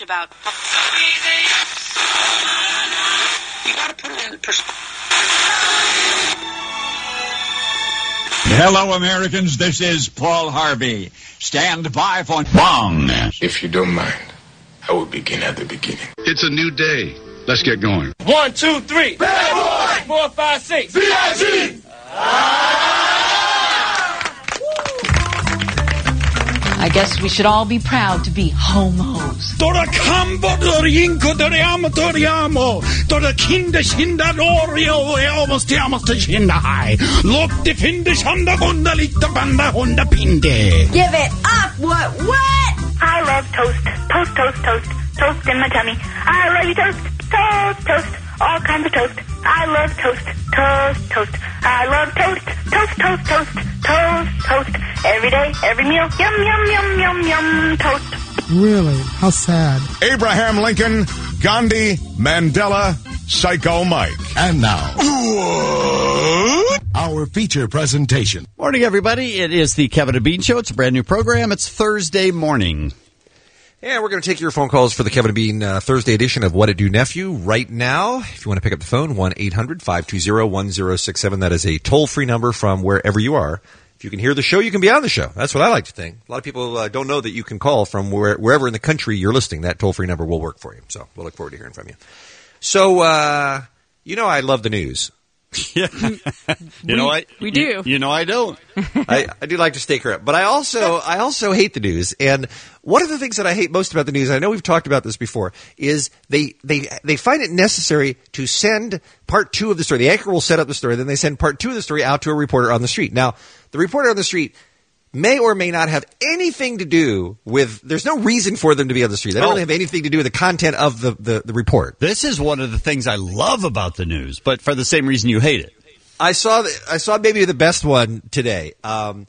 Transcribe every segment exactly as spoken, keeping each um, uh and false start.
much about... You gotta put it in perspective. Hello, Americans. This is Paul Harvey. Stand by for Bong. If you don't mind, I will begin at the beginning. It's a new day. Let's get going. One, two, three. Bad boy! Four, five, six. V I G! I guess we should all be proud to be homos. Dora cambo dorinco doriamo doriamo. Dora kinder shinda dorio e almost almost to shinda high. Look the finde shanda bunda lita banda honda pinde. Give it up! What? What? I love toast. Toast, toast, toast. Toast in my tummy. I love you, toast. Toast, toast. All kinds of toast. I love toast. Toast, toast. I love toast. Toast, toast, toast. Toast, toast. Every day, every meal. Yum, yum, yum, yum, yum. Toast. Really? How sad. Abraham Lincoln, Gandhi, Mandela, Psycho Mike. And now, our feature presentation. Morning, everybody. It is the Kevin and Bean Show. It's a brand new program. It's Thursday morning. Yeah, we're going to take your phone calls for the Kevin and Bean uh, Thursday edition of What It Do Nephew right now. If you want to pick up the phone, one eight hundred five two zero one zero six seven. That is a toll-free number from wherever you are. If you can hear the show, you can be on the show. That's what I like to think. A lot of people uh, don't know that you can call from where, wherever in the country you're listening. That toll-free number will work for you. So we'll look forward to hearing from you. So, uh, you know I love the news. Yeah. you know I we do. You, you know I don't. I, I do like to stay correct, but I also I also hate the news. And one of the things that I hate most about the news, I know we've talked about this before, is they they they find it necessary to send part two of the story. The anchor will set up the story, then they send part two of the story out to a reporter on the street. Now, the reporter on the street may or may not have anything to do with – there's no reason for them to be on the street. They don't oh. really have anything to do with the content of the, the, the report. This is one of the things I love about the news, but for the same reason you hate it. I saw the, I saw maybe the best one today. Um,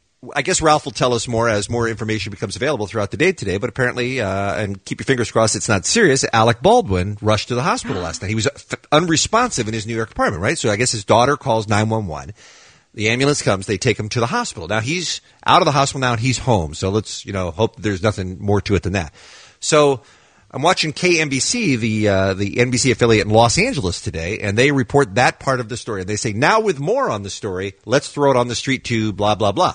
I guess Ralph will tell us more as more information becomes available throughout the day today, but apparently uh, – and keep your fingers crossed it's not serious – Alec Baldwin rushed to the hospital last night. He was f- unresponsive in his New York apartment, right? So I guess his daughter calls nine one one. The ambulance comes. They take him to the hospital. Now, he's out of the hospital now, and he's home. So let's, you know, hope there's nothing more to it than that. So I'm watching K N B C, the uh, the N B C affiliate in Los Angeles today, and they report that part of the story. They say, now with more on the story, let's throw it on the street to blah, blah, blah.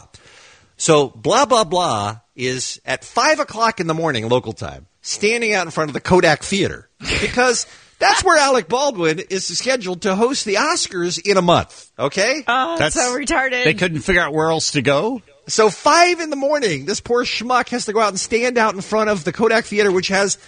So blah, blah, blah is at five o'clock in the morning, local time, standing out in front of the Kodak Theater because – that's where Alec Baldwin is scheduled to host the Oscars in a month, okay? Oh, that's so retarded. They couldn't figure out where else to go? So five in the morning, this poor schmuck has to go out and stand out in front of the Kodak Theater, which has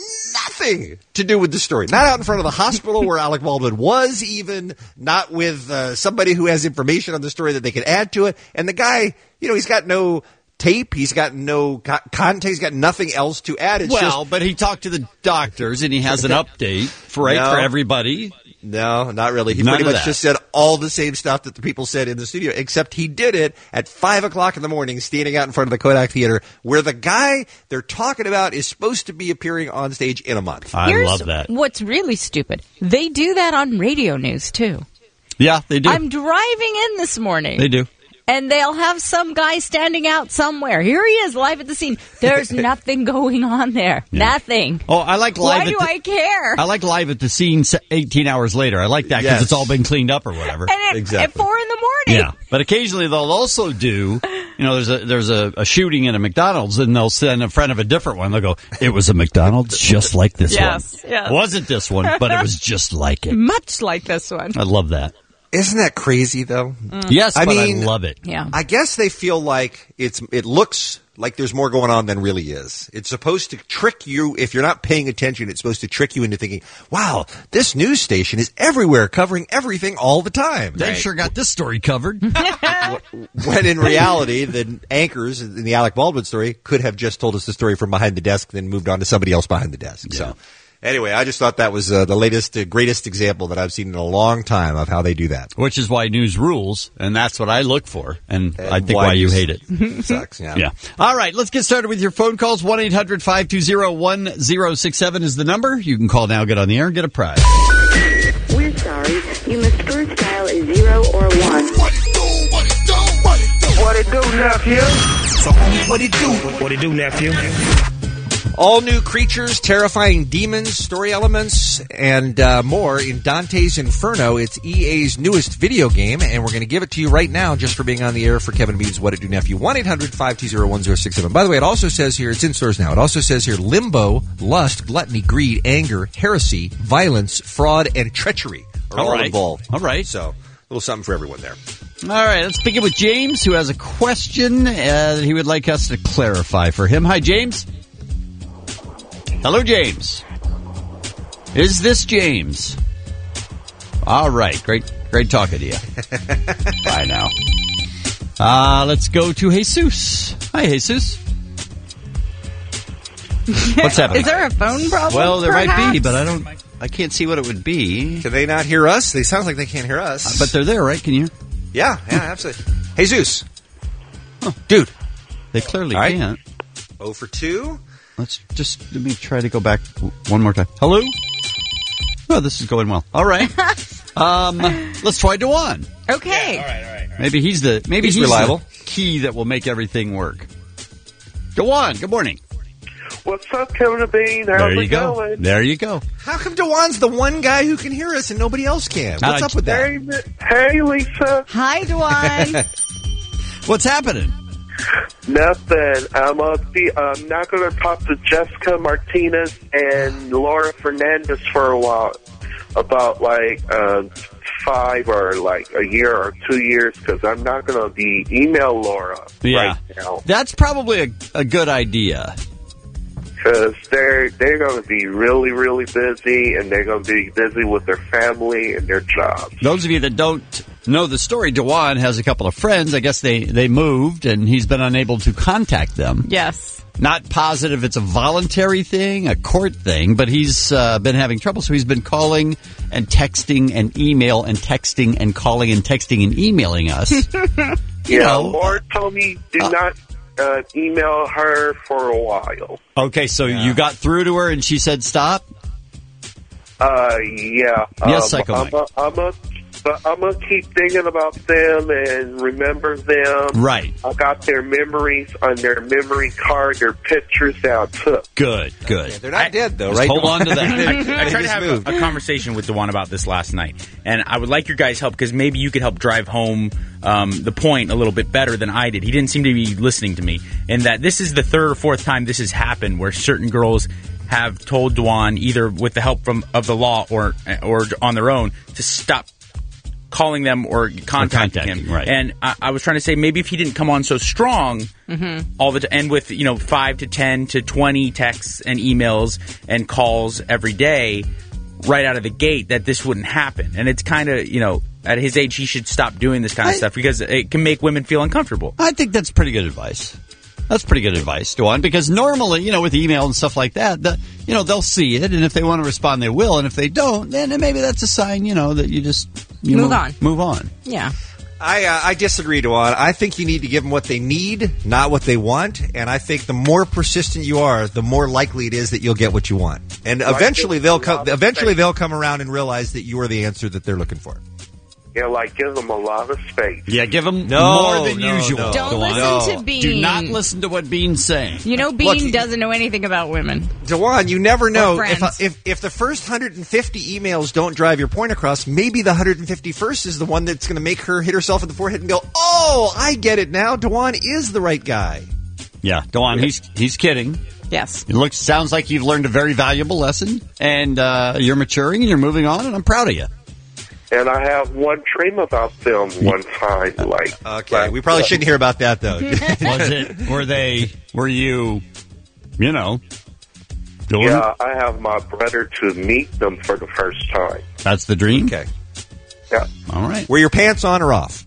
nothing to do with the story. Not out in front of the hospital where Alec Baldwin was even, not with uh, somebody who has information on the story that they can add to it. And the guy, you know, he's got no tape. He's got no co- content. He's got nothing else to add. It's well, just, but he talked to the doctors, and he has an update for, right, no, for everybody. No, not really. He None pretty much that. just said all the same stuff that the people said in the studio, except he did it at five o'clock in the morning, standing out in front of the Kodak Theater, where the guy they're talking about is supposed to be appearing on stage in a month. I Here's love that. What's really stupid, they do that on radio news, too. Yeah, they do. I'm driving in this morning. They do. And they'll have some guy standing out somewhere. Here he is, live at the scene. There's nothing going on there. Yeah. Nothing. Oh, I like live. Why at do the, I care? I like live at the scene eighteen hours later. I like that because Yes. it's all been cleaned up or whatever. And at, Exactly. at four in the morning. Yeah, but occasionally they'll also do, you know, there's a there's a, a shooting at a McDonald's, and they'll send in front of a different one. They'll go, it was a McDonald's just like this Yes, one. yes. It wasn't this one, but it was just like it. Much like this one. I love that. Isn't that crazy, though? Mm. Yes, I but mean, I love it. Yeah. I guess they feel like it's it looks like there's more going on than really is. It's supposed to trick you. If you're not paying attention, it's supposed to trick you into thinking, wow, this news station is everywhere covering everything all the time. They sure got this story covered. When in reality, the anchors in the Alec Baldwin story could have just told us the story from behind the desk, then moved on to somebody else behind the desk. Yeah. So anyway, I just thought that was uh, the latest, uh, greatest example that I've seen in a long time of how they do that. Which is why news rules, and that's what I look for, and, And I think why why you news hate it. Sucks, yeah. Yeah. All right, let's get started with your phone calls. one eight hundred five two zero one zero six seven is the number. You can call now, get on the air, and get a prize. We're sorry. You must first dial a zero or one. What it do, what it do, what it do. What it do, nephew? So, homie, what it do? What it do, nephew? All new creatures, terrifying demons, story elements, and uh, more in Dante's Inferno. It's E A's newest video game, and we're going to give it to you right now just for being on the air for Kevin Bean's What It Do Nephew. one eight hundred five two zero one zero six seven. By the way, it also says here, it's in stores now, it also says here limbo, lust, gluttony, greed, anger, heresy, violence, fraud, and treachery are all, all right. involved. All right. So, a little something for everyone there. All right, let's begin with James, who has a question uh, that he would like us to clarify for him. Hi, James. Hello, James. Is this James? All right, great, great talking to you. Bye now. Uh, let's go to Jesus. Hi, Jesus. What's happening? Is there a phone problem? Well, there perhaps? might be, but I don't. I can't see what it would be. Can they not hear us? They sound like they can't hear us. Uh, but they're there, right? Can you? Yeah, yeah, absolutely. Jesus. Huh. Dude. They clearly right. can't. oh for two. Let's just, let me try to go back one more time. Hello? Oh, this is going well. All right. um, let's try Dewan. Okay. Yeah, all right, all right, all right. Maybe he's the, maybe he's, he's reliable. the key that will make everything work. Dewan, good morning. What's up, Kevin and Bean? How's There you it go. going? There you go. How come Dewan's the one guy who can hear us and nobody else can? What's Uh, up with that? Hey, hey, Lisa. Hi, Dewan. What's happening? Nothing. I'm, uh, the, I'm not going to talk to Jessica Martinez and Laura Fernandez for a while about like uh, five or like a year or two years because I'm not going to be email Laura Yeah. right now That's probably a, a good idea. because they're they're going to be really really busy and they're going to be busy with their family and their jobs. Those of you that don't know the story, Dewan has a couple of friends. I guess they, they moved, and he's been unable to contact them. Yes. Not positive it's a voluntary thing, a court thing, but he's uh, been having trouble, so he's been calling and texting and email and texting and calling and texting and emailing us. you Yeah, know, Laura told me do uh, not uh, email her for a while. Okay, so yeah. you got through to her and she said stop? Uh, yeah. Yes, um, Psycho I'm Mike. a, I'm a, but I'm going to keep thinking about them and remember them. Right. I got their memories on their memory card, their pictures that I took. Good, good. Okay, they're not I, dead, though, right? right? Hold on to that. I, I tried to have a, a conversation with Dewan about this last night, and I would like your guys' help because maybe you could help drive home um, the point a little bit better than I did. He didn't seem to be listening to me, and that this is the third or fourth time this has happened where certain girls have told Dewan, either with the help from of the law or or on their own, to stop calling them or contacting, or contacting him. Right. And I, I was trying to say maybe if he didn't come on so strong mm-hmm. all the t- and with you know five to ten to twenty texts and emails and calls every day right out of the gate, that this wouldn't happen. And it's kind of, you know, at his age he should stop doing this kind of I, stuff because it can make women feel uncomfortable. I think that's pretty good advice. That's pretty good advice, Dewan, because normally, you know, with email and stuff like that, the, you know, they'll see it, and if they want to respond, they will, and if they don't, then maybe that's a sign, you know, that you just you move move on. Move on. Yeah. I uh, I disagree, Dewan. I think you need to give them what they need, not what they want. And I think the more persistent you are, the more likely it is that you'll get what you want. And eventually they'll come. Eventually they'll come around and realize that you are the answer that they're looking for. Yeah, like give them a lot of space. Yeah, give them no, more than no, usual. No. Don't Dewan. listen no. to Bean. Do not listen to what Bean's saying. You know, Bean Look, doesn't know anything about women. Dewan, you never know. Or If, friends. if if the first one hundred fifty emails don't drive your point across, maybe the one hundred fifty-first is the one that's going to make her hit herself in the forehead and go, oh, I get it now. Dewan is the right guy. Yeah, Dewan, he's he's kidding. Yes. It looks sounds like you've learned a very valuable lesson, and uh, you're maturing and you're moving on, and I'm proud of you. And I have one dream about them one time. Like, okay, like, we probably uh, shouldn't hear about that though. Was it? Were they? Were you? You know. Doing yeah, I have my brother to meet them for the first time. That's the dream. Okay. Yeah. All right. Were your pants on or off?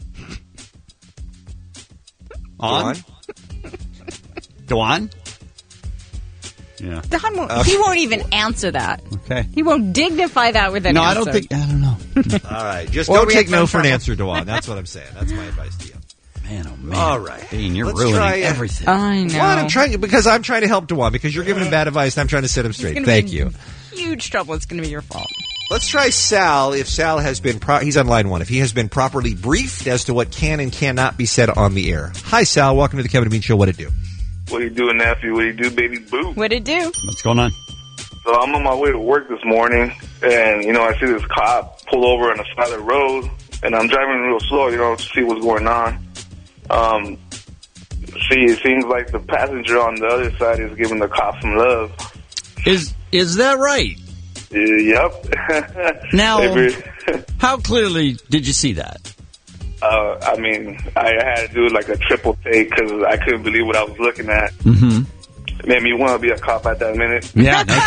On. Dewan? Yeah. Don won't, Okay. He won't even answer that. Okay. He won't dignify that with an No, answer. I don't think. I don't know. All right, just Or don't we take have no phone for an trouble. answer, Dewan. That's what I'm saying. That's my advice to you. Man, oh man. All right. Bean, you're Let's ruining try, uh, everything. I know. Well, I'm trying because I'm trying to help Dewan because you're giving him bad advice and I'm trying to set him It's straight. gonna Thank be you. Huge trouble. It's going to be your fault. Let's try Sal. If Sal has been, pro- he's on line one. If he has been properly briefed as to what can and cannot be said on the air. Hi, Sal. Welcome to the Kevin and Bean Show. What it do? What do you do, nephew? What do you do, baby boo? What'd it do? What's going on? So I'm on my way to work this morning, and, you know, I see this cop pull over on the side of the road, and I'm driving real slow, you know, to see what's going on. Um, see, it seems like the passenger on the other side is giving the cop some love. Is is that right? Uh, yep. Now, Every, how clearly did you see that? uh, I mean, I had to do like a triple take because I couldn't believe what I was looking at. Mm-hmm. It made me want to be a cop at that minute. Yeah, no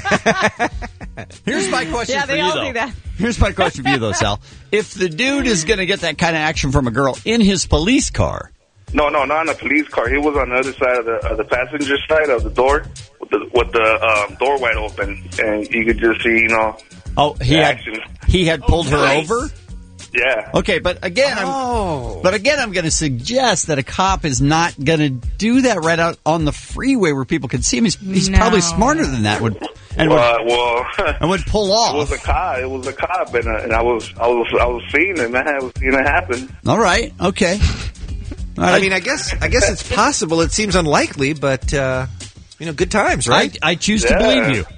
kidding. Here's my question Yeah, for they you, all though. do that. Here's my question for you, though, Sal. If the dude is going to get that kind of action from a girl in his police car... No, no, not in a police car. He was on the other side of the of the passenger side of the door with the, with the um, door wide open. And you could just see, you know, Oh, he the had, action. he had pulled her nice. over? Yeah. Okay, but again, Oh. I'm, but again, I'm going to suggest that a cop is not going to do that right out on the freeway where people can see him. He's, he's No. probably smarter than that. Would and would, Uh, well, and would pull it was off. a cop. It was a cop, and, uh, and I was I was I was seeing it, man. I was seeing it happen. All right, okay. All right. I mean, I guess I guess it's possible. It seems unlikely, but uh, you know, good times, right? I, I choose to Yeah. believe you.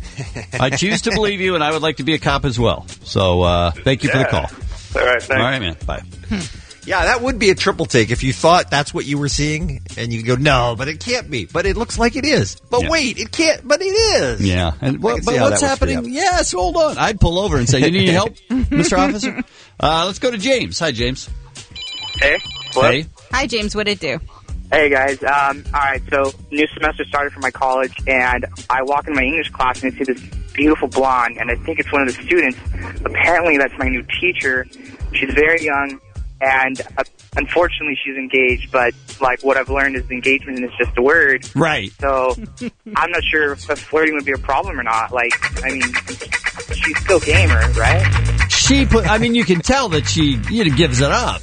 I choose to believe you, and I would like to be a cop as well. So, uh, thank you for the Yeah. call. All right, thanks. All right, man. Bye. Yeah, that would be a triple take if you thought that's what you were seeing, and you go, no, but it can't be. But it looks like it is. But Yeah. wait, it can't. But it is. Yeah, and I what, can but see how what's that works for happening? you. Yes, hold on. I'd pull over and say, "You need help, Mister Officer?" Uh, let's go to James. Hi, James. Hey. Hey. Hi, James. What'd it do? Hey, guys. Um, all right, so new semester started for my college, and I walk into my English class and I see this beautiful blonde, and I think it's one of the students. Apparently, that's my new teacher. She's very young, and uh, unfortunately, she's engaged, but, like, what I've learned is engagement is just a word. Right. So I'm not sure if flirting would be a problem or not. Like, I mean, she's still gamer, right? She put. I mean, you can tell that she you know, gives it up.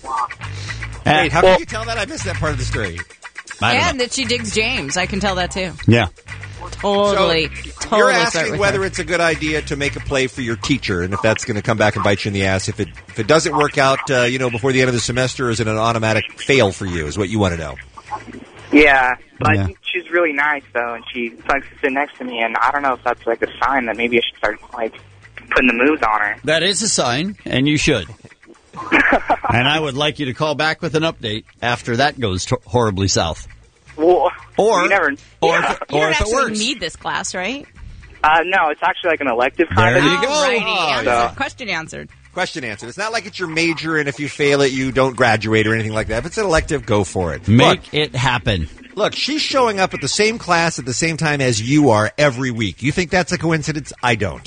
Wait, how well, can you tell that? I missed that part of the story. I don't And know. that she digs James. I can tell that, too. Yeah. Totally. So, totally you're start asking with whether her. it's a good idea to make a play for your teacher, and if that's going to come back and bite you in the ass. If it if it doesn't work out, uh, you know, before the end of the semester, is it an automatic fail for you? Is what you want to know. Yeah, but Yeah. she's really nice, though, and she likes to sit next to me, and I don't know if that's, like, a sign that maybe I should start, like, putting the moves on her. That is a sign, and you should. And I would like you to call back with an update after that goes to- horribly south. Well, Or, you never, or yeah. if, it- You or don't if it actually works. need this class, right? Uh, no, it's actually like an elective kind There of. you go. Alrighty. Oh, Answer. yeah. Question answered. Question answered. It's not like it's your major, and if you fail it, you don't graduate or anything like that. If it's an elective, go for it. Make Look, it happen. look, she's showing up at the same class at the same time as you are every week. You think that's a coincidence? I don't.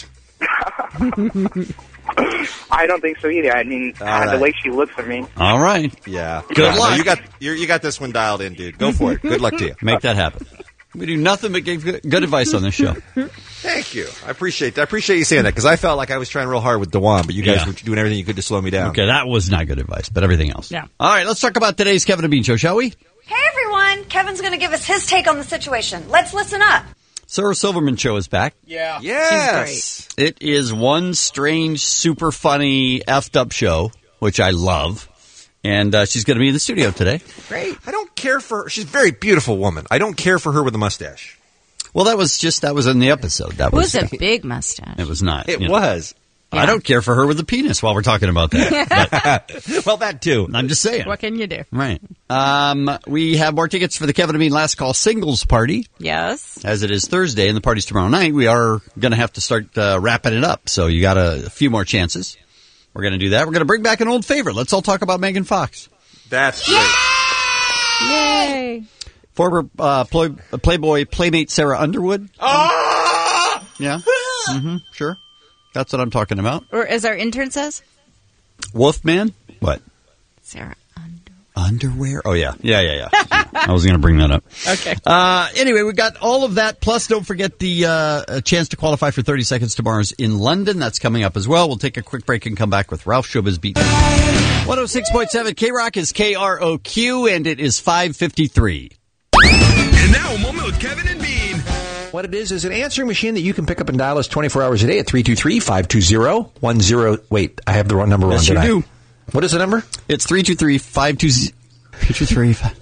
I don't think so either. I mean, All uh, right. the way she looks at me. All right. Yeah. Good Yeah, no, luck. you got you're, you got this one dialed in, dude. Go for it. Good luck to you. Make that happen. We do nothing but give good, good advice on this show. Thank you. I appreciate that. I appreciate you saying that because I felt like I was trying real hard with Dewan, but you guys Yeah. were doing everything you could to slow me down. Okay, that was not good advice, but everything else. Yeah. All right, let's talk about today's Kevin and Bean Show, shall we? Hey everyone, Kevin's going to give us his take on the situation. Let's listen up. Sarah Silverman Show is back. Yeah. Yes. It is one strange, super funny, effed up show, which I love. And uh, she's going to be in the studio today. Great. I don't care for her. She's a very beautiful woman. I don't care for her with a mustache. Well, that was just, that was in the episode. That It was was, a big mustache. it was not. It you know. was. I don't care for her with the penis while we're talking about that. Well, that too. I'm just saying. What can you do? Right. Um, we have more tickets for the Kevin and Bean Last Call Singles Party. Yes. As it is Thursday and the party's tomorrow night, we are going to have to start uh, wrapping it up. So you got a, a few more chances. We're going to do that. We're going to bring back an old favorite. Let's all talk about Megan Fox. That's great. Yay. Former uh, play, Playboy Playmate Sarah Underwood. Ah! Yeah. Mm-hmm. Sure. That's what I'm talking about. Or as our intern says, Wolfman? What? Sarah. Underwear? Oh, yeah. Yeah, yeah, yeah. I was going to bring that up. Okay. Uh, anyway, we got all of that. Plus, don't forget the uh, a chance to qualify for thirty Seconds to Mars in London. That's coming up as well. We'll take a quick break and come back with Ralph Showbiz Beat. one oh six point seven K-Rock is K R O Q, and it is five fifty-three. And now a moment with Kevin and Bean. What it is is an answering machine that you can pick up and dial us twenty-four hours a day at three two three, five two zero, one zero. Wait, I have the wrong number Yes, wrong, you did I? do. What is the number? It's three two three, five two zero. three two three, five The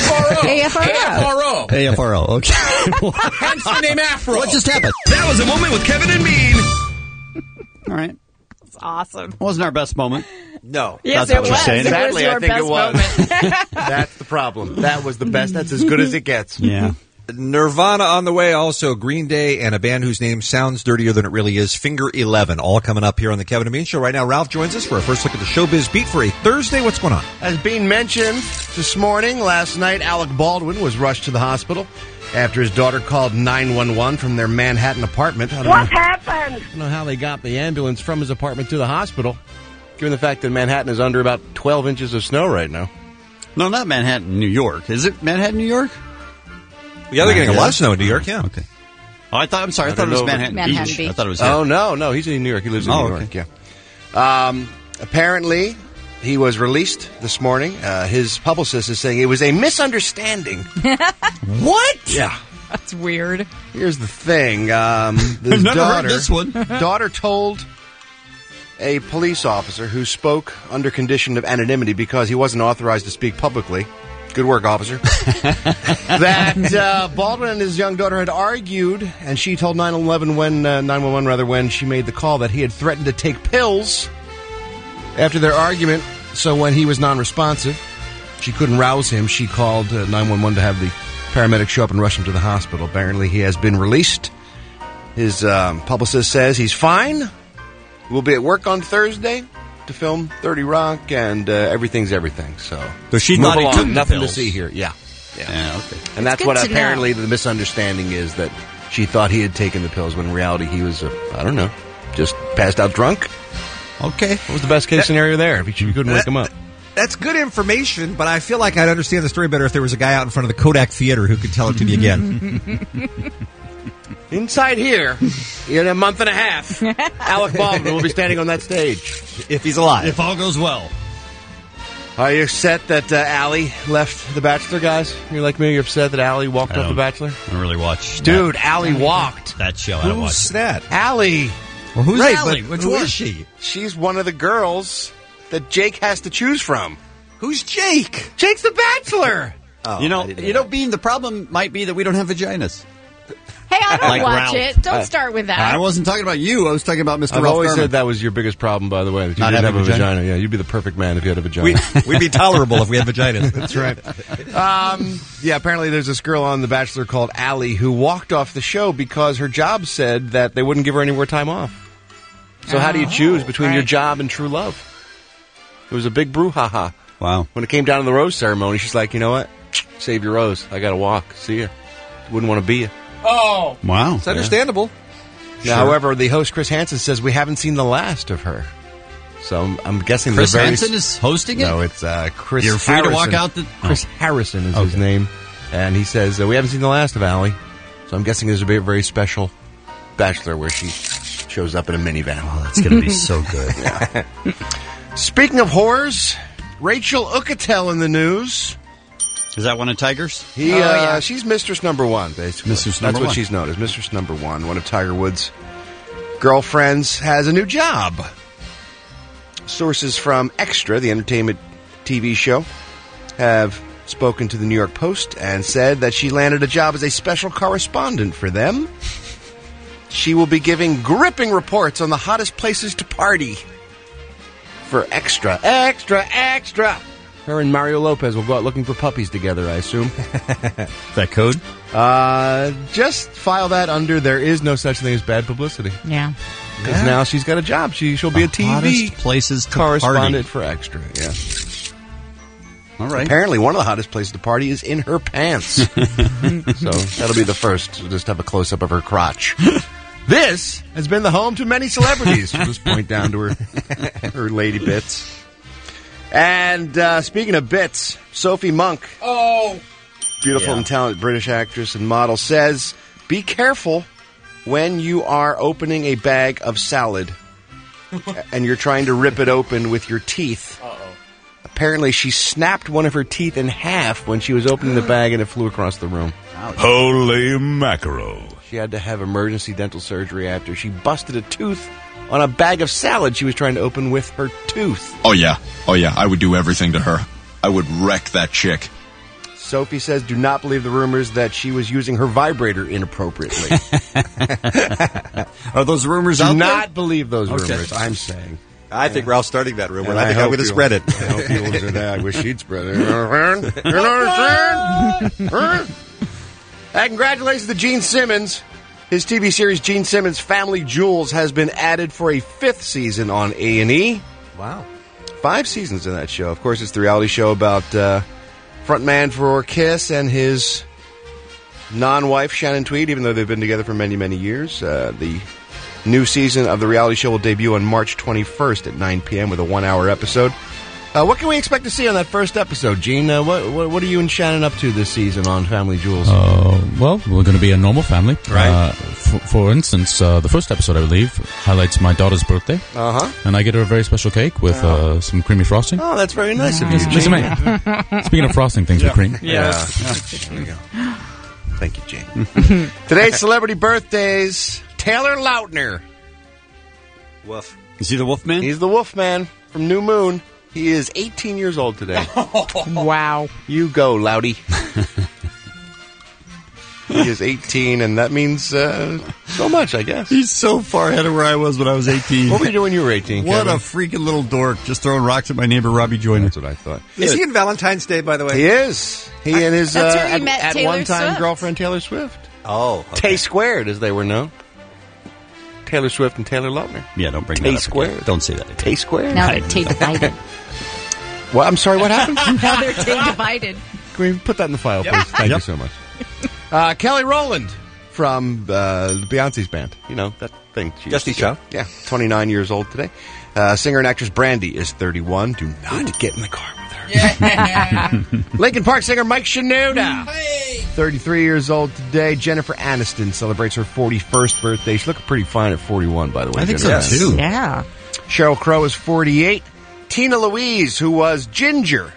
F R O. A F R O. A F R O. A F R O. Okay. Hence the name Afro. What just happened? That was a moment with Kevin and Bean. All right. It's awesome. Wasn't our best moment. No. Yes, That's it what you're was. saying. It was Sadly, your I think best it was. moment. That's the problem. That was the best. That's as good as it gets. Yeah. Nirvana on the way, also Green Day, and a band whose name sounds dirtier than it really is, Finger eleven, all coming up here on the Kevin and Bean Show. Right now, Ralph joins us for a first look at the Showbiz Beat for a Thursday. What's going on? As Bean mentioned this morning, last night, Alec Baldwin was rushed to the hospital after his daughter called nine one one from their Manhattan apartment. I don't What know, happened? I don't know how they got the ambulance from his apartment to the hospital, given the fact that Manhattan is under about twelve inches of snow right now. No, not Manhattan, New York. Is it Manhattan, New York? Yeah, they're getting a lot of snow in New York, yeah. Okay. Oh, I thought, I'm sorry, I, I thought it don't was know, but- Manhattan, Manhattan Beach. Beach. I thought it was here. Oh, no, no, he's in New York. He lives in Oh, New okay. York, yeah. Um, apparently, he was released this morning. Uh, his publicist is saying it was a misunderstanding. What? Yeah. That's weird. Here's the thing. Um, I've his never daughter, heard this one. daughter told a police officer who spoke under condition of anonymity because he wasn't authorized to speak publicly. Good work, officer. that uh, Baldwin and his young daughter had argued, and she told nine one one when uh, nine one one rather when she made the call that he had threatened to take pills after their argument. So when he was non-responsive, she couldn't rouse him. She called uh, nine one one to have the paramedics show up and rush him to the hospital. Apparently, he has been released. His um, publicist says he's fine. We'll be at work on Thursday to film thirty Rock, and uh, everything's everything. So, So she move thought he along. took the Nothing pills. to see here. Yeah, yeah. Yeah, okay. And that's good what to apparently know. the misunderstanding is, that she thought he had taken the pills when in reality he was, uh, I don't know, just passed out drunk. Okay. What was the best case scenario there? If you couldn't wake him up. That's good information, but I feel like I'd understand the story better if there was a guy out in front of the Kodak Theater who could tell it to me again. Inside here, in a month and a half, Alec Baldwin will be standing on that stage. If he's alive. If all goes well. Are you upset that uh, Allie left The Bachelor, guys? You're like me, you're upset that Allie walked I off The don't- Bachelor? I don't really watch Dude, that, Allie walked. that show. I don't watch Who's it. that? Allie. Well, who's Right, Allie? but Which who one is is she? She's one of the girls that Jake has to choose from. Who's Jake? Jake's The Bachelor. Oh, You know, I didn't you know, Bean, the problem might be that we don't have vaginas. Hey, I don't Like watch Ralph. it. Don't Uh, start with that. I wasn't talking about you. I was talking about Mister I've Ralph always Garman. said that was your biggest problem, by the way, that you Not didn't have having a a vagina. vagina? Yeah, you'd be the perfect man if you had a vagina. We, we'd be tolerable if we had vaginas. That's right. Um, yeah, apparently there's this girl on The Bachelor called Allie who walked off the show because her job said that they wouldn't give her any more time off. So how do you choose between your right. job and true love? It was a big brouhaha. Wow. When it came down to the rose ceremony, she's like, you know what? Save your rose. I got to walk. See ya. Wouldn't want to be you. Oh. Wow. It's understandable. Now, however, the host, Chris Hansen, says we haven't seen the last of her. So I'm, I'm guessing Chris they're very... Hansen is hosting it? No, it's uh, Chris You're free to Harrison. walk out the- Chris Oh. Harrison is his Okay. name. And he says, uh, we haven't seen the last of Allie. So I'm guessing there's a very, very special Bachelor where she shows up in a minivan. Oh, that's going to be so good. Speaking of whores, Rachel Uchitel in the news. Is that one of Tiger's? He, Oh, uh, yeah. She's Mistress Number One, basically. Mistress That's Number what One. she's known as, Mistress Number One. One of Tiger Woods' girlfriends has a new job. Sources from Extra, the entertainment T V show, have spoken to the New York Post and said that she landed a job as a special correspondent for them. She will be giving gripping reports on the hottest places to party for Extra. Extra, extra! Her and Mario Lopez will go out looking for puppies together, I assume. Is that code? Uh, just file that under there is no such thing as bad publicity. Yeah. Because Yeah. now she's got a job. She, she'll be a The T V hottest places to correspondent party. for Extra, yeah. All right. Apparently, one of the hottest places to party is in her pants. So that'll be the first. We'll just have a close-up of her crotch. This has been the home to many celebrities. She'll just point down to her, her lady bits. And uh, speaking of bits, Sophie Monk, Oh. beautiful Yeah. and talented British actress and model, says, be careful when you are opening a bag of salad and you're trying to rip it open with your teeth. Uh-oh. Apparently, she snapped one of her teeth in half when she was opening the bag and it flew across the room. Holy mackerel. She had to have emergency dental surgery after she busted a tooth on a bag of salad she was trying to open with her tooth. Oh, yeah. Oh, yeah. I would do everything to her. I would wreck that chick. Sophie says, do not believe the rumors that she was using her vibrator inappropriately. Are those rumors do out there? Do not believe those Okay. rumors, I'm saying. I think Ralph's starting that rumor, and, And I think I I'm going to hope spread it. I hope you'll do that. I wish he'd spread it. You know what I'm saying? You know what I'm saying? Huh? And congratulations to Gene Simmons. His T V series Gene Simmons' Family Jewels has been added for a fifth season on A and E. Wow. Five seasons in that show. Of course, it's the reality show about uh, frontman for Kiss and his non-wife, Shannon Tweed, even though they've been together for many, many years. Uh, the new season of the reality show will debut on March twenty-first at nine p.m. with a one-hour episode. Uh, what can we expect to see on that first episode, Gene? Uh, what, what what are you and Shannon up to this season on Family Jewels? Uh, well, we're going to be a normal family. Right. Uh, for, for instance, uh, the first episode, I believe, highlights my daughter's birthday. Uh-huh. And I get her a very special cake with uh, some creamy frosting. Oh, that's very nice of you, Yes, Gene. yes, mate. Speaking of frosting things with cream. Yeah. There we go. Thank you, Gene. Today's celebrity birthdays. Taylor Lautner. Woof. Is he the Wolfman? He's the Wolfman from New Moon. He is eighteen years old today. Wow. You go, Loudy. He is eighteen, and that means uh, so much, I guess. He's so far ahead of where I was when I was eighteen. What were you doing when you were eighteen, What Kevin? a freaking little dork, just throwing rocks at my neighbor Robbie Joyner. That's what I thought. Is he in Valentine's Day, by the way? He is. He and his That's uh, where he at, met at Taylor one time Swift. girlfriend Taylor Swift. Oh, okay. Tay Squared, as they were known. Taylor Swift and Taylor Lautner. Yeah, don't bring Tay that up Squared. again. Don't say that again. Tay Squared. Now they're Tay divided. Well, I'm sorry, what happened? Now they're Tay divided. Can we put that in the file, please? Thank Yep. you so much. Uh, Kelly Rowland from uh, Beyonce's band. You know, that thing. She used Destiny's to do. Child. Yeah, twenty-nine years old today. Uh, singer and actress Brandy is thirty-one. Do not get in the car with her. Yeah. Lincoln Park singer Mike Shinoda. thirty-three years old today. Jennifer Aniston celebrates her forty-first birthday. She's looking pretty fine at forty-one, by the way. I think Jennifer so, Aniston. too. Yeah. Sheryl Crow is forty-eight. Tina Louise, who was Ginger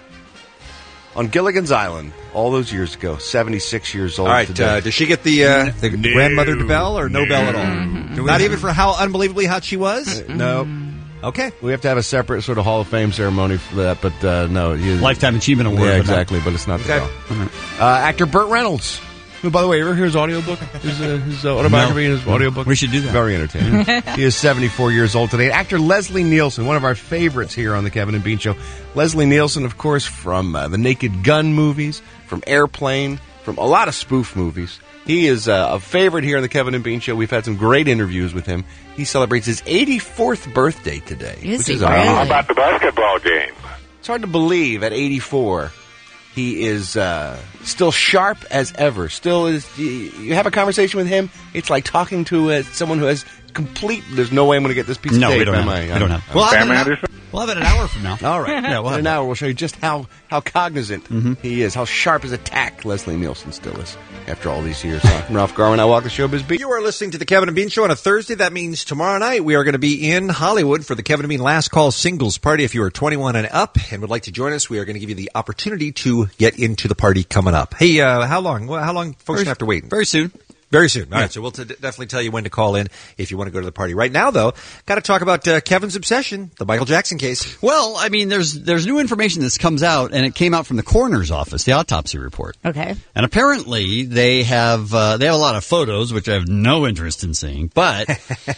on Gilligan's Island all those years ago, seventy-six years old All right, today. uh, does she get the uh, the No. grandmother bell or no, bell at all? Not even for how unbelievably hot she was? Uh, no. Okay. We have to have a separate sort of Hall of Fame ceremony for that, but uh, no. he- Lifetime Achievement Award. Yeah, but exactly, but it's not the Okay. bell. Uh, actor Burt Reynolds, who, by the way, you ever hear his audiobook? His, uh, his uh, autobiography No. and his audiobook? We should do that. Very entertaining. He is seventy-four years old today. Actor Leslie Nielsen, one of our favorites here on the Kevin and Bean Show. Leslie Nielsen, of course, from uh, the Naked Gun movies, from Airplane, from a lot of spoof movies. He is uh, a favorite here on the Kevin and Bean Show. We've had some great interviews with him. He celebrates his eighty-fourth birthday today. Is which he is really? amazing. How about the basketball game? It's hard to believe at eighty-four he is uh, still sharp as ever. Still is. You, you have a conversation with him, it's like talking to uh, someone who has complete. There's no way I'm going to get this piece No, of tape. we don't am have I? it. We don't have it. I'm- We'll have it Sam in an- Anderson? We'll have it an hour from now. All right. Yeah, we'll have in an it. hour, we'll show you just how, how cognizant he is, how sharp as a tack Leslie Nielsen still is after all these years. I'm Ralph Garman. I walk the showbiz beat. You are listening to the Kevin and Bean Show on a Thursday. That means tomorrow night we are going to be in Hollywood for the Kevin and Bean Last Call Singles Party. If you are twenty-one and up and would like to join us, we are going to give you the opportunity to get into the party coming up. Hey, uh, how long? Well, how long folks gonna have to wait? Very soon. Very soon. All right, so we'll t- definitely tell you when to call in if you want to go to the party. Right now, though, got to talk about uh, Kevin's obsession, the Michael Jackson case. Well, I mean, there's there's new information that's comes out, and it came out from the coroner's office, the autopsy report. Okay. And apparently, they have uh, they have a lot of photos, which I have no interest in seeing. But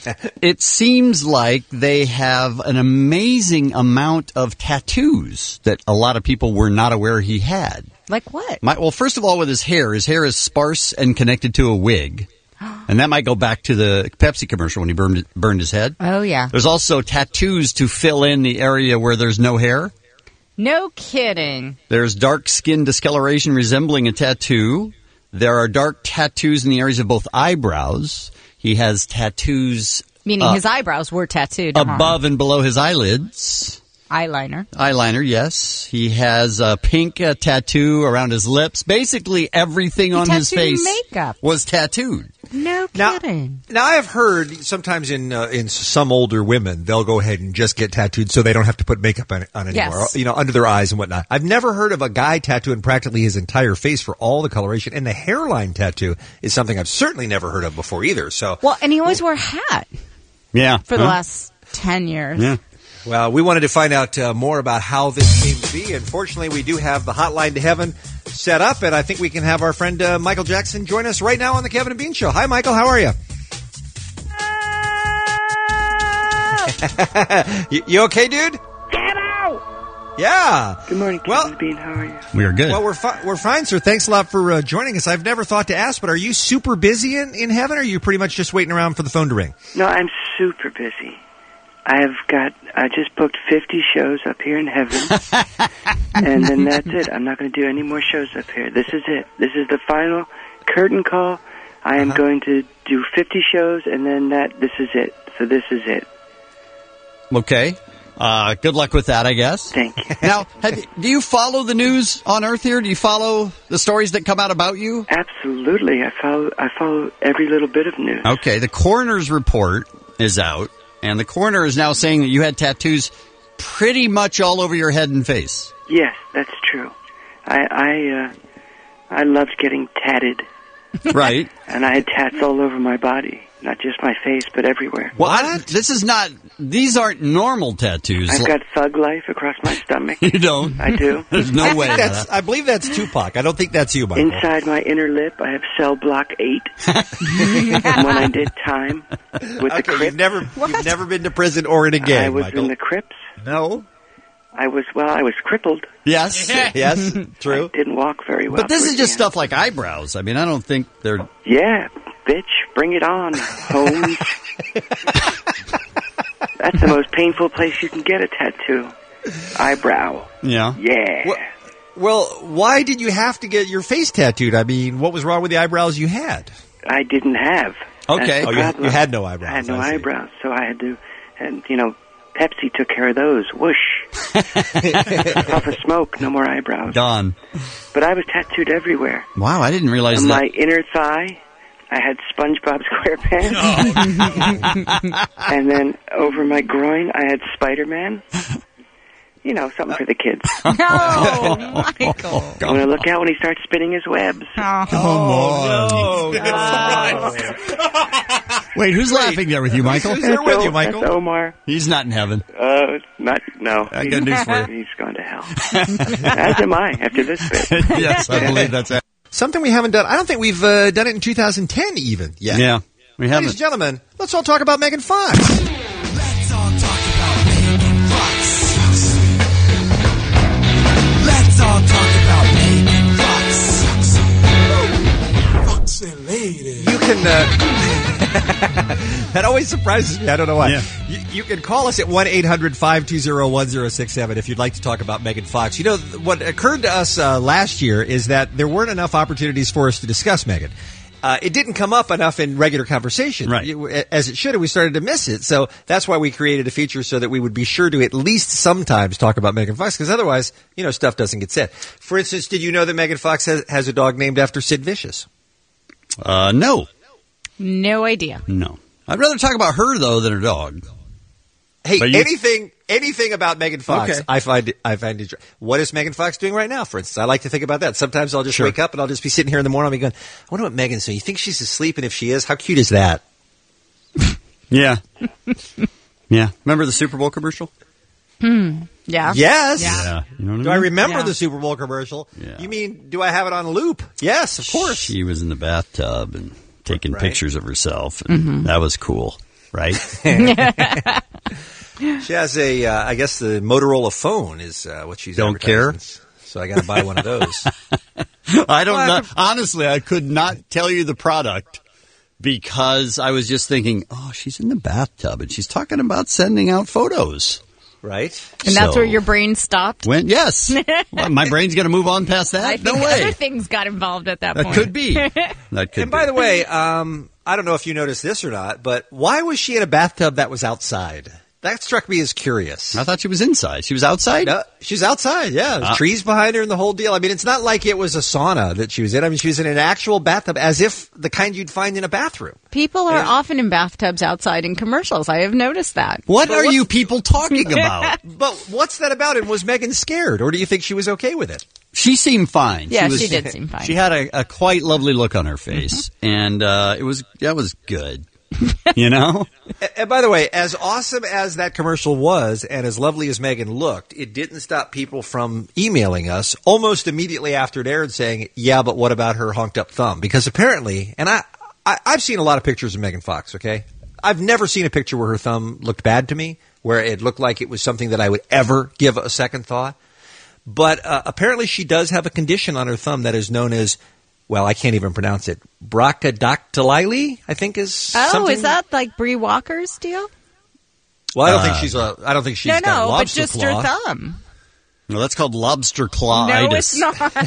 it seems like they have an amazing amount of tattoos that a lot of people were not aware he had. Like what? My, well, first of all, with his hair, his hair is sparse and connected to a wig. And that might go back to the Pepsi commercial when he burned burned his head. Oh, yeah. There's also tattoos to fill in the area where there's no hair. No kidding. There's dark skin discoloration resembling a tattoo. There are dark tattoos in the areas of both eyebrows. He has tattoos Meaning uh, his eyebrows were tattooed. uh-huh. above and below his eyelids. Eyeliner. Eyeliner, yes. He has a pink uh, tattoo around his lips. Basically, everything He on his tattooed face makeup. was tattooed. No Now- kidding. Now, I have heard sometimes in uh, in some older women, they'll go ahead and just get tattooed so they don't have to put makeup on, on anymore, Yes. you know, under their eyes and whatnot. I've never heard of a guy tattooing practically his entire face for all the coloration, and the hairline tattoo is something I've certainly never heard of before either. So, Well, and he always wore a hat Yeah. for the Huh? last ten years. Yeah. Well, we wanted to find out uh, more about how this came to be. Unfortunately, we do have the hotline to heaven set up, and I think we can have our friend uh, Michael Jackson join us right now on the Kevin and Bean Show. Hi, Michael. How are you? you, you okay, dude? Get out! Yeah. Good morning, Kevin Well- and Bean. How are you? We are good. Well, we're fi- we're fine, sir. Thanks a lot for uh, joining us. I've never thought to ask, but are you super busy in, in heaven, or are you pretty much just waiting around for the phone to ring? No, I'm super busy. I have got, I just booked fifty shows up here in heaven, and then that's it. I'm not going to do any more shows up here. This is it. This is the final curtain call. I am Uh-huh. going to do fifty shows, and then that, this is it. So this is it. Okay. Uh, good luck with that, I guess. Thank you. Now, have, you- do you follow the news on Earth here? Do you follow the stories that come out about you? Absolutely. I follow, I follow every little bit of news. Okay, the coroner's report is out, and the coroner is now saying that you had tattoos pretty much all over your head and face. Yes, that's true. I, I, uh, I loved getting tatted. Right. And I had tats all over my body. Not just my face, but everywhere. Well, I, this is not, these aren't normal tattoos. I've got thug life across my stomach. You don't? I do. There's no I way. think that's, I believe that's Tupac. I don't think that's you, Michael. Inside my inner lip, I have cell block eight. And when I did time with the Okay, Crips, you've never you've never been to prison or in a gang, I was Michael. in the Crips. No. I was, well, I was crippled. Yes. Yes, true. Didn't walk very well. But this towards is the just end. stuff like eyebrows. I mean, I don't think they're... Yeah, bitch, bring it on, Holmes. That's the most painful place you can get a tattoo. Eyebrow. Yeah. Yeah. Well, well, why did you have to get your face tattooed? I mean, what was wrong with the eyebrows you had? I didn't have. Okay. That's the Oh, you- problem. you had no eyebrows, I had no I see. eyebrows, so I had to, and you know, Pepsi took care of those. Whoosh. Puff of smoke, no more eyebrows. Gone. But I was tattooed everywhere. Wow, I didn't realize On that. my inner thigh, I had SpongeBob SquarePants. And then over my groin, I had Spider-Man. You know, something for the kids. No, Michael. I'm going to look out when he starts spinning his webs. Oh, no. Wait, who's laughing there with you, Michael? Who's there with you, Michael? That's Omar. He's not in heaven. Uh, not, no. I got news for you. He's gone to hell. As am I, after this bit. Yes, I believe that's it. Something we haven't done. I don't think we've uh, done it in two thousand ten even yet. Yeah, we Ladies haven't. and gentlemen, let's all talk about Megan Fox. Let's all talk about Megan Fox. Let's all talk about Megan Fox. Foxy lady. You can. Uh, that always surprises me. I don't know why. Yeah. You, you can call us at one eight hundred five two zero one zero six seven if you'd like to talk about Megan Fox. You know, what occurred to us uh, last year is that there weren't enough opportunities for us to discuss Megan. Uh, it didn't come up enough in regular conversation, Right. You- as it should, and we started to miss it. So that's why we created a feature so that we would be sure to at least sometimes talk about Megan Fox, because otherwise, you know, stuff doesn't get said. For instance, did you know that Megan Fox has, has a dog named after Sid Vicious? Uh, no. No idea. No. I'd rather talk about her, though, than her dog. Hey, But you- anything anything about Megan Fox, Okay. I find I find it. What is Megan Fox doing right now? For instance, I like to think about that. Sometimes I'll just Sure. wake up and I'll just be sitting here in the morning. I'll be going, I wonder what Megan's doing. You think she's asleep? And if she is, how cute is that? Yeah. Yeah. Remember the Super Bowl commercial? Hmm. Yeah. Yes. Yeah. You know what Do I I mean? remember Yeah. the Super Bowl commercial? Yeah. You mean, do I have it on loop? Yes, of course. She was in the bathtub and taking Right. pictures of herself. And that was cool, right? She has a, uh, I guess the Motorola phone is uh, what she's Don't care? advertising. So I got to buy one of those. I don't know. Honestly, I could not tell you the product because I was just thinking, oh, she's in the bathtub and she's talking about sending out photos. Right? And that's So- where your brain stopped? When, yes. Well, my brain's going to move on past that? I No think way. other things got involved at that, That point. could be. That could And by be. the way, um, I don't know if you noticed this or not, but why was she in a bathtub that was outside? That struck me as curious. I thought she was inside. She was outside? No, she's outside, yeah. There's Ah. trees behind her and the whole deal. I mean, it's not like it was a sauna that she was in. I mean, she was in an actual bathtub as if the kind you'd find in a bathroom. People are Yeah. often in bathtubs outside in commercials. I have noticed that. What But are what's- you people talking about? But what's that about? And was Megan scared, or do you think she was okay with it? She seemed fine. Yeah, was- she did seem fine. She had a, a quite lovely look on her face, and uh, it was that was good. You know? And, and by the way, as awesome as that commercial was and as lovely as Megan looked, it didn't stop people from emailing us almost immediately after it aired saying, yeah, but what about her honked up thumb? Because apparently, and I, I, I've seen a lot of pictures of Megan Fox, okay? I've never seen a picture where her thumb looked bad to me, where it looked like it was something that I would ever give a second thought. But uh, apparently she does have a condition on her thumb that is known as, well, I can't even pronounce it, brachydactyly, I think is Oh, something. is that like Bree Walker's deal? Well, I don't Uh, think she's a. I don't think she's no, got no, but lobster just claw. her thumb. No, that's called lobster clawitis. No, it's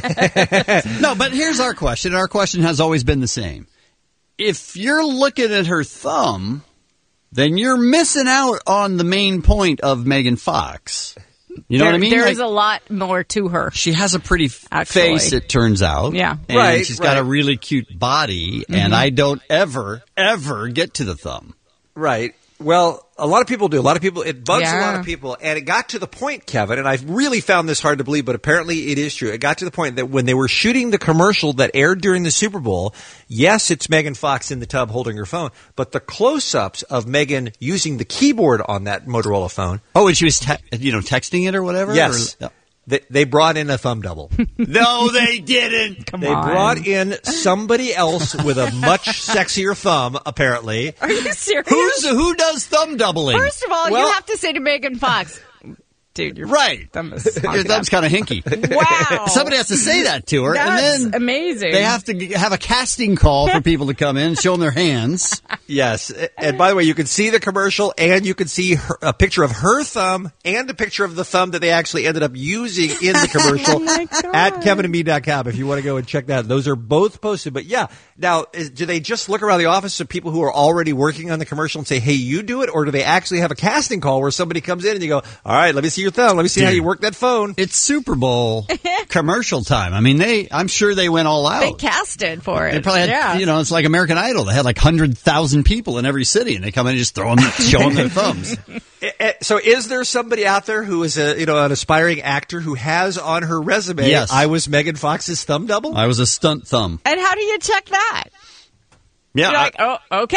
not. No, but here's our question. Our question has always been the same. If you're looking at her thumb, then you're missing out on the main point of Megan Fox. You know there, what I mean? There Like, is a lot more to her. she has a pretty f- Actually. face, it turns out. Yeah. And Right, she's got right. a really cute body, and Mhm. I don't ever, ever get to the thumb. Right. Well, a lot of people do. A lot of people, it bugs a lot Yeah. of people. And it got to the point, Kevin, and I've really found this hard to believe, but apparently it is true. It got to the point that when they were shooting the commercial that aired during the Super Bowl, yes, it's Megan Fox in the tub holding her phone, but the close-ups of Megan using the keyboard on that Motorola phone. Oh, and she was, te- you know, texting it or whatever? Yes. Or- They, they brought in a thumb double. No, they didn't. Come They on. brought in somebody else with a much sexier thumb, apparently. Are you serious? Who's, who does thumb doubling? First of all, Well- you have to say to Megan Fox, dude, your Right. thumb is Your thumb's kind of hinky. Wow. Somebody has to say that to her, That's and then amazing. they have to g- have a casting call for people to come in, show them their hands. Yes. And by the way, you can see the commercial and you can see her, a picture of her thumb and a picture of the thumb that they actually ended up using in the commercial Oh my God. at kevin and me dot com if you want to go and check that. Those are both posted. But yeah, now, is, do they just look around the office of people who are already working on the commercial and say, hey, you do it? Or do they actually have a casting call where somebody comes in and you go, all right, let me see your thumb. Let me see how Dude. you work that phone. It's Super Bowl commercial time. I mean, they. I'm sure they went all out. They casted for it. They probably had, yeah. you know, it's like American Idol. They had like one hundred thousand people in every city, and they come in and just throw them, show them their thumbs. Eh, eh, So is there somebody out there who is a, you know, an aspiring actor who has on her resume, Yes. I was Megan Fox's thumb double? I was a stunt thumb. And how do you check that? Yeah, You're like, oh, okay.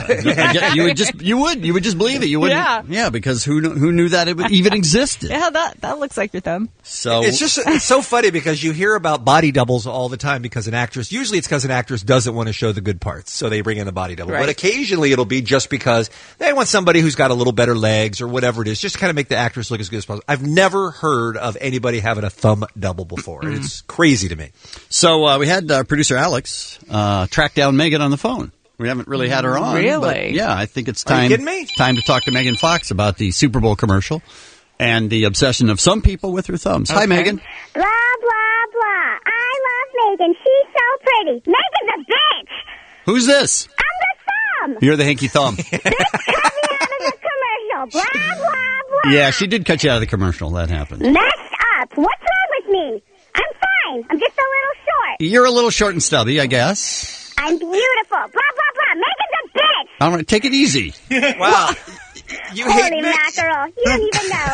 I- you would just you would you would just believe it. You wouldn't. Yeah. yeah because who kn- who knew that it would even existed? Yeah, that that looks like your thumb. So It's just it's so funny because you hear about body doubles all the time because an actress usually it's because an actress doesn't want to show the good parts, so they bring in a body double. Right. But occasionally it'll be just because they want somebody who's got a little better legs or whatever it is, just to kind of make the actress look as good as possible. I've never heard of anybody having a thumb double before. Mm-hmm. It's crazy to me. So uh, we had uh, producer Alex uh, track down Megan on the phone. We haven't really had her on. Really? but yeah, I think it's Are you time. kidding me? Time to talk to Megan Fox about the Super Bowl commercial and the obsession of some people with her thumbs. Hi, Okay. Megan. Blah, blah, blah. I love Megan. She's so pretty. Megan's a bitch. Who's this? I'm the thumb. You're the hanky thumb. Cut me out of the commercial. Blah, blah, blah. Yeah, she did cut you out of the commercial. That happened. Messed up. What's wrong with me? I'm fine. I'm just a little short. You're a little short and stubby, I guess. I'm beautiful. Blah, blah, blah. Megan's a bitch. All right, take it easy. Wow. You hate Holy me. mackerel. You don't even know.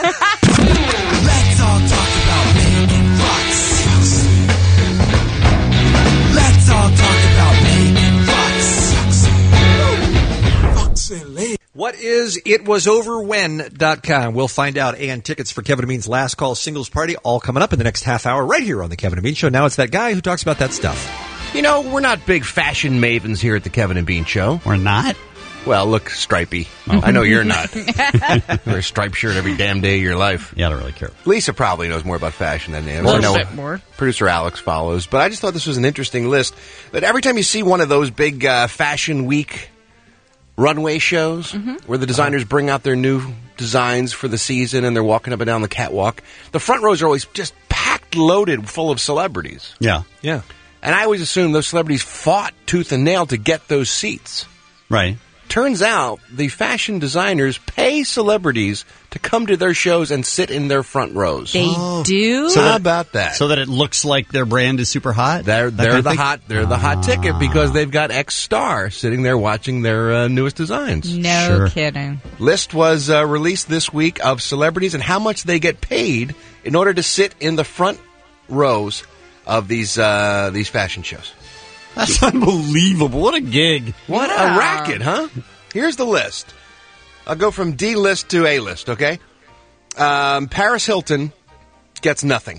Let's all talk about Megan Fox. Let's all talk about Megan Fox. Fox and Lee. What is it was over when dot com? We'll find out. And tickets for Kevin and Bean's Last Call Singles Party all coming up in the next half hour right here on the Kevin and Bean Show. Now it's that guy who talks about that stuff. You know, we're not big fashion mavens here at the Kevin and Bean Show. We're not? Well, look, stripey. I know you're not. Wear a striped shirt every damn day of your life. Yeah, I don't really care. Lisa probably knows more about fashion than him. A I little know bit more. Producer Alex follows. But I just thought this was an interesting list. That every time you see one of those big uh, Fashion Week runway shows Mm-hmm. where the designers bring out their new designs for the season and they're walking up and down the catwalk, the front rows are always just packed, loaded, full of celebrities. Yeah. Yeah. And I always assumed those celebrities fought tooth and nail to get those seats. Right. Turns out the fashion designers pay celebrities to come to their shows and sit in their front rows. They do? So how about that? So that it looks like their brand is super hot? They're That they're kind of the thing? hot they're the hot ticket because they've got X star sitting there watching their uh, newest designs. No Sure. kidding. List was uh, released this week of celebrities and how much they get paid in order to sit in the front rows of these uh, these fashion shows. That's unbelievable. What a gig. What Yeah. a racket, huh? Here's the list. I'll go from D list to A list, okay? Um, Paris Hilton gets nothing.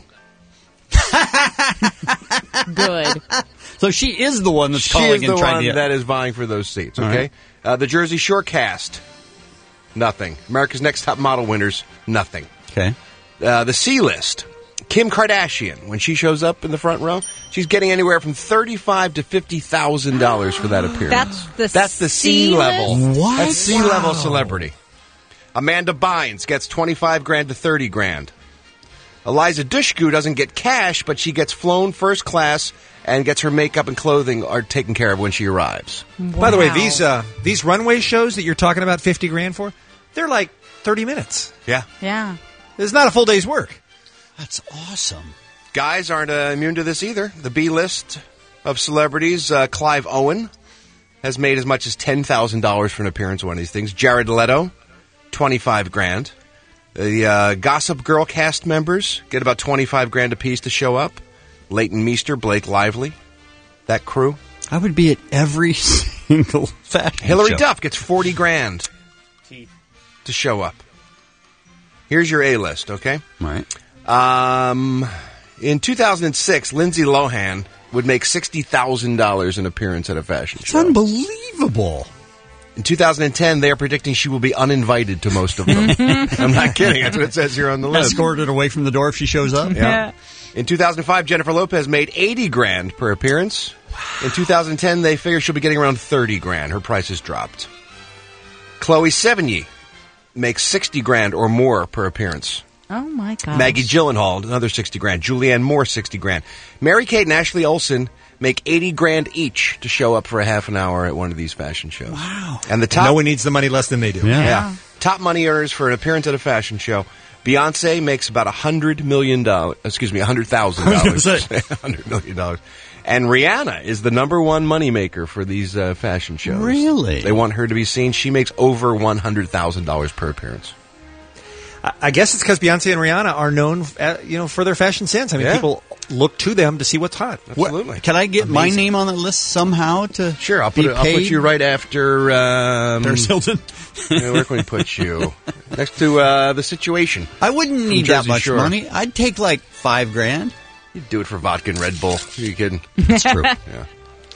Good. So she is the one that's She calling is the and trying one to... that is vying for those seats, All okay? right. Uh, the Jersey Shore cast, nothing. America's Next Top Model winners, nothing. Okay. Uh, the C list, Kim Kardashian, when she shows up in the front row, she's getting anywhere from thirty-five to fifty thousand dollars for that appearance. That's the That's the C C level. list? What? That's C level Wow. celebrity. Amanda Bynes gets twenty-five grand to thirty grand. Eliza Dushku doesn't get cash, but she gets flown first class and gets her makeup and clothing are taken care of when she arrives. By the way, these uh, these runway shows that you're talking about fifty grand for, they're like thirty minutes. Yeah. Yeah. It's not a full day's work. That's awesome. Guys aren't uh, immune to this either. The B list of celebrities, uh, Clive Owen has made as much as ten thousand dollars for an appearance on one of these things. Jared Leto, twenty-five grand. The uh, Gossip Girl cast members get about twenty-five grand apiece to show up. Leighton Meester, Blake Lively, that crew. I would be at every single fashion Hillary show. Duff gets forty grand to show up. Here's your A list, okay? All right. Um, in two thousand six, Lindsay Lohan would make sixty thousand dollars an appearance at a fashion It's show. unbelievable. In two thousand ten, they are predicting she will be uninvited to most of them. I'm not kidding. That's what it says here on the list. Escorted away from the door if she shows up? Yeah. In two thousand five, Jennifer Lopez made eighty grand per appearance. In two thousand ten, they figure she'll be getting around thirty grand. Her price has dropped. Chloe Sevigny makes sixty grand or more per appearance. Oh, my God. Maggie Gyllenhaal, another sixty grand. Julianne Moore, sixty grand. Mary-Kate and Ashley Olsen make eighty grand each to show up for a half an hour at one of these fashion shows. Wow. And the top... No one needs the money less than they do. Yeah. Yeah. Top money earners for an appearance at a fashion show. Beyonce makes about one hundred million dollars. Excuse me, one hundred thousand dollars. one hundred million dollars. And Rihanna is the number one moneymaker for these uh, fashion shows. Really? They want her to be seen. She makes over one hundred thousand dollars per appearance. I- I guess it's because Beyonce and Rihanna are known, uh, you know, for their fashion sense. I mean, Yeah. people look to them to see what's hot. Absolutely. Can I get my Amazing. name on that list somehow to Sure, I'll be put, it, I'll put paid? you right after... Um, Paris Hilton? yeah, where can we put you? Next to uh, The Situation. I wouldn't From need that Jersey much Shore. money. I'd take like five grand. You'd do it for vodka and Red Bull. Are you kidding? That's true. Yeah.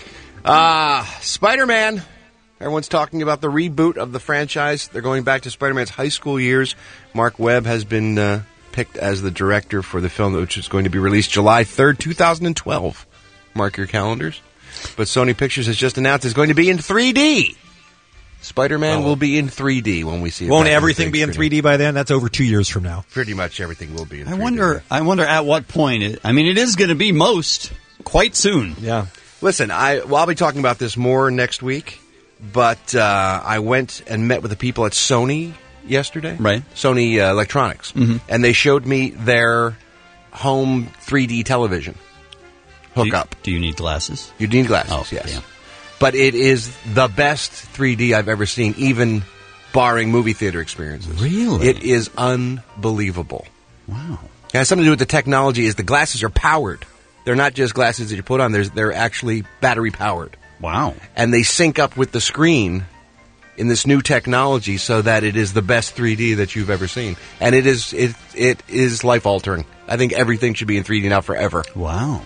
Uh, Spider-Man. Everyone's talking about the reboot of the franchise. They're going back to Spider-Man's high school years. Mark Webb has been uh, picked as the director for the film, which is going to be released July third, twenty twelve. Mark your calendars. But Sony Pictures has just announced it's going to be in three D. Spider-Man Oh. will be in three D when we see it. Won't back on everything the be in big three D by then? That's over two years from now. Pretty much everything will be in I three D. wonder. I wonder at what point. It, I mean, it is going to be most quite soon. Yeah. Listen, I, well, I'll be talking about this more next week, but uh, I went and met with the people at Sony yesterday. Right. Sony uh, Electronics. Mhm. And they showed me their home three D television Do you, hookup. do you need glasses? You need glasses, Oh, yes. damn. But it is the best three D I've ever seen, even barring movie theater experiences. Really? It is unbelievable. Wow. It has something to do with the technology. Is the glasses are powered. They're not just glasses that you put on. There's, they're actually battery powered. Wow. And they sync up with the screen in this new technology so that it is the best three D that you've ever seen. And it is it it is life altering. I think everything should be in three D now forever. Wow.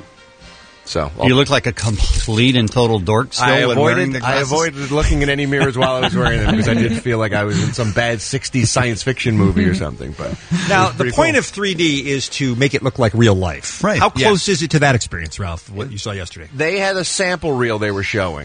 So You look like a complete and total dork still I when wearing avoided the I glasses. avoided looking in any mirrors while I was wearing them because I did feel like I was in some bad sixties science fiction movie or something. But Now, the point of three D is to make it look like real life. Right. How close Yes. is it to that experience, Ralph, what you saw yesterday? they had a sample reel they were showing.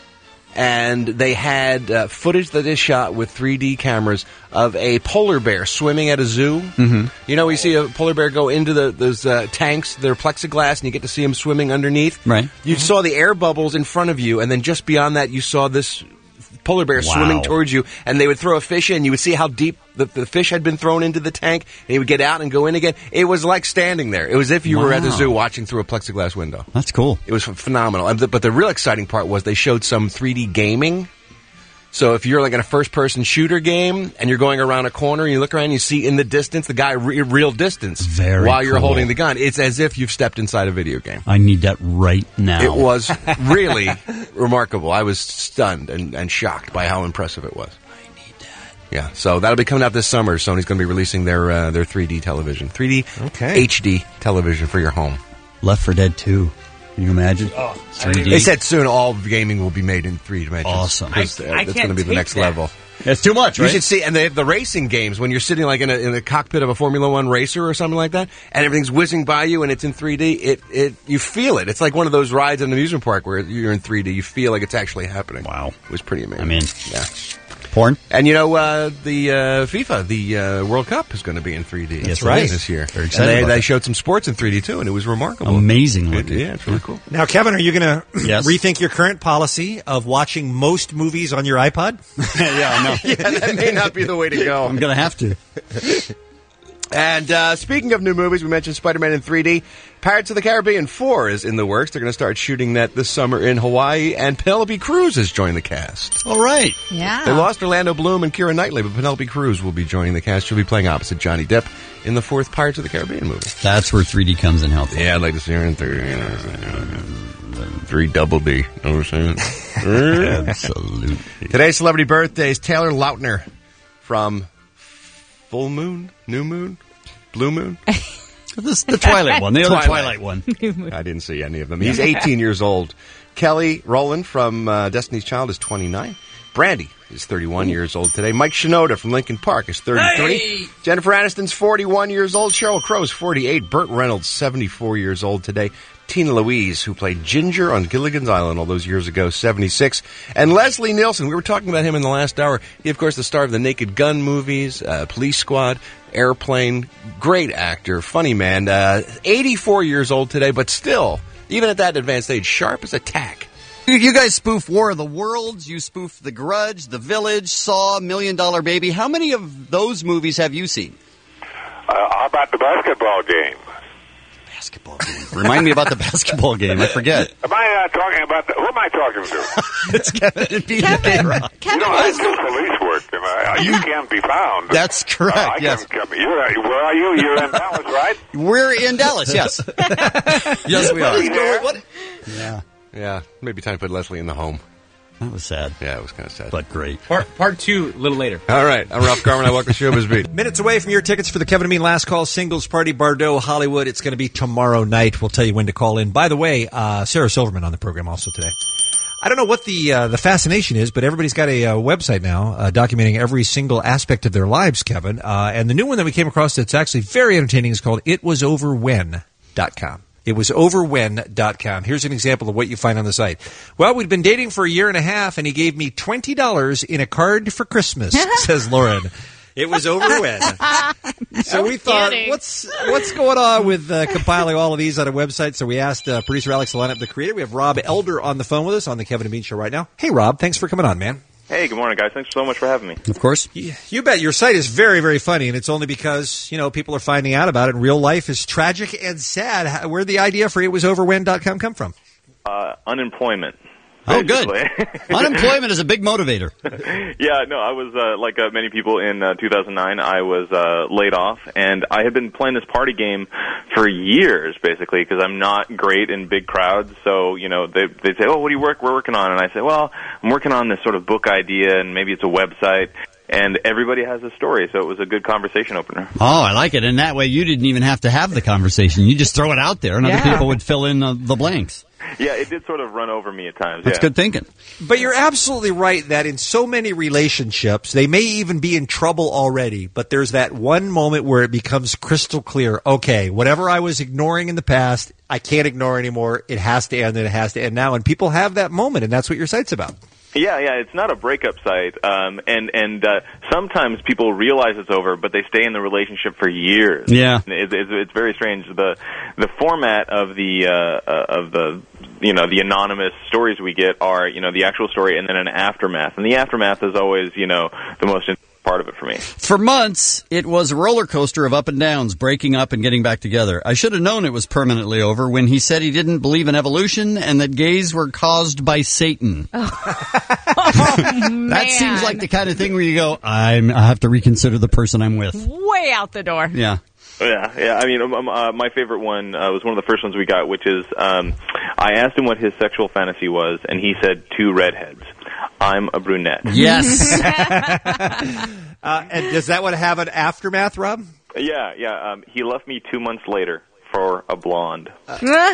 And they had uh, footage that is shot with three D cameras of a polar bear swimming at a zoo. Mm-hmm. You know, we see a polar bear go into the those uh, tanks, they're plexiglass, and you get to see him swimming underneath. Right. You saw the air bubbles in front of you, and then just beyond that, you saw this polar bear Wow. swimming towards you, and they would throw a fish in. You would see how deep the, the fish had been thrown into the tank, and he would get out and go in again. It was like standing there. It was as if you were at the Wow. zoo watching through a plexiglass window. That's cool. It was ph- phenomenal. And the- But the real exciting part was they showed some three D gaming. So if you're like in a first-person shooter game and you're going around a corner and you look around and you see in the distance the guy re- real distance Very while you're cool. holding the gun. It's as if you've stepped inside a video game. I need that right now. It was really remarkable. I was stunned and, and shocked by how impressive it was. I need that. Yeah, so that'll be coming out this summer. Sony's going to be releasing their uh, their three D television, three D Okay. H D television for your home. Left four Dead two. Can you imagine? Oh, three D. They said soon all gaming will be made in three dimensions. Awesome. That's I- I going to can't be the take next that. level. It's too much, You right? should see, and they have the racing games when you're sitting like in, a, in the cockpit of a Formula One racer or something like that, and everything's whizzing by you, and it's in three D. It, it, you feel it. It's like one of those rides at an amusement park where you're in three D. You feel like it's actually happening. Wow, it was pretty amazing. I'm in. Yeah. Porn? And you know, uh, the uh, FIFA, the uh, World Cup is going to be in three D. That's right. This year. Very And excited they, about they that. showed some sports in three D too, and it was remarkable. Amazing It- looking. yeah, it's really cool. Now, Kevin, are you going to Yes. rethink your current policy of watching most movies on your iPod? Yeah, I know. Yeah, that may not be the way to go. I'm going to have to. And uh, speaking of new movies, we mentioned Spider-Man in three D. Pirates of the Caribbean four is in the works. They're going to start shooting that this summer in Hawaii, and Penelope Cruz has joined the cast. All right. Yeah. They lost Orlando Bloom and Keira Knightley, but Penelope Cruz will be joining the cast. She'll be playing opposite Johnny Depp in the fourth Pirates of the Caribbean movie. That's where three D comes in helpful. Yeah, I'd like to see her in three D. Three double D. Know what I'm saying? Absolutely. Today's celebrity birthdays: Taylor Lautner from Full Moon, New Moon, Blue Moon. This, the Twilight one. The other Twilight, one. I didn't see any of them. He's eighteen years old. Kelly Rowland from uh, Destiny's Child is twenty-nine. Brandy is thirty-one years old today. Mike Shinoda from Linkin Park is thirty-three. Hey! Jennifer Aniston's forty-one years old. Sheryl Crow's forty-eight. Burt Reynolds, seventy-four years old today. Tina Louise, who played Ginger on Gilligan's Island all those years ago, seventy-six. And Leslie Nielsen, we were talking about him in the last hour. He, of course, the star of the Naked Gun movies, uh, Police Squad, Airplane. Great actor, funny man. Uh, eighty-four years old today, but still, even at that advanced age, sharp as a tack. You- You guys spoof War of the Worlds. You spoof The Grudge, The Village, Saw, Million Dollar Baby. How many of those movies have you seen? Uh, how about the basketball game? Basketball game. Remind me about the basketball game. I forget. Am I uh, talking about the, who am I talking to? It's Kevin and Peter Kevin. K-Rock. You know, I do police work. And I, I, you can't be found. That's correct, Uh, I yes. can come. You're, where are you? You're in Dallas, right? We're in Dallas, yes. Yes, we are. Are you there? Yeah. Yeah, maybe time to put Leslie in the home. That was sad. Yeah, it was kind of sad. But great. Part part two, a little later. All right, I'm Ralph Garman. I walk the Showbiz Beat. Minutes away from your tickets for the Kevin and Bean Last Call Singles Party, Bordeaux, Hollywood. It's going to be tomorrow night. We'll tell you when to call in. By the way, uh, Sarah Silverman on the program also today. I don't know what the uh, the fascination is, but everybody's got a uh, website now uh, documenting every single aspect of their lives, Kevin. Uh, and the new one that we came across that's actually very entertaining is called it was over when dot com. It was over when dot com. Here's an example of what you find on the site. Well, we'd been dating for a year and a half, and he gave me twenty dollars in a card for Christmas, says Lauren. It was over when. So we thought, kidding. what's what's going on with uh, compiling all of these on a website? So we asked uh, producer Alex to line up the creator. We have Rob Elder on the phone with us on the Kevin and Bean Show right now. Hey, Rob, thanks for coming on, man. Hey, good morning, guys. Thanks so much for having me. Of course. You, you bet. Your site is very, very funny, and it's only because, you know, people are finding out about it. Real life is tragic and sad. How, where'd the idea for it was over when dot com come from? Uh, unemployment. Oh, good. basically. Unemployment is a big motivator. Yeah, no, I was, uh, like uh, many people in uh, two thousand nine, I was uh, laid off, and I had been playing this party game for years, basically, because I'm not great in big crowds. So, you know, they, they'd say, oh, what do you work? We're working on. And I say, well, I'm working on this sort of book idea, and maybe it's a website. And everybody has a story, so it was a good conversation opener. Oh, I like it. And that way you didn't even have to have the conversation. You just throw it out there, and other Yeah. people would fill in uh, the blanks. Yeah, it did sort of run over me at times. That's yeah. good thinking. But you're absolutely right that in so many relationships, they may even be in trouble already, but there's that one moment where it becomes crystal clear. Okay, whatever I was ignoring in the past, I can't ignore anymore. It has to end, and it has to end now. And people have that moment, and that's what your site's about. Yeah, yeah, it's not a breakup site, um, and and uh, sometimes people realize it's over, but they stay in the relationship for years. Yeah, it's, it's, it's very strange. the The format of the uh, uh, of the you know the anonymous stories we get are you know the actual story and then an aftermath, and the aftermath is always you know the most important part of it for me. For months, it was a roller coaster of up and downs, breaking up and getting back together. I should have known it was permanently over when he said he didn't believe in evolution and that gays were caused by Satan. Oh, That seems like the kind of thing where you go, I'm, I have to reconsider the person I'm with. Way out the door. Yeah. Yeah, yeah. I mean, um, uh, my favorite one uh, was one of the first ones we got, which is um, I asked him what his sexual fantasy was, and he said two redheads. I'm a brunette. Yes. uh, and does that one have an aftermath, Rob? Yeah, yeah. Um, he left me two months later for a blonde. Uh,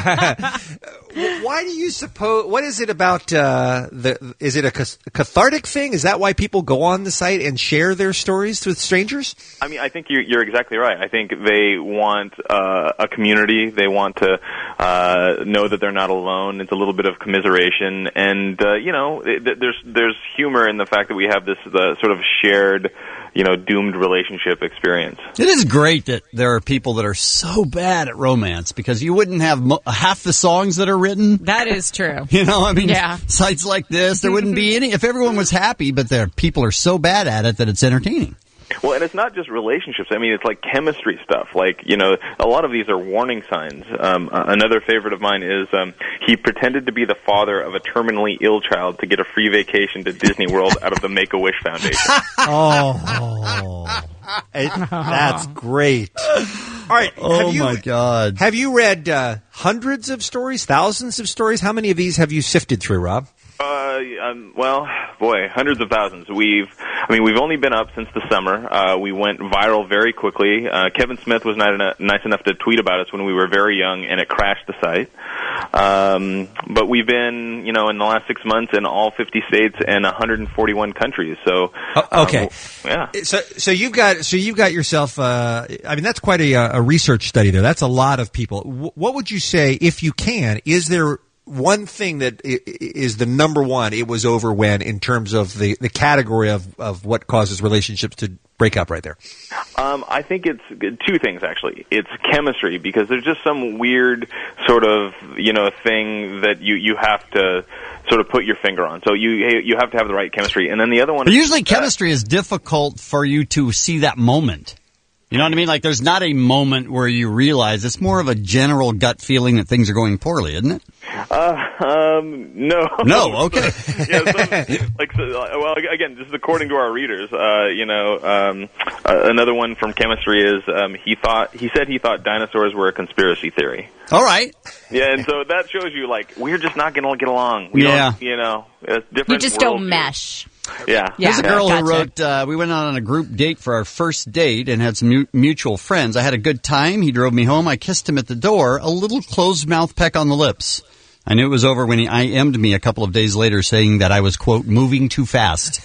why do you suppose? What is it about? Uh, the is it a cathartic thing? Is that why people go on the site and share their stories with strangers? I mean, I think you're, you're exactly right. I think they want uh, a community. They want to uh, know that they're not alone. It's a little bit of commiseration, and uh, you know, it, there's there's humor in the fact that we have this the sort of shared, you know, doomed relationship experience. It is great that there are people that are so bad at romance because you wouldn't have mo- half the songs that are written. That is true. You know, I mean, yeah. sites like this, there wouldn't be any if everyone was happy, but there people are so bad at it that it's entertaining. Well, and it's not just relationships. I mean, it's like chemistry stuff. Like, you know, a lot of these are warning signs. Um, uh, another favorite of mine is um, he pretended to be the father of a terminally ill child to get a free vacation to Disney World out of the Make-A-Wish Foundation. Oh, it, that's great. All right. Oh, have you, my God. Have you read uh, hundreds of stories, thousands of stories? How many of these have you sifted through, Rob? Uh, um, well, boy, hundreds of thousands. We've, I mean, we've only been up since the summer. Uh, we went viral very quickly. Uh, Kevin Smith was not enough, nice enough to tweet about us when we were very young, and it crashed the site. Um, but we've been, you know, in the last six months in all fifty states and one hundred forty-one countries. So, oh, okay, um, yeah. So, so you've got, so you've got yourself. Uh, I mean, that's quite a, a research study there. That's a lot of people. W- what would you say, if you can? Is there one thing that is the number one, it was over when, in terms of the, the category of, of what causes relationships to break up right there? Um, I think it's two things, actually. It's chemistry, because there's just some weird sort of, you know, thing that you, you have to sort of put your finger on. So you you have to have the right chemistry. And then the other one But is... usually chemistry uh, is difficult for you to see that moment. You know what I mean? Like, there's not a moment where you realize. It's more of a general gut feeling that things are going poorly, isn't it? Uh, um, no. No, okay. yeah, some, like, so, well, again, this is according to our readers. Uh, you know, um, uh, another one from chemistry is um, he thought he said he thought dinosaurs were a conspiracy theory. All right. Yeah, and so that shows you, like, we're just not going to get along. We yeah. don't, you know, it's different. You just don't mesh. Yeah. yeah. There's a girl gotcha. who wrote, uh, we went out on a group date for our first date and had some mu- mutual friends. I had a good time. He drove me home. I kissed him at the door, a little closed mouth peck on the lips. I knew it was over when he I M'd me a couple of days later saying that I was, quote, moving too fast.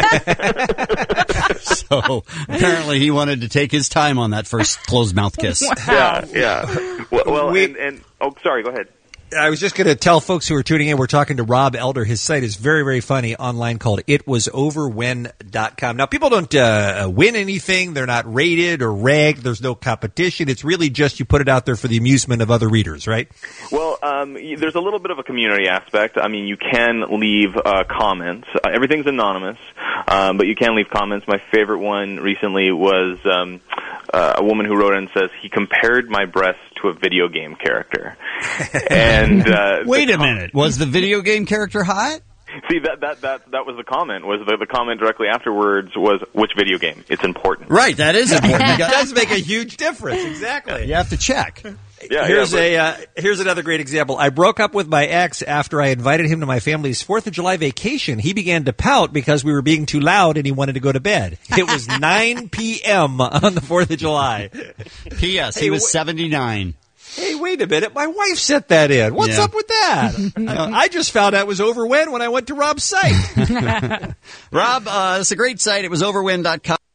So apparently he wanted to take his time on that first closed mouth kiss. Wow. Yeah, yeah. Well, well we, and, and, oh, sorry, go ahead. I was just going to tell folks who are tuning in, we're talking to Rob Elder. His site is very, very funny online called it was over when dot com. Now, people don't uh, win anything. They're not rated or ragged. There's no competition. It's really just you put it out there for the amusement of other readers, right? Well, um, there's a little bit of a community aspect. I mean, you can leave uh, comments. Uh, everything's anonymous, um, but you can leave comments. My favorite one recently was um, uh, a woman who wrote in and says, he compared my breasts to a video game character. And uh, wait a minute, was the video game character hot? See, that that that that was the comment. Was the, the comment directly afterwards was, which video game? It's important. Right, that is important. It does make a huge difference. Exactly. You have to check. Yeah, here's yeah, a uh, here's another great example. I broke up with my ex after I invited him to my family's Fourth of July vacation. He began to pout because we were being too loud and he wanted to go to bed. It was nine p.m. on the Fourth of July. P S. He was seventy-nine. Hey, wait a minute. My wife sent that in. What's yeah. up with that? uh, I just found out it was over when when I went to Rob's site. Rob, uh, it's a great site. It was over when dot com.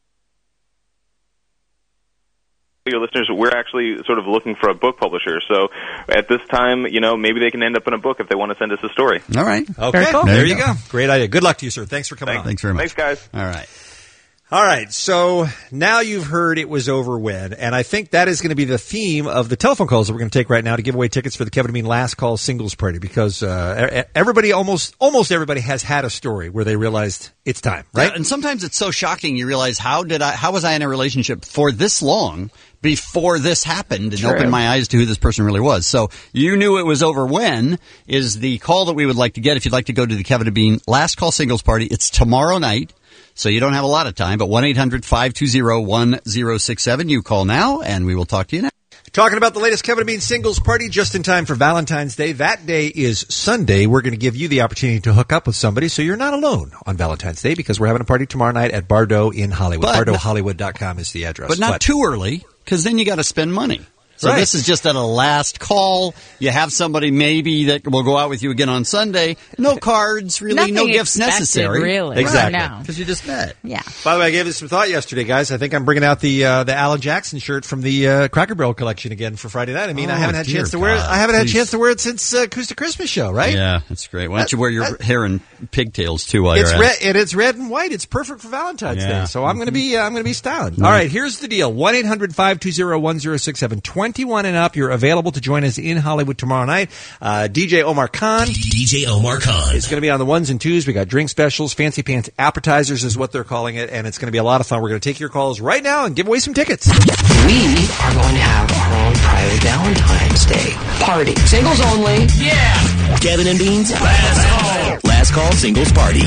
Your listeners, we're actually sort of looking for a book publisher. So at this time, you know, maybe they can end up in a book if they want to send us a story. All right. Okay. Cool. There, there you you go. go. Great idea. Good luck to you, sir. Thanks for coming Thanks. on. Thanks very much. Thanks, guys. All right. All right, so now you've heard it was over when, and I think that is going to be the theme of the telephone calls that we're going to take right now to give away tickets for the Kevin and Bean Last Call Singles Party, because uh, everybody, almost almost everybody, has had a story where they realized it's time, right? Yeah, and sometimes it's so shocking you realize how did I, how was I in a relationship for this long before this happened, and True. opened my eyes to who this person really was. So you knew it was over when is the call that we would like to get if you'd like to go to the Kevin and Bean Last Call Singles Party. It's tomorrow night. So you don't have a lot of time, but one eight hundred five two zero one zero six seven. You call now, and we will talk to you now. Talking about the latest Kevin and Bean Singles Party just in time for Valentine's Day. That day is Sunday. We're going to give you the opportunity to hook up with somebody so you're not alone on Valentine's Day, because we're having a party tomorrow night at Bardo in Hollywood. Bardo Hollywood dot com is the address. But not But- too early, because then you got to spend money. So Right. this is just at a last call. You have somebody maybe that will go out with you again on Sunday. No cards, really, Nothing no gifts expected, necessary. really, Exactly. right now. Because you just met. Yeah. By the way, I gave it some thought yesterday, guys. I think I'm bringing out the uh, the Alan Jackson shirt from the uh, Cracker Barrel collection again for Friday night. I mean, I Oh, haven't had a dear chance to wear it. God, I haven't had a please. chance to wear it since uh, Acoustic Christmas show, right? Yeah, that's great. Why don't you wear your that- hair in pigtails too while It's you're red, at it? and it's red and white. It's perfect for Valentine's Yeah. Day. So I'm going to be, uh, I'm going to be styling. Mhm. All right, here's the deal: one eight hundred five two zero one zero six seven. twenty-one and up. You're available to join us in Hollywood tomorrow night. Uh, D J Omar Khan. D J Omar Khan. It's going to be on the ones and twos. We got drink specials, fancy pants appetizers is what they're calling it, and it's going to be a lot of fun. We're going to take your calls right now and give away some tickets. We are going to have our own private Valentine's Day party. Singles only. Yeah. Kevin and Bean's Last Call. Last Call Singles Party.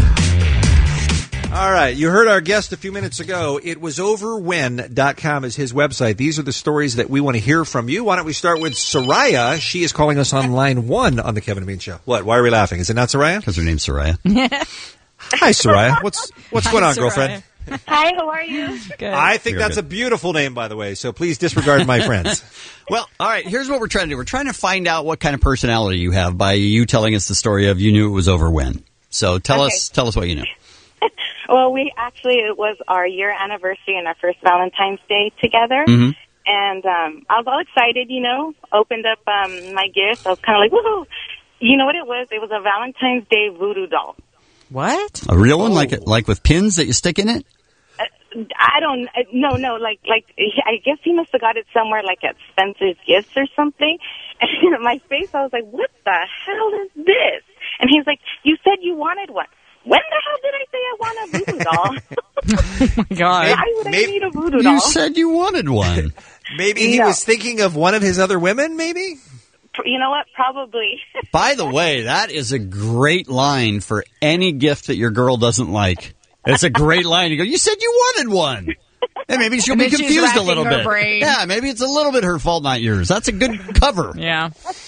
All right, you heard our guest a few minutes ago. It was over when dot com is his website. These are the stories that we want to hear from you. Why don't we start with Soraya? She is calling us on line one on the Kevin and Bean Show. What? Why are we laughing? Is it not Soraya? Because her name's Soraya. Hi, Soraya. What's what's going on, Soraya. girlfriend? Hi, how are you? Good. I think You're that's good. a beautiful name, by the way, so please disregard my friends. Well, all right, here's what we're trying to do. We're trying to find out what kind of personality you have by you telling us the story of you knew it was over when. So tell Okay. us tell us what you know. Well, we actually, it was our year anniversary and our first Valentine's Day together. Mm-hmm. And um, I was all excited, you know, opened up um, my gift. I was kind of like, woohoo. You know what it was? It was a Valentine's Day voodoo doll. What? A real one, like like with pins that you stick in it? I don't, uh, no, no, like, like, I guess he must have got it somewhere, like at Spencer's Gifts or something. And my face, I was like, what the hell is this? And he's like, you said you wanted one. When the hell did I say I want a voodoo doll? Oh my God. Why would I Maybe- need a voodoo doll? You said you wanted one. Maybe he No. was thinking of one of his other women, maybe? You know what? Probably. By the way, that is a great line for any gift that your girl doesn't like. It's a great line. You go, you said you wanted one. And maybe she'll And be then she's confused a racking little her bit. brain. Yeah, maybe it's a little bit her fault, not yours. That's a good cover. Yeah.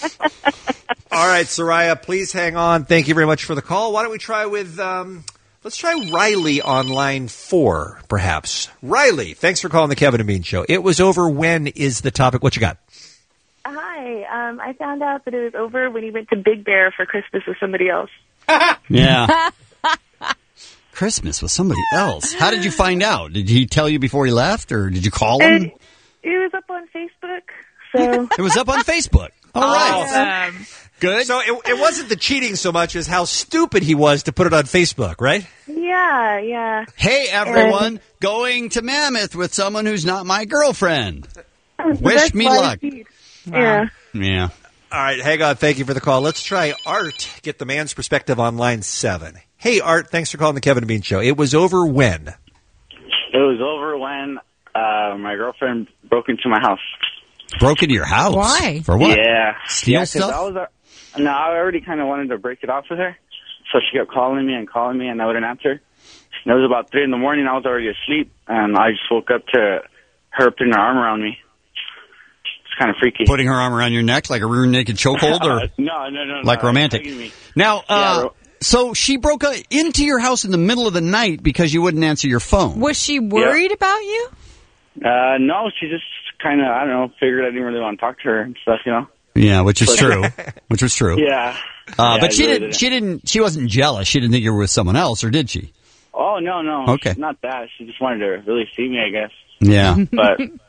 All right, Soraya, please hang on. Thank you very much for the call. Why don't we try with, um, let's try Riley on line four, perhaps. Riley, thanks for calling the Kevin and Bean Show. It was over when is the topic. What you got? Hi. Um, I found out that it was over when he went to Big Bear for Christmas with somebody else. Yeah. Christmas with somebody else. How did you find out? Did he tell you before he left, or did you call him? And it was up on Facebook, so It was up on Facebook. All right. Awesome. Good. So it, it wasn't the cheating so much as how stupid he was to put it on Facebook, right? yeah, yeah. Hey, everyone, going to Mammoth with someone who's not my girlfriend. Wish That's me why luck. he- Yeah. Yeah. All right, hang on. Thank you for the call. Let's try Art. Get the man's perspective on line seven. Hey, Art. Thanks for calling the Kevin and Bean Show. It was over when? It was over when uh, my girlfriend broke into my house. Broke into your house? Why? For what? Yeah. Steal yeah, 'cause stuff? I was, uh, no, I already kind of wanted to break it off with her. So she kept calling me and calling me, and I wouldn't answer. And it was about three in the morning. I was already asleep, and I just woke up to her putting her arm around me. It's kind of freaky. Putting her arm around your neck like a rear naked chokehold, or Uh, no, no, no. like no, romantic? hugging me. Now, Yeah, uh, ro- so she broke uh, into your house in the middle of the night because you wouldn't answer your phone. Was she worried about you? Uh, no, she just kind of, I don't know, figured I didn't really want to talk to her and stuff, you know? Yeah, which is But- true. Which was true. Yeah. Uh, Yeah, but I she really didn't. She didn't. She wasn't jealous. She didn't think you were with someone else, or did she? Oh, no, no. Okay. Not that. She just wanted to really see me, I guess. Yeah. But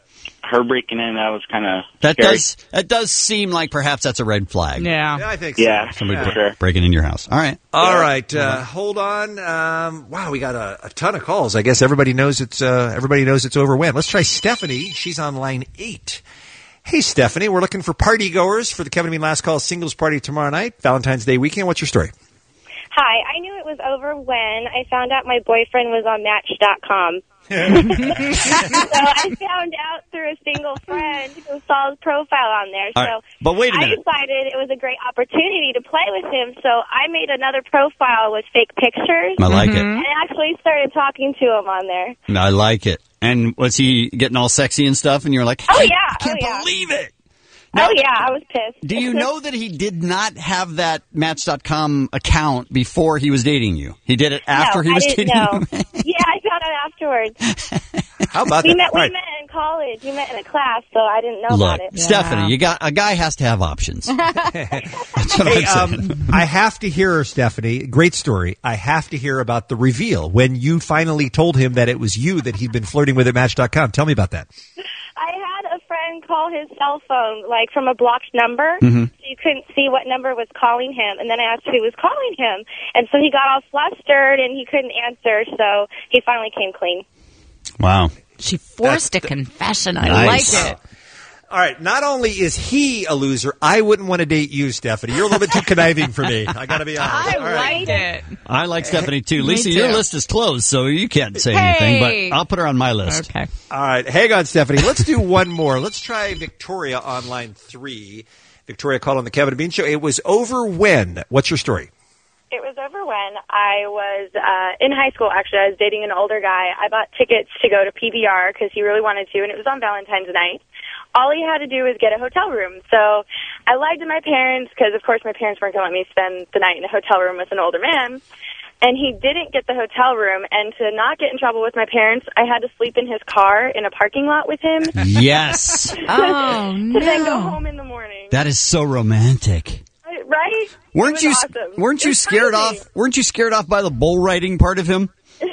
her breaking in, that was kind of That scary. does that does seem like perhaps that's a red flag. Yeah. Yeah, I think so. Yeah, Somebody for bre- sure. breaking in your house. All right. All right, uh, hold on. Um, wow, we got a, a ton of calls. I guess everybody knows it's uh, everybody knows it's over when. Let's try Stephanie. She's on line eight. Hey, Stephanie, we're looking for party goers for the Kevin and Bean Last Call singles party tomorrow night, Valentine's Day weekend. What's your story? Hi, I knew it was over when I found out my boyfriend was on Match dot com. So I found out through a single friend who saw his profile on there. So All right, but wait a I minute. decided it was a great opportunity to play with him. So I made another profile with fake pictures. I like it. And actually started talking to him on there. I like it. And was he getting all sexy and stuff? And you're like, Oh, "I yeah. can't oh, yeah. believe it. oh, yeah. I was pissed. Do you know that he did not have that Match dot com account before he was dating you? He did it after no, he was I didn't dating know. you? Yeah, I found out afterwards. How about we that? met. We All right. met in college. We met in a class, so I didn't know Look, about it. Stephanie, you got a guy has to have options. That's what Hey, I'm saying. um, I have to hear, Stephanie, great story. I have to hear about the reveal when you finally told him that it was you that he'd been flirting with at Match dot com. Tell me about that. I had a friend call his cell phone, like, from a blocked number, Mm-hmm. so you couldn't see what number was calling him, and then I asked who was calling him, and so he got all flustered, and he couldn't answer, so he finally came clean. Wow. She forced a confession. I Nice. like it. All right. Not only is he a loser, I wouldn't want to date you, Stephanie. You're a little bit too conniving for me. I got to be honest. I All right. like it. I like Stephanie too. Me Lisa, too. your list is closed, so you can't say Hey. anything, but I'll put her on my list. Okay. All right. Hang on, Stephanie. Let's do one more. Let's try Victoria on line three. Victoria called on the Kevin and Bean Show. It was over when? What's your story? It was over when I was uh, in high school, actually. I was dating an older guy. I bought tickets to go to P B R because he really wanted to, and it was on Valentine's night. All he had to do was get a hotel room. So I lied to my parents because, of course, my parents weren't going to let me spend the night in a hotel room with an older man. And he didn't get the hotel room. And to not get in trouble with my parents, I had to sleep in his car in a parking lot with him. Yes. Oh, To then go no. home in the morning. That is so romantic. Right? Weren't It was you awesome. weren't It you was scared crazy. off? Weren't you scared off by the bull riding part of him?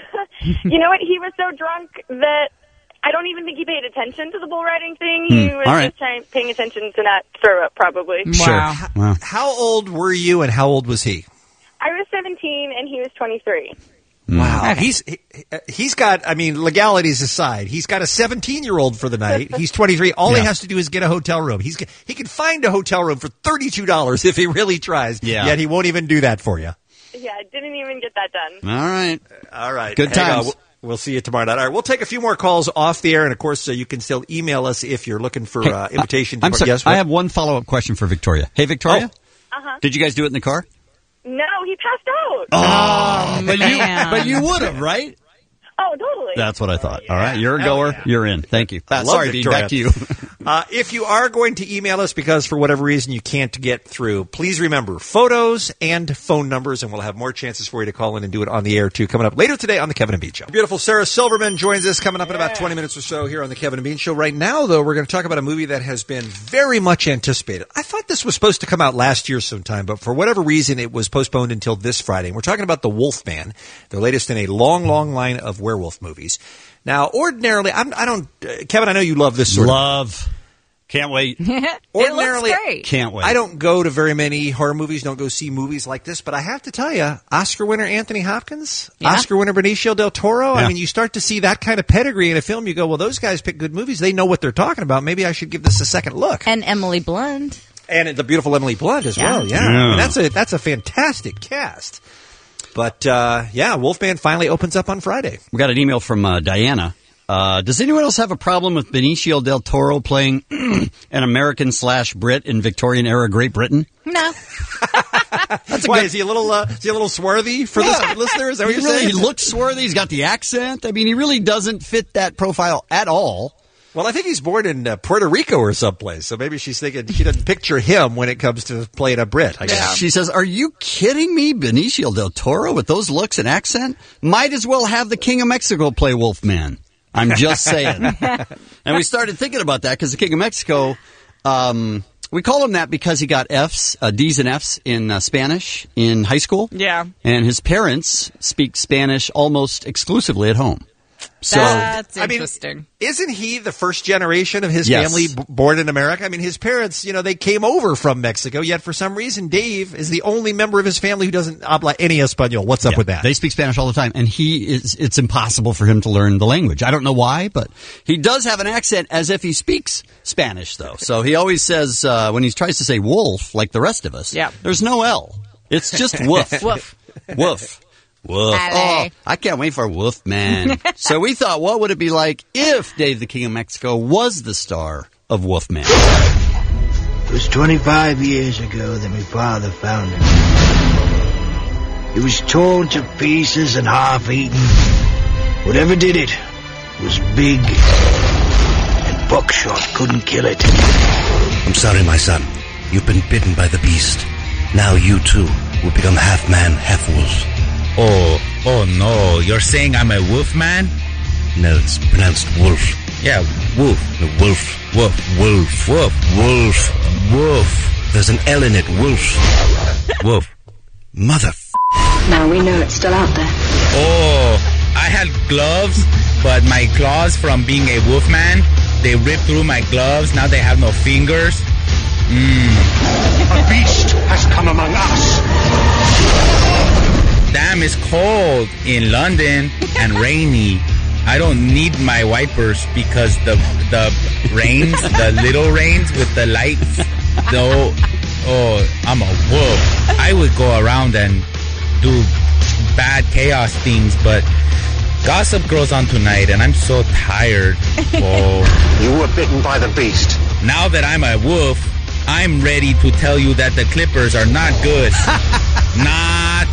You know what? He was so drunk that I don't even think he paid attention to the bull riding thing. He Hmm. was All right. just trying, paying attention to not throw up, probably. Wow. Wow. How old were you and how old was he? I was seventeen and he was twenty-three. Wow. He's he, he's got, I mean, legalities aside, he's got a seventeen-year-old for the night. He's twenty-three. All Yeah. he has to do is get a hotel room. He's he can find a hotel room for thirty-two dollars if he really tries. Yeah. Yet he won't even do that for you. Yeah, I didn't even get that done. All right. All right. Good Hang on. times. We'll, we'll see you tomorrow night. All right. We'll take a few more calls off the air, and of course, uh, you can still email us if you're looking for Hey, uh, invitation. to I'm sorry. Yes. I what? have one follow up question for Victoria. Hey, Victoria, Uh-huh. did you guys do it in the car? No, he passed out. Oh, but you man. but you would have, right? Oh, totally. That's what I thought. All right, you're a goer. You're in. Thank you. Uh, Love sorry, Dean. Victoria. Back to you. Uh, if you are going to email us because for whatever reason you can't get through, please remember photos and phone numbers, and we'll have more chances for you to call in and do it on the air, too, coming up later today on the Kevin and Bean Show. Beautiful Sarah Silverman joins us coming up in about twenty minutes or so here on the Kevin and Bean Show. Right now, though, we're going to talk about a movie that has been very much anticipated. I thought this was supposed to come out last year sometime, but for whatever reason, it was postponed until this Friday. And we're talking about The Wolfman, the latest in a long, long line of werewolf movies. Now, ordinarily, I'm, I don't, uh, Kevin, I know you love this sort of. Love. Can't wait. It Ordinarily, looks great. Can't wait. I don't go to very many horror movies, don't go see movies like this, but I have to tell you, Oscar winner Anthony Hopkins, Yeah. Oscar winner Benicio del Toro, Yeah. I mean, you start to see that kind of pedigree in a film, you go, well, those guys pick good movies, they know what they're talking about, maybe I should give this a second look. And Emily Blunt. And the beautiful Emily Blunt as Yeah. well, yeah. Yeah. I mean, that's a that's a fantastic cast. But, uh, yeah, Wolfman finally opens up on Friday. We got an email from uh, Diana. Uh, does anyone else have a problem with Benicio del Toro playing an American slash Brit in Victorian era Great Britain? No. That's Why, is he a little uh, is he a little swarthy for Yeah. the listeners? Is that what He you're really saying? he looks swarthy. He's got the accent. I mean, he really doesn't fit that profile at all. Well, I think he's born in uh, Puerto Rico or someplace, so maybe she's thinking she doesn't picture him when it comes to playing a Brit. I guess. She says, "Are you kidding me? Benicio del Toro with those looks and accent might as well have the King of Mexico play Wolfman." I'm just saying. And we started thinking about that because the King of Mexico, um, we call him that because he got F's, uh, D's and F's in uh, Spanish in high school. Yeah. And his parents speak Spanish almost exclusively at home. So That's I mean, interesting. isn't he the first generation of his Yes. family b- born in America? I mean, his parents, you know, they came over from Mexico, yet for some reason, Dave is the only member of his family who doesn't habla any Espanol. What's up Yeah, with that? They speak Spanish all the time, and he is. It's impossible for him to learn the language. I don't know why, but he does have an accent as if he speaks Spanish, though. So he always says uh, when he tries to say wolf, like the rest of us. Yeah. There's no L. It's just woof. Woof. Woof. Woof. Ale. Oh, I can't wait for Woof Man. So we thought, what would it be like if Dave the King of Mexico was the star of Wolf Man? It was twenty-five years ago that my father found him. He was torn to pieces and half-eaten. Whatever did it was big, and buckshot couldn't kill it. I'm sorry, my son. You've been bitten by the beast. Now you, too, will become half-man, half-wolf. Oh, oh no, you're saying I'm a wolf man? No, it's pronounced wolf. Yeah, wolf. No, wolf. Wolf. Wolf. Wolf. Wolf. Wolf. There's an L in it. Wolf. Wolf. Mother f***. Now we know it's still out there. Oh, I had gloves, but my claws from being a wolf man, they ripped through my gloves. Now they have no fingers. Mm. A beast has come among us. Damn, it's cold in London and rainy. I don't need my wipers because the the rains, the little rains with the lights. Though, oh, I'm a wolf. I would go around and do bad chaos things, but gossip grows on tonight, and I'm so tired. Oh, You were bitten by the beast. now that I'm a wolf, I'm ready to tell you that the Clippers are not good. Not.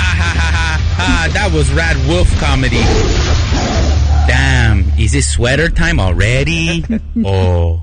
That was Rad Wolf comedy. Damn, is it sweater time already? Oh.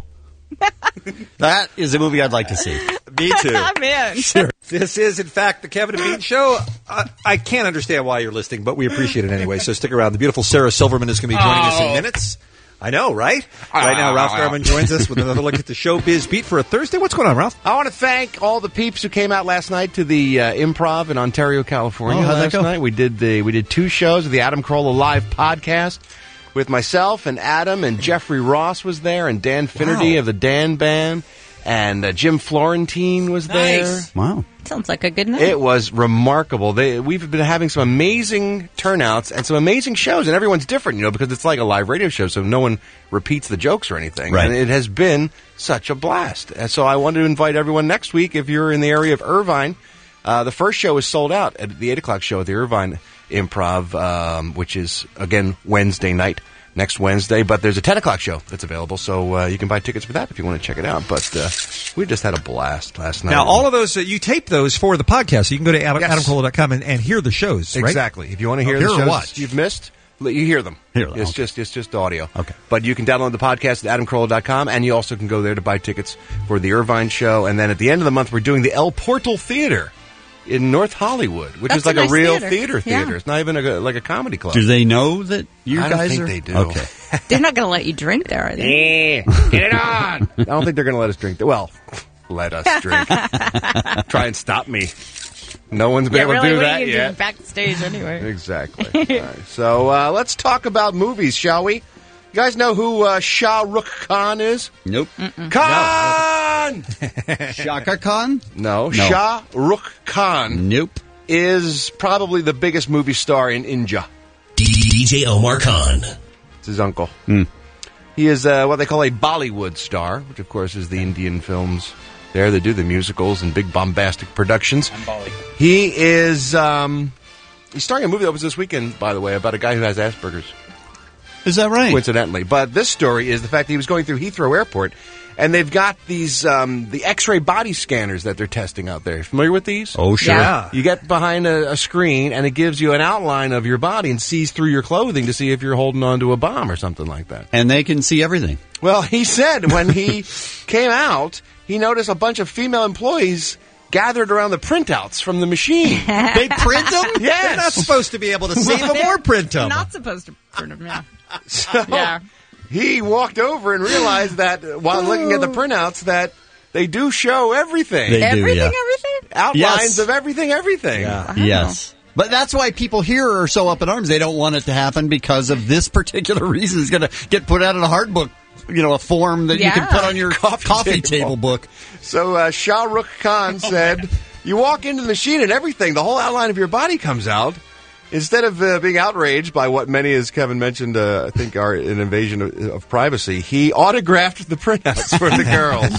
That is a movie I'd like to see. Me too. I'm in. Sure. This is, in fact, the Kevin and Bean Show. I, I can't understand why you're listening, but we appreciate it anyway. So stick around. The beautiful Sarah Silverman is going to be joining us in Oh. minutes. I know, right? Right now, Ralph Garman joins us with another look at the showbiz beat for a Thursday. What's going on, Ralph? I want to thank all the peeps who came out last night to the uh, Improv in Ontario, California. Oh, how'd that last go? night we did the we did two shows of the Adam Carolla live podcast with myself and Adam, and Jeffrey Ross was there, and Dan Finnerty Wow. of the Dan Band, and uh, Jim Florentine was there. Wow. Sounds like a good night. It was remarkable. They, we've been having some amazing turnouts and some amazing shows, and everyone's different, you know, because it's like a live radio show, so no one repeats the jokes or anything. Right. And it has been such a blast. And so I wanted to invite everyone next week, if you're in the area of Irvine. Uh, the first show is sold out at the eight o'clock show at the Irvine Improv, um, which is, again, Wednesday night. Next Wednesday, but there's a ten o'clock show that's available, so uh, you can buy tickets for that if you want to check it out. But uh, we just had a blast last night. Now, all of those, uh, you tape those for the podcast, so you can go to adam, Yes. adam carolla dot com and, and hear the shows, right? Exactly. If you want to hear Oh, the hear or shows watch? you've missed, l- you hear them. Hear them, It's okay. just it's just audio. Okay. But you can download the podcast at adam carolla dot com, and you also can go there to buy tickets for the Irvine show. And then at the end of the month, we're doing the El Portal Theater in North Hollywood, which That's is like a a, nice real theater. theater theater. Yeah. It's not even a, like a comedy club. Do they know that you I don't guys think are? they do. Okay. They're not going to let you drink there, are they? Eh, get it on. I don't think they're going to let us drink. Well, let us drink. Try and stop me. No one's been Yeah, able really, to do what that are you yet. doing backstage anyway? Exactly. All right. So uh, let's talk about movies, shall we? You guys know who uh, Shah Rukh Khan is? Nope. Khan! Shaka Khan? No, No. Shah Rukh Khan Nope. is probably the biggest movie star in India. D J Omar Khan. It's his uncle. Hmm. He is uh, what they call a Bollywood star, which of course is the Indian films there. They do the musicals and big bombastic productions. He is um, he's starring a movie that was this weekend, by the way, about a guy who has Asperger's. Is that right? Coincidentally. But this story is the fact that he was going through Heathrow Airport, and they've got these um, the X-ray body scanners that they're testing out there. Familiar with these? Oh, sure. Yeah. You get behind a, a screen, and it gives you an outline of your body and sees through your clothing to see if you're holding on to a bomb or something like that. And they can see everything. Well, he said when he came out, he noticed a bunch of female employees gathered around the printouts from the machine. They print them? Yes. They're not supposed to be able to save them or print them. Not supposed to print them, yeah. So Yeah. he walked over and realized that uh, while looking at the printouts that they do show everything. They do, Everything, yeah. everything? Outlines Yes. of everything, everything. Yeah. Wow. Yes. But that's why people here are so up in arms. They don't want it to happen because of this particular reason. It's going to get put out in a hard book, you know, a form that Yeah. you can put on your Coffee coffee, table. table book. So uh, Shah Rukh Khan said, you walk into the machine and everything, the whole outline of your body comes out. Instead of uh, being outraged by what many, as Kevin mentioned, uh, I think are an invasion of, of privacy, he autographed the printouts for the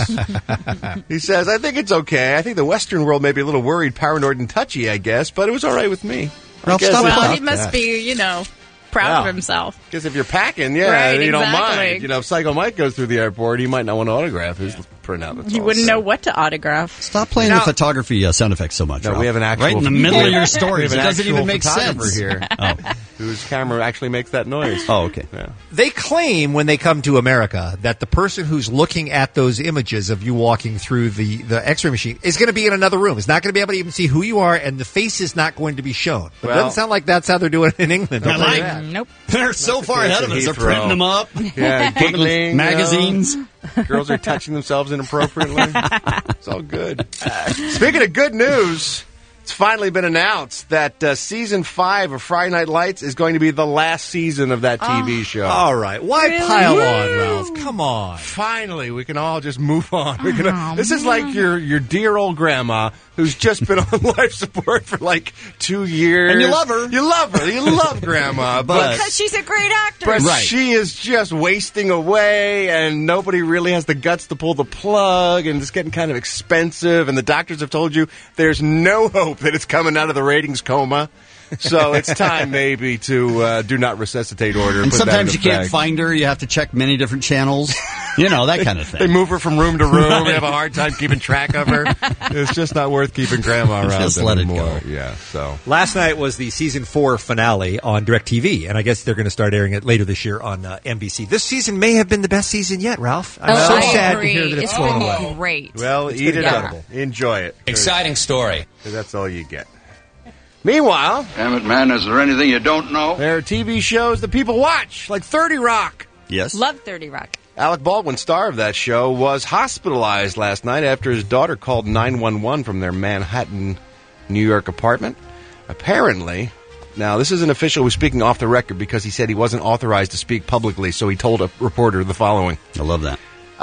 girls. He says, I think it's okay. I think the Western world may be a little worried, paranoid, and touchy, I guess, but it was all right with me. Ralph, I guess stop it's Well, not he must that. be, you know, proud of Yeah. himself. Because if you're packing, yeah, Right, you don't exactly. mind. You know, if Psycho Mike goes through the airport, he might not want to autograph his printout. That's You all wouldn't I'm know what to autograph. Stop playing Now- the photography uh, sound effects so much. No, Ralph. we have an actual right in the middle of your we stories. have It an doesn't actual even make photographer sense. here, Oh. whose camera actually makes that noise. Oh, okay. Yeah. They claim when they come to America that the person who's looking at those images of you walking through the, the X-ray machine is going to be in another room. It's not going to be able to even see who you are, and the face is not going to be shown. But it Well- doesn't sound like that's how they're doing it in England. I'll tell you that. Nope. They're so far ahead of us. They're Heathrow. printing them up. Yeah, giggling, you know. magazines. Girls are touching themselves inappropriately. It's all good. Speaking of good news, it's finally been announced that uh, season five of Friday Night Lights is going to be the last season of that T V show. All right. Why Really? pile Woo! on, Ralph? Come on. Finally, we can all just move on. We're gonna, this is like your, your dear old grandma who's just been on life support for like two years. And you love her. You love her. You love grandma. But, Because she's a great actor. but Right. she is just wasting away, and nobody really has the guts to pull the plug, and it's getting kind of expensive, and the doctors have told you there's no hope that it's coming out of the ratings coma. So it's time maybe to uh, do not resuscitate order. And put that sometimes in you can't effect. find her. You have to check many different channels. You know, that kind of They thing. move her from room to room. They have a hard time keeping track of her. It's just not worth keeping Grandma around Just let it anymore. go. Yeah. So Last night was the season four finale on DirecTV, and I guess they're going to start airing it later this year on uh, N B C. This season may have been the best season yet, Ralph. I'm Oh, so I sad agree. to hear that it's, It's going been away. great. well, It's eat been it up. incredible. Enjoy it. Exciting story. 'Cause That's all you get. Meanwhile, Damn it, man, is there anything you don't know? there are T V shows that people watch, like thirty Rock. Yes. Love thirty Rock. Alec Baldwin, star of that show, was hospitalized last night after his daughter called nine one one from their Manhattan, New York apartment. Apparently, now this isn't official, he was speaking off the record because he said he wasn't authorized to speak publicly, so he told a reporter the following. I love that.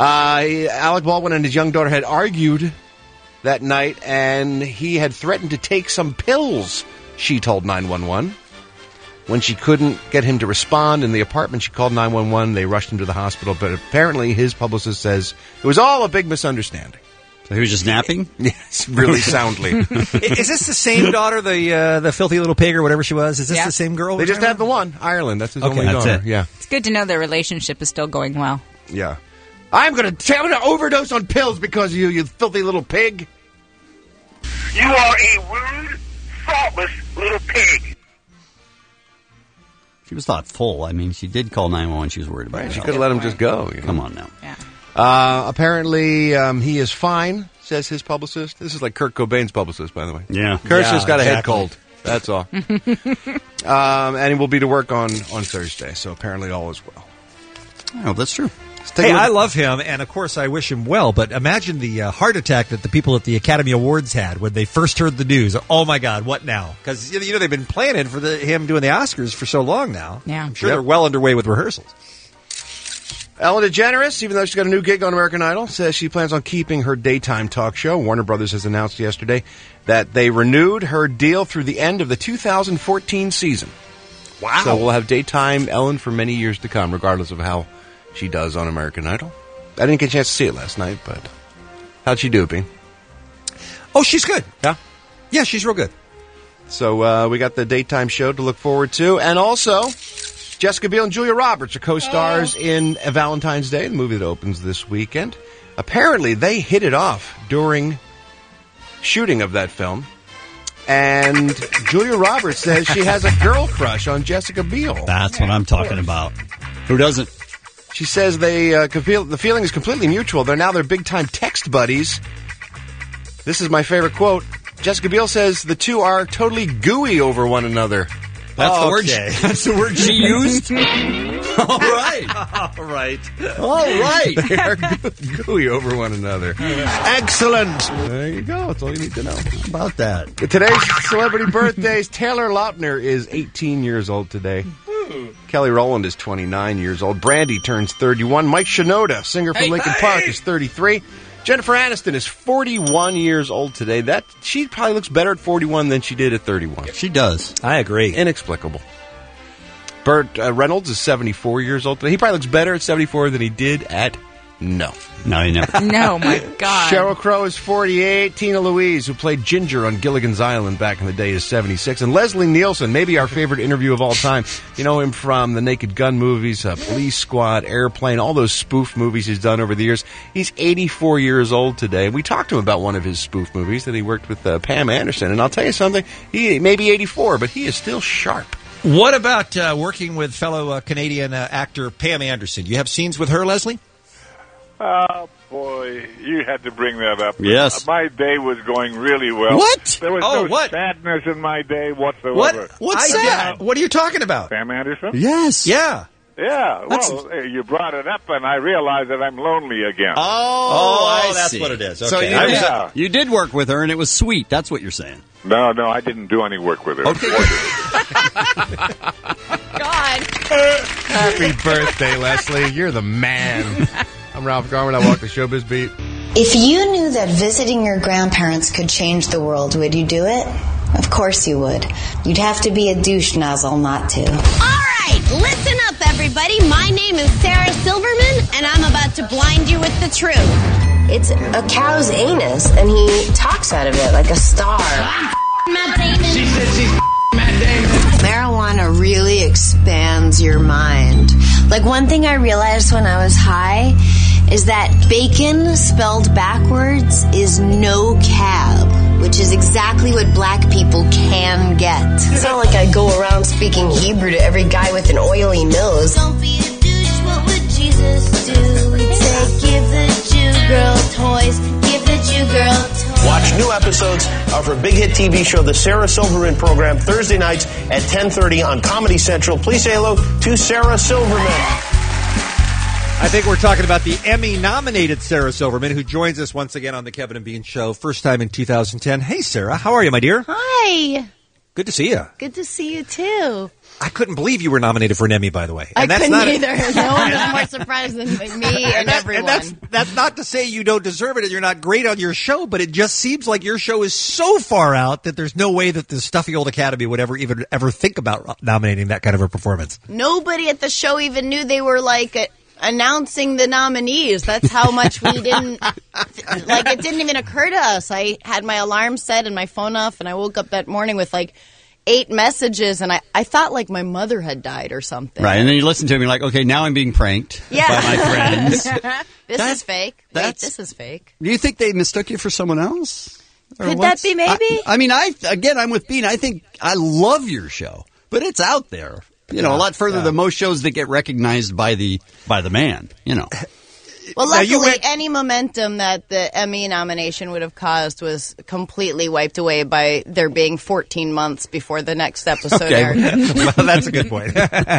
Uh, Alec Baldwin and his young daughter had argued that night, and he had threatened to take some pills, she told nine one one. When she couldn't get him to respond in the apartment, she called nine one one. They rushed him to the hospital, but apparently his publicist says it was all a big misunderstanding. So he was just napping? Yes, really soundly. Is this the same daughter, the uh, the filthy little pig or whatever she was? Is this Yeah. the same girl? They just have the one, Ireland. That's his Okay, only that's daughter. it. Yeah, It's good to know their relationship is still going well. yeah. I'm gonna, I'm gonna overdose on pills because of you, you filthy little pig. You are a rude, thoughtless little pig. She was thoughtful. I mean, she did call nine one one. She was worried about Right, her she health. could have let him just go. You know? Come on now. Yeah. Uh, apparently, um, he is fine, says his publicist. This is like Kurt Cobain's publicist, by the way. Yeah. Kurt's Yeah, just got a head exactly. cold. That's all. um, and he will be to work on, on Thursday, so apparently all is well. Oh, that's true. Let's take Hey, a look- I love him, and of course I wish him well, but imagine the uh, heart attack that the people at the Academy Awards had when they first heard the news. Oh, my God, what now? Because, you know, they've been planning for the, him doing the Oscars for so long now. Yeah. I'm sure Yep. they're well underway with rehearsals. Ellen DeGeneres, even though she's got a new gig on American Idol, says she plans on keeping her daytime talk show. Warner Brothers has announced yesterday that they renewed her deal through the end of the two thousand fourteen season. Wow. So we'll have daytime Ellen for many years to come, regardless of how she does on American Idol. I didn't get a chance to see it last night, but how'd she do, Bean? Oh, she's good. Yeah? Yeah, she's real good. So uh, we got the daytime show to look forward to. And also, Jessica Biel and Julia Roberts are co-stars in A Valentine's Day, the movie that opens this weekend. Apparently, they hit it off during shooting of that film. And Julia Roberts says she has a girl crush on Jessica Biel. That's what I'm talking about. Who doesn't? She says they uh, can feel, the feeling is completely mutual. They're now their big-time text buddies. This is my favorite quote. Jessica Biel says the two are totally gooey over one another. That's the word. Okay. That's the word she used. All right. All right. All right. They are gooey over one another. Excellent. There you go. That's all you need to know. How about that? Today's celebrity birthdays. Taylor Lautner is eighteen years old today. Kelly Rowland is twenty-nine years old. Brandy turns thirty-one. Mike Shinoda, singer from Hey, Linkin hey. Park, is thirty-three. Jennifer Aniston is forty-one years old today. That she probably looks better at forty-one than she did at thirty-one. She does. I agree. Inexplicable. Burt uh, Reynolds is seventy-four years old today. He probably looks better at seventy-four than he did at no. No, he never. No, my God. Sheryl Crow is forty-eight. Tina Louise, who played Ginger on Gilligan's Island back in the day, is seventy-six. And Leslie Nielsen, maybe our favorite interview of all time. You know him from the Naked Gun movies, uh, Police Squad, Airplane, all those spoof movies he's done over the years. He's eighty-four years old today. We talked to him about one of his spoof movies that he worked with uh, Pam Anderson. And I'll tell you something, he may be eighty-four, but he is still sharp. What about uh, working with fellow uh, Canadian uh, actor Pam Anderson? You have scenes with her, Leslie? Oh, boy, you had to bring that up. Yes. My day was going really well. What? There was Oh, no what? sadness in my day whatsoever. What? What's I- that? What are you talking about? Pam Anderson? Yes. Yeah. Yeah, That's- well, eh, you brought it up, and I realized that I'm lonely again. Oh, I that's see. what it is. So Okay. you, I was- Yeah. you did work with her, and it was sweet. That's what you're saying. No, no, I didn't do any work with her. Okay. God. Happy birthday, Leslie. You're the man. I'm Ralph Garman. I walk the Showbiz Beat. If you knew that visiting your grandparents could change the world, would you do it? Of course you would. You'd have to be a douche nozzle not to. All right, listen up, everybody. My name is Sarah Silverman, and I'm about to blind you with the truth. It's a cow's anus, and he talks out of it like a star. Matt Damon. She said she's Matt Damon. Marijuana really expands your mind. Like, one thing I realized when I was high is that bacon spelled backwards is no cab, which is exactly what black people can get. It's not like I go around speaking Hebrew to every guy with an oily nose. Don't be a douche, what would Jesus do? He'd say, give the Jew girl toys, give the Jew girl toys. Watch new episodes of her big hit T V show, The Sarah Silverman Program, Thursday nights at ten thirty on Comedy Central. Please say hello to Sarah Silverman. I think we're talking about the Emmy-nominated Sarah Silverman, who joins us once again on the Kevin and Bean Show, first time in two thousand ten. Hey, Sarah, how are you, my dear? Hi. Good to see you. Good to see you, too. I couldn't believe you were nominated for an Emmy, by the way. I And that's couldn't not a- either. No one was more surprised than me and, and, that- everyone. and that's that's not to say you don't deserve it and you're not great on your show, but it just seems like your show is so far out that there's no way that the stuffy old Academy would ever even ever think about nominating that kind of a performance. Nobody at the show even knew they were like uh, announcing the nominees. That's how much we didn't like. It didn't even occur to us. I had my alarm set and my phone off, and I woke up that morning with like eight messages, and I, I thought like my mother had died or something. Right, and then you listen to him, you're like, okay, now I'm being pranked Yeah. by my friends. This That- is fake. Wait, that's- this is fake. Do you think they mistook you for someone else? Or Could what's- that be maybe? I, I mean, I again, I'm with Bean. I think I love your show, but it's out there. You know, Yeah, a lot further yeah. than most shows that get recognized by the by the man. You know, Well, Now, you luckily, went- any momentum that the Emmy nomination would have caused was completely wiped away by there being fourteen months before the next episode Okay. aired. Well, that's a good point.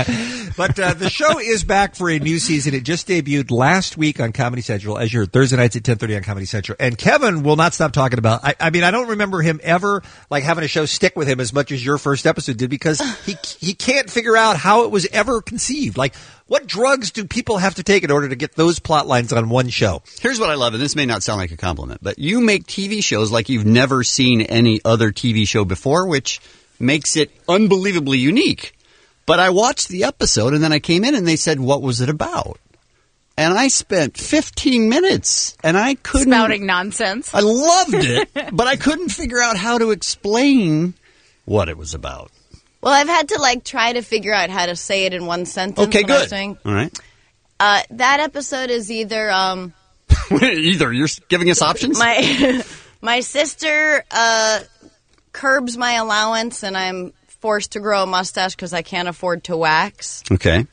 But uh, the show is back for a new season. It just debuted last week on Comedy Central, as your Thursday nights at ten thirty on Comedy Central. And Kevin will not stop talking about. I, I mean, I don't remember him ever like having a show stick with him as much as your first episode did, because he he can't figure out how it was ever conceived. Like, what drugs do people have to take in order to get those plot lines on one show? here's what I love, and this may not sound like a compliment, but you make T V shows like you've never seen any other T V show before, which makes it unbelievably unique. But I watched the episode, and then I came in, and they said, what was it about? And I spent fifteen minutes, and I couldn't... Spouting nonsense. I loved it, but I couldn't figure out how to explain what it was about. Well, I've had to like try to figure out how to say it in one sentence. Okay, when I was good. doing- All right. Uh, that episode is either um, Either you're giving us options? my my sister uh, curbs my allowance, and I'm forced to grow a mustache because I can't afford to wax, Okay.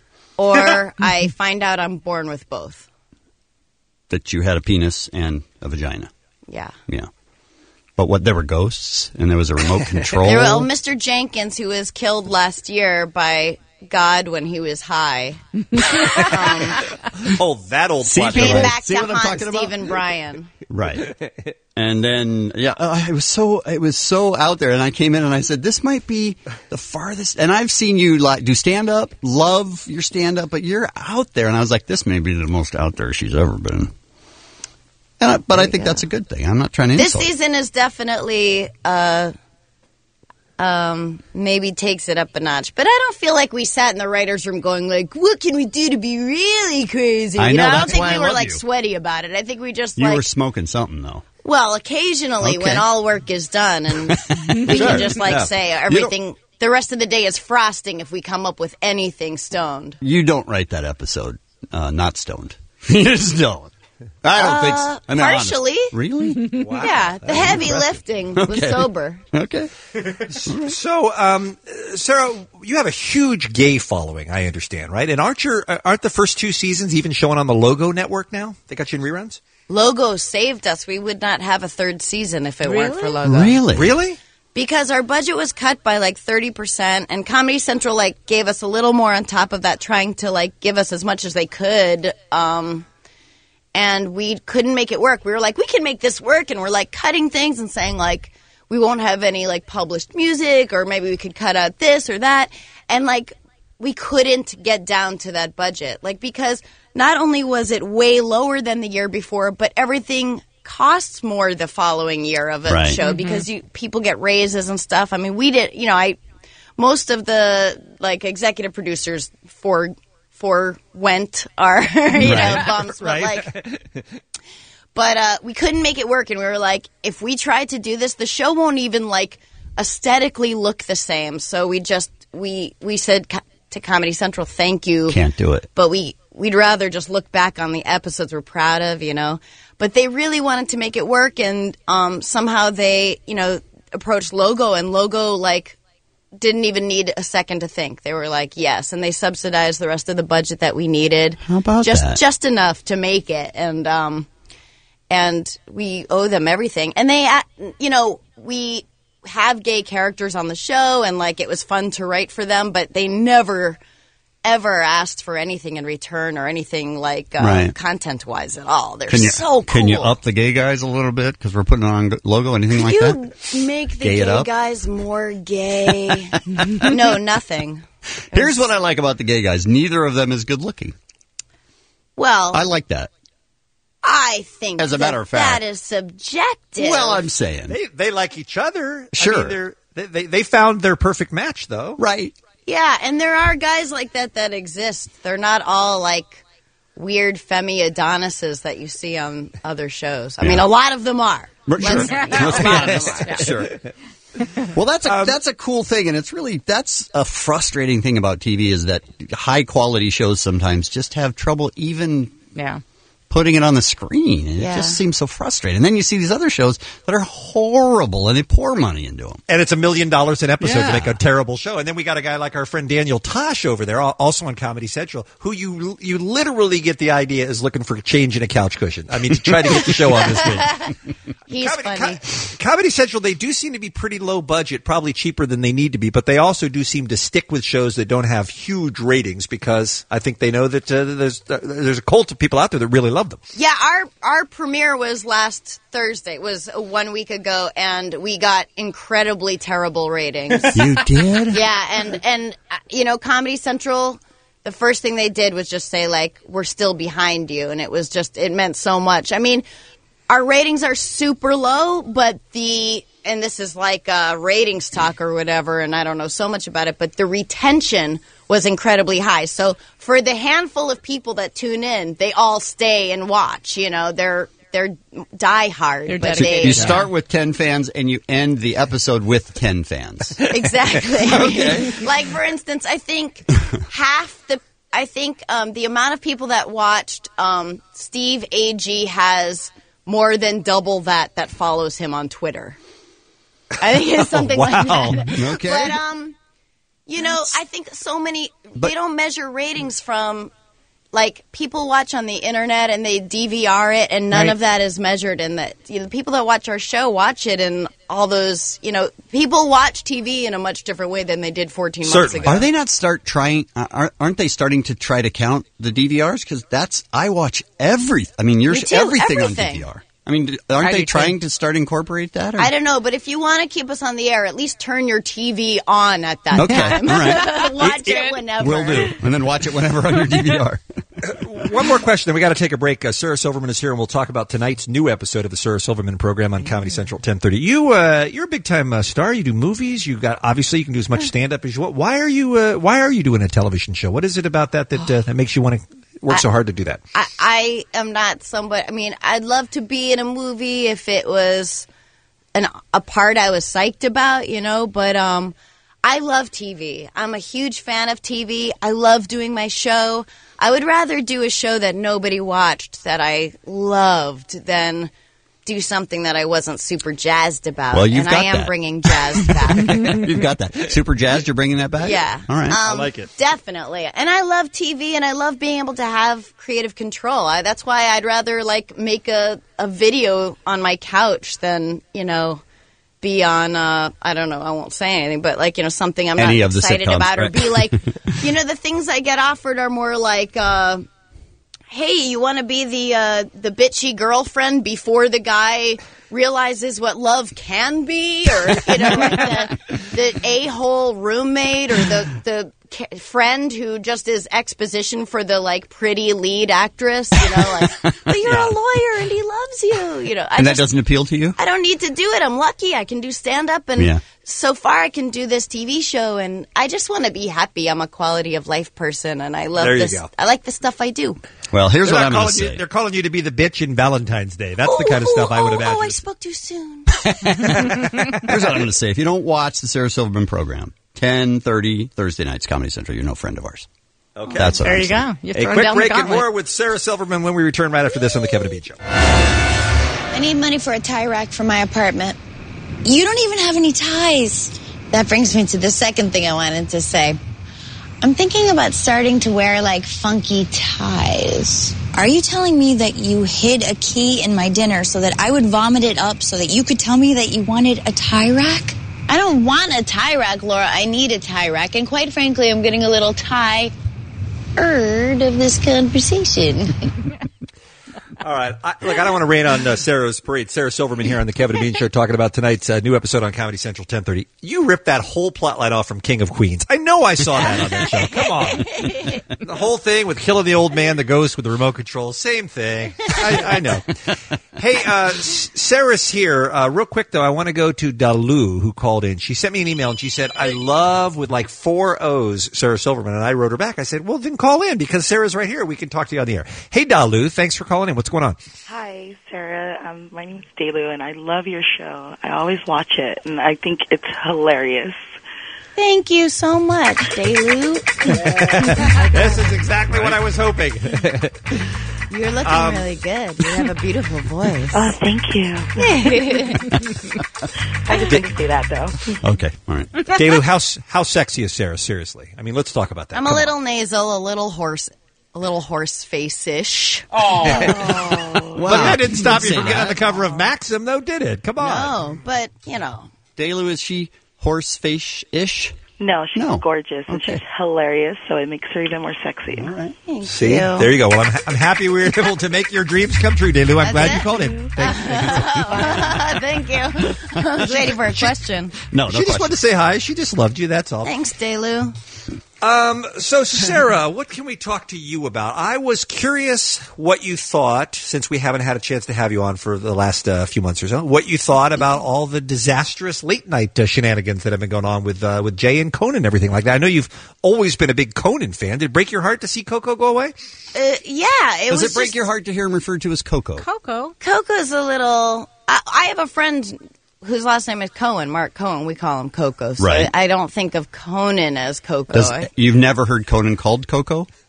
or I find out I'm born with both. That you had a penis and a vagina. Yeah. Yeah. But what, there were ghosts and there was a remote control? There were, oh, Mister Jenkins, who was killed last year by God when he was high. um, oh, that old plot. Came device. back See to what I'm haunt talking about? Stephen Bryan. Right. And then, yeah, uh, it was so it was so out there. And I came in and I said, this might be the farthest. And I've seen you like do stand up, love your stand up, but you're out there. And I was like, this may be the most out there she's ever been. And I, but I think that's a good thing. I'm not trying to This insult. season is definitely uh, um, maybe takes it up a notch. But I don't feel like we sat in the writer's room going like, what can we do to be really crazy? I You know, I don't that's think why we I were love like you. sweaty about it. I think we just You like, were smoking something, though. well, occasionally Okay. when all work is done and we Sure. can just like Yeah. say You everything, the rest of the day is frosting if we come up with anything stoned. You don't write that episode uh, not stoned. You just don't. I don't think so. Uh, I mean, partially. honest. Really? Wow. Yeah, the That's heavy impressive. lifting was Okay. sober. Okay. So, um, Sarah, you have a huge gay following, I understand, right? And aren't your aren't the first two seasons even showing on the Logo network now? They got you in reruns? Logo saved us. We would not have a third season if it weren't for Logo. Really? Really? Because our budget was cut by like thirty percent, and Comedy Central like gave us a little more on top of that, trying to like give us as much as they could. Um, and we couldn't make it work. We were like, we can make this work, and we're like cutting things and saying like, we won't have any like published music, or maybe we could cut out this or that. And like, we couldn't get down to that budget. Like, because not only was it way lower than the year before, but everything costs more the following year of a Right. show Mhm. because you people get raises and stuff. I mean, we did, you know, I most of the like executive producers for for went our you know Right. bumps, but Right. like but uh, we couldn't make it work, and we were like, if we tried to do this, the show won't even like aesthetically look the same. So we just we we said co- to Comedy Central, thank you, Can't do it. but we we'd rather just look back on the episodes we're proud of, you know. But they really wanted to make it work, and um, somehow they, you know, approached Logo, and Logo like didn't even need a second to think. They were like, yes, and they subsidized the rest of the budget that we needed. How about just that? just enough to make it, and um, and we owe them everything. And they, uh, you know, we have gay characters on the show, and like it was fun to write for them, but they never ever asked for anything in return or anything like uh, Right. content wise at all. They're Can you, so cool. can you up the gay guys a little bit? Because we're putting on Logo, anything like you that? make the Gay it gay up? guys more gay? No, nothing. Here's what I like about the gay guys. Neither of them is good looking. Well, I like that. I think As a that matter of fact. that is subjective. Well, I'm saying. They they like each other. Sure. I mean, they're, they, they they found their perfect match, though. Right. Yeah, and there are guys like that that exist. They're not all like weird Femi Adonises that you see on other shows. I Yeah. mean, a lot of them are. Sure. Let's, Let's a be lot of honest. them are. Sure. Well, that's a that's a cool thing, and it's really that's a frustrating thing about T V is that high quality shows sometimes just have trouble even Yeah. putting it on the screen. And Yeah. It just seems so frustrating. And then you see these other shows that are horrible, and they pour money into them. And it's a million dollars an episode Yeah. to make a terrible show. And then we got a guy like our friend Daniel Tosh over there, al- also on Comedy Central, who you you literally get the idea is looking for a change in a couch cushion. I mean, to try to get the show on the screen. He's funny. Comedy Central, they do seem to be pretty low budget, probably cheaper than they need to be, but they also do seem to stick with shows that don't have huge ratings because I think they know that uh, there's uh, there's a cult of people out there that really love them. Yeah, our our premiere was last Thursday. It was one week ago, and we got incredibly terrible ratings. You did? Yeah, and and uh, you know, Comedy Central, the first thing they did was just say like, "We're still behind you," and it was just it meant so much. I mean, our ratings are super low, but the and this is like uh, ratings talk or whatever, and I don't know so much about it, but the retention was incredibly high. So for the handful of people that tune in, they all stay and watch. You know, they're they're die hard. They're but So they, you start with ten fans, and you end the episode with ten fans. Exactly. Okay. Like, for instance, I think half the, I think um, the amount of people that watched um, Steve A G has more than double that that follows him on Twitter. I think it's something Wow. like that. Okay. But, um, you know, I think so many, But- they don't measure ratings from, like people watch on the internet and they D V R it, and none Right. of that is measured. And that you know, the people that watch our show watch it, and all those, you know, people watch T V in a much different way than they did fourteen months ago. Are they not start trying? Uh, aren't- aren't they starting to try to count the D V Rs? Because that's I watch every. I mean, you're Me too, everything, everything. on D V R. I mean, aren't I they do too. trying to start incorporate that? Or? I don't know, but if you want to keep us on the air, at least turn your T V on at that Okay, time. all right. Watch it whenever. Will do, and then watch it whenever on your D V R. One more question, then we got to take a break. Uh, Sarah Silverman is here, and we'll talk about tonight's new episode of the Sarah Silverman program on Comedy Central ten thirty. You, uh, you're a big time uh, star. You do movies. You got obviously you can do as much stand up as you want. Why are you? Uh, why are you doing a television show? What is it about that that uh, that makes you want to work so hard to do that? I, I am not somebody. I mean, I'd love to be in a movie if it was an a part I was psyched about, you know. But um, I love T V. I'm a huge fan of T V. I love doing my show. I would rather do a show that nobody watched that I loved than do something that I wasn't super jazzed about. Well, you've and got I am that. bringing jazz back. You've got that. Super jazzed. You're bringing that back. Yeah. All right. Um, Definitely. And I love T V, and I love being able to have creative control. I, that's why I'd rather like make a, a video on my couch than, you know, be on, uh, I don't know, I won't say anything, but like, you know, something I'm Any not of the excited sitcoms, about or right. be like, you know, the things I get offered are more like, uh, hey, you want to be the uh, the bitchy girlfriend before the guy realizes what love can be, or you know, like the, the a-hole roommate, or the the ca- friend who just is exposition for the like pretty lead actress. You know, like, but you're a lawyer and he loves you. You know, I and that just, doesn't appeal to you? I don't need to do it. I'm lucky. I can do stand up, and Yeah. so far I can do this T V show, and I just want to be happy. I'm a quality of life person, and I love There you this. go. I like the stuff I do. Well, here's They're what not I'm going to calling you- say. They're calling you to be the bitch in Valentine's Day. That's the kind of stuff I would imagine. Oh, I spoke too soon. Here's what I'm going to say. If you don't watch the Sarah Silverman program, ten thirty Thursday nights, Comedy Central, you're no friend of ours. Okay. That's what There I'm you saying. go. You're A throwing quick down the break and gauntlet. more with Sarah Silverman when we return right after this on the Kevin and Bean Show. I need money for a tie rack for my apartment. You don't even have any ties. That brings me to the second thing I wanted to say. I'm thinking about starting to wear like funky ties. Are you telling me that you hid a key in my dinner so that I would vomit it up so that you could tell me that you wanted a tie rack? I don't want a tie rack, Laura. I need a tie rack. And quite frankly, I'm getting a little tired of this conversation. All right. I, look, I don't want to rain on uh, Sarah's parade. Sarah Silverman here on the Kevin and Bean Show talking about tonight's uh, new episode on Comedy Central ten thirty. You ripped that whole plotline off from King of Queens. I know I saw that on that show. Come on. The whole thing with killing the old man, the ghost with the remote control, same thing. I, I know. Hey, uh, S- Sarah's here. Uh, real quick, though, I want to go to Dalu, who called in. She sent me an email, and she said, I love, with like four O's, Sarah Silverman. And I wrote her back. I said, well, then call in, because Sarah's right here. We can talk to you on the air. Hey, Dalu, thanks for calling in. What's going on? Hi, Sarah. Um, my name's Delu, and I love your show. I always watch it, and I think it's hilarious. Thank you so much, Delu. This is exactly what I was hoping. You're looking Um, really good. You have a beautiful voice. Oh, thank you. I just didn't say that, though. Okay, all right. Dalu, how how sexy is Sarah? Seriously, I mean, let's talk about that. I'm a Come on. little nasal, a little horse, a little horse face-ish. Oh, Oh. but that didn't stop you Say from getting on that. the cover of Maxim, though, did it? Come on. No, but, you know. Dalu, is she horse face-ish? No, she's No. gorgeous, and Okay. she's hilarious, so it makes her even more sexy. All right. Thank See, you. there you go. Well, I'm, I'm happy we were able to make your dreams come true, Dalu. I'm That's glad it? you called in. Thank, thank you. Thank you. I was waiting for a question. No, no she just question. wanted to say hi. She just loved you. That's all. Thanks, Delu. Um, so, Sarah, what can we talk to you about? I was curious what you thought, since we haven't had a chance to have you on for the last uh, few months or so, what you thought about all the disastrous late-night uh, shenanigans that have been going on with uh, with Jay and Conan and everything like that. I know you've always been a big Conan fan. Did it break your heart to see Coco go away? Uh, yeah, it Does was it break just- your heart to hear him referred to as Coco? Coco. Coco's a little... I, I have a friend whose last name is Cohen, Mark Cohen. We call him Coco. So Right. I don't think of Conan as Coco. Does, I- you've never heard Conan called Coco?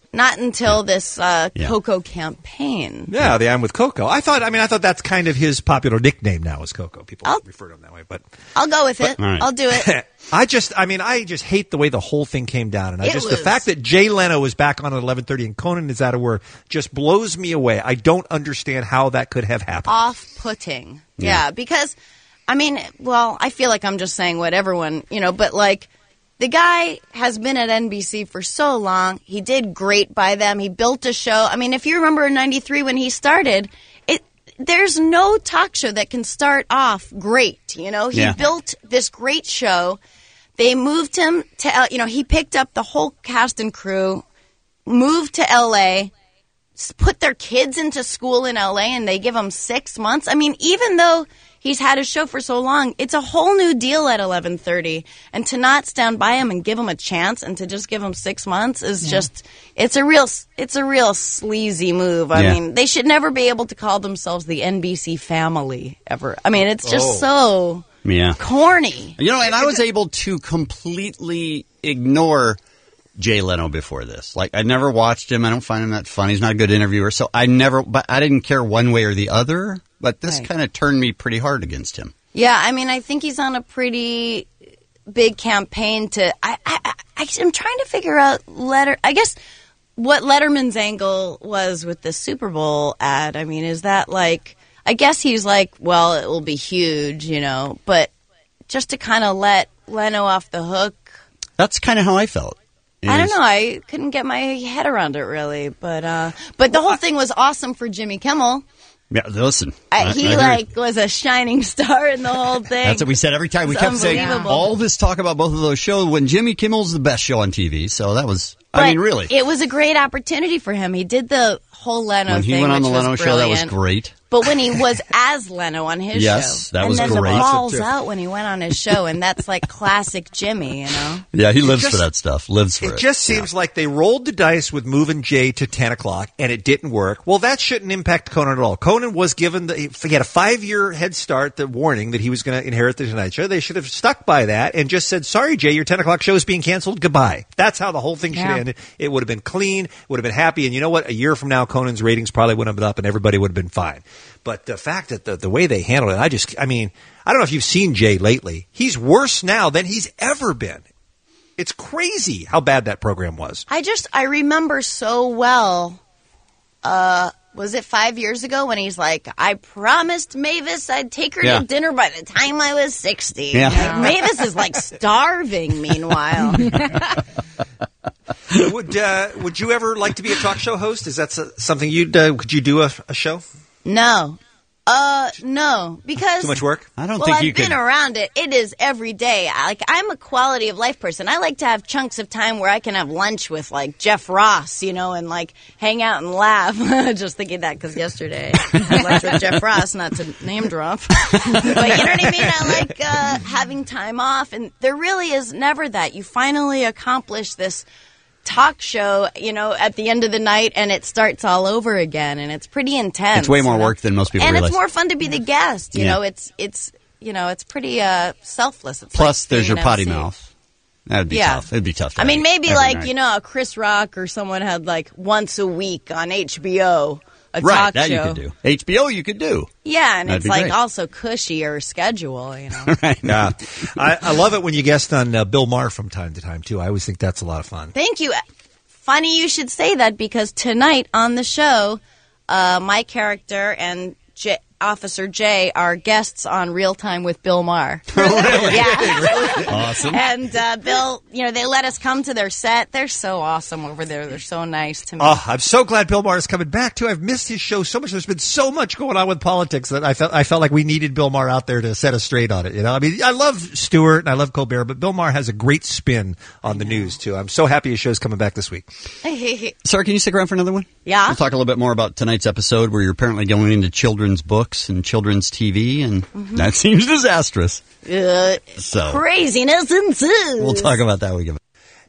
not until this uh, Yeah. Coco campaign. Yeah, the I'm with Coco. I thought. I mean, I thought that's kind of his popular nickname now is Coco. People I'll, refer to him that way, but I'll go with it. But- All right. I'll do it. I just, I mean, I just hate the way the whole thing came down, and I It just was- the fact that Jay Leno was back on at eleven thirty and Conan is out of work just blows me away. I don't understand how that could have happened. Off-putting. Yeah. Yeah, because, I mean, well, I feel like I'm just saying what everyone, you know, but like, the guy has been at N B C for so long. He did great by them. He built a show. I mean, if you remember in ninety-three when he started, it there's no talk show that can start off great. You know, he Yeah. built this great show. They moved him to, L- you know, he picked up the whole cast and crew, moved to L A, s- put their kids into school in L A, and they give him six months. I mean, even though he's had his show for so long, it's a whole new deal at eleven thirty. And to not stand by him and give him a chance and to just give him six months is Yeah. just, it's a real, it's a real sleazy move. I Yeah. mean, they should never be able to call themselves the N B C family ever. I mean, it's just Oh. so Yeah. corny. You know, and I was able to completely ignore Jay Leno before this. Like, I never watched him. I don't find him that funny. He's not a good interviewer. So I never, but I didn't care one way or the other. But this Right. kind of turned me pretty hard against him. Yeah, I mean, I think he's on a pretty big campaign to. I, I, I, I'm trying to figure out Letter. I guess what Letterman's angle was with the Super Bowl ad. I mean, is that like? I guess he's like, well, it will be huge, you know, but just to kind of let Leno off the hook. That's kind of how I felt. I don't Is- know. I couldn't get my head around it really, but uh, but the whole thing was awesome for Jimmy Kimmel. Yeah, listen. I, I- he I agree. like was a shining star in the whole thing. That's what we said every time. We It's kept saying unbelievable. all this talk about both of those shows when Jimmy Kimmel's the best show on T V. So that was, But I mean, really. it was a great opportunity for him. He did the whole Leno When he thing, went on the which was Leno show, that was brilliant. great. But when he was as Leno on his Yes, show, that and was then great. the balls out when he went on his show, and that's like classic Jimmy, you know. Yeah, he lives just- for that stuff. Lives for it. It just seems like they rolled the dice with moving Jay to ten o'clock, and it didn't work. Well, that shouldn't impact Conan at all. Conan was given the, he had a five-year head start, the warning that he was going to inherit the Tonight Show. They should have stuck by that and just said, sorry, Jay, your ten o'clock show is being canceled. Goodbye. That's how the whole thing should Yeah. have ended. It would have been clean, would have been happy, and you know what? A year from now, Conan's ratings probably would have been up, and everybody would have been fine. But the fact that the, the way they handled it, I just, I mean, I don't know if you've seen Jay lately. He's worse now than he's ever been. It's crazy how bad that program was. I just I remember so well. Uh, was it five years ago when he's like, I promised Mavis I'd take her Yeah. to dinner by the time I was sixty. Yeah. Like, Mavis is like starving. Meanwhile, would uh, would you ever like to be a talk show host? Is that so- something you'd uh, could you do a, a show? no. Uh, no, because Too much work? I don't well, think I've you been could. around it. It is every day. I- Like I'm a quality of life person. I like to have chunks of time where I can have lunch with like Jeff Ross, you know, and like hang out and laugh. Just thinking that because yesterday I had lunch with Jeff Ross, not to name drop, but you know what I mean. I like uh, having time off, and there really is never that. You finally accomplish this talk show, you know, at the end of the night, and it starts all over again, and it's pretty intense. It's way more you know? work than most people and realize. it's more fun to be the guest. You Yeah. know, it's it's you know, it's pretty uh, selfless. It's Plus, like there's being your an potty M C. mouth. That'd be Yeah. tough. It'd be tough. to I mean, have maybe every like night. you know, a Chris Rock or someone had like once a week on H B O a right, talk that show. you could do. H B O, you could do. Yeah, and That'd it's be like great. also cushier schedule. You know. Right. Yeah, I, I love it when you guest on uh, Bill Maher from time to time too. I always think that's a lot of fun. Thank you. Funny you should say that because tonight on the show, uh, my character and J- Officer Jay are guests on Real Time with Bill Maher. Oh, really? Yeah. Awesome. And uh, Bill, you know, they let us come to their set. They're so awesome over there. They're so nice to me. Oh, I'm so glad Bill Maher is coming back too. I've missed his show so much. There's been so much going on with politics that I felt I felt like we needed Bill Maher out there to set us straight on it. You know, I mean, I love Stewart and I love Colbert, but Bill Maher has a great spin on the news too. I'm so happy his show's coming back this week. Sarah, can you stick around for another one? Yeah. We'll talk a little bit more about tonight's episode where you're apparently going into children's books and children's T V, and Mhm. that seems disastrous. Uh, So- craziness ensues. We'll talk about that when we get back.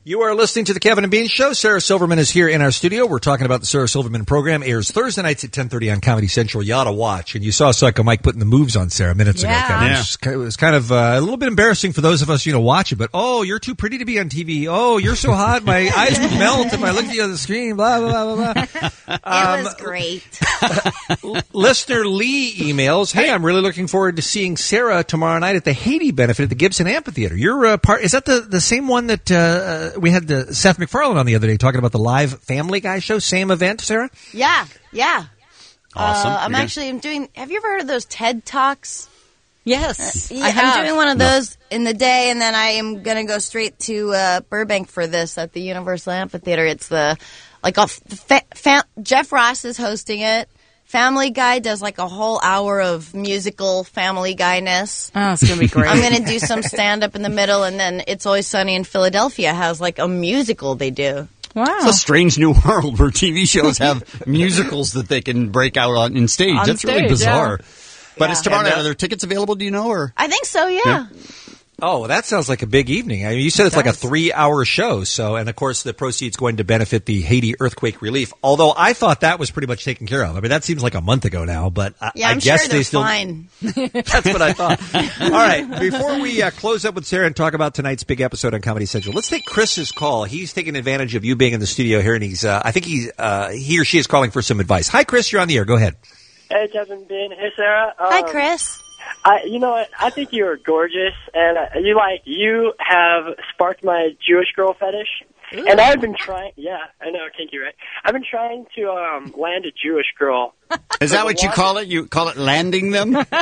You are listening to the Kevin and Bean Show. Sarah Silverman is here in our studio. We're talking about the Sarah Silverman program. Airs Thursday nights at ten thirty on Comedy Central. You ought to watch. And you saw Psycho Mike putting the moves on Sarah minutes Yeah. ago, Kevin. Yeah. It was kind of, it was kind of uh, a little bit embarrassing for those of us, you know, watching. But, oh, you're too pretty to be on T V. Oh, you're so hot. My eyes would melt if I looked at you on the screen. Blah, blah, blah, blah, blah. Um, it was great. Listener Lee emails, hey, I'm really looking forward to seeing Sarah tomorrow night at the Haiti benefit at the Gibson Amphitheater. You're uh, part, is that the, the same one that uh, we had the Seth MacFarlane on the other day talking about the live Family Guy show? Same event, Sarah? Yeah, yeah. Awesome. Uh, I'm You're gonna- actually I'm doing. Have you ever heard of those TED Talks? Yes, Yeah, I have. I'm doing one of those in the day, and then I am going to go straight to uh, Burbank for this at the Universal Amphitheater. It's the like a fa- fa- Jeff Ross is hosting it. Family Guy does like a whole hour of musical Family Guy-ness. Oh, it's going to be great. I'm going to do some stand-up in the middle, and then It's Always Sunny in Philadelphia has like a musical they do. Wow. It's a strange new world where T V shows have musicals that they can break out on in stage. On That's really stage, bizarre. yeah. But Yeah. it's tomorrow And, night. uh, Are there tickets available? Do you know? Or I think so, yeah. Yeah. Oh, well, that sounds like a big evening. I mean, you said it's like a three-hour show. So, and of course, the proceeds going to benefit the Haiti earthquake relief. Although I thought that was pretty much taken care of. I mean, that seems like a month ago now, but I, Yeah, I I'm guess sure they they're still. fine. That's what I thought. All right, before we uh, close up with Sarah and talk about tonight's big episode on Comedy Central, let's take Chris's call. He's taking advantage of you being in the studio here, and he's. Uh, I think he's. Uh, he or she is calling for some advice. Hi, Chris. You're on the air. Go ahead. Hey, Kevin Bean. Hey, Sarah. Um, Hi, Chris. I, you know what? I think you're gorgeous, and uh, you like you have sparked my Jewish girl fetish. Ooh. And I've been trying. Yeah, I know, kinky, right? I've been trying to um, land a Jewish girl. is that what you call it? You call it landing them? No,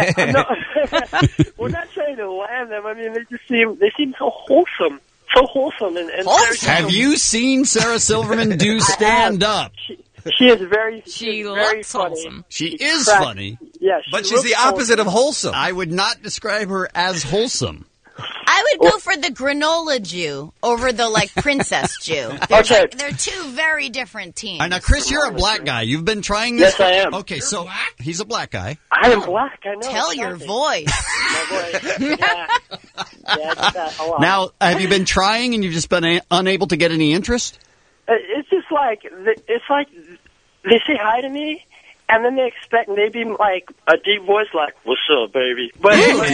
we're not trying to land them. I mean, they just seem they seem so wholesome, so wholesome, and, and Wholesome? Have you seen Sarah Silverman do stand up? She, she is very. She she's very looks funny. wholesome. She is Crack- funny. Yeah, she But she's looks the opposite of wholesome. I would not describe her as wholesome. I would go for the granola Jew over the like princess Jew. They're, Okay. like, they're two very different teams. All right, now, Chris, you're a black guy. You've been trying this? Yes, I am. Okay, so he's a black guy. I am black. I know. Tell it's your shocking. voice. My voice. Yeah, yeah, I get that a lot. Now, have you been trying and you've just been a- unable to get any interest? Uh, It's just like th- it's like they say hi to me, and then they expect maybe like a deep voice, like "What's up, baby?" But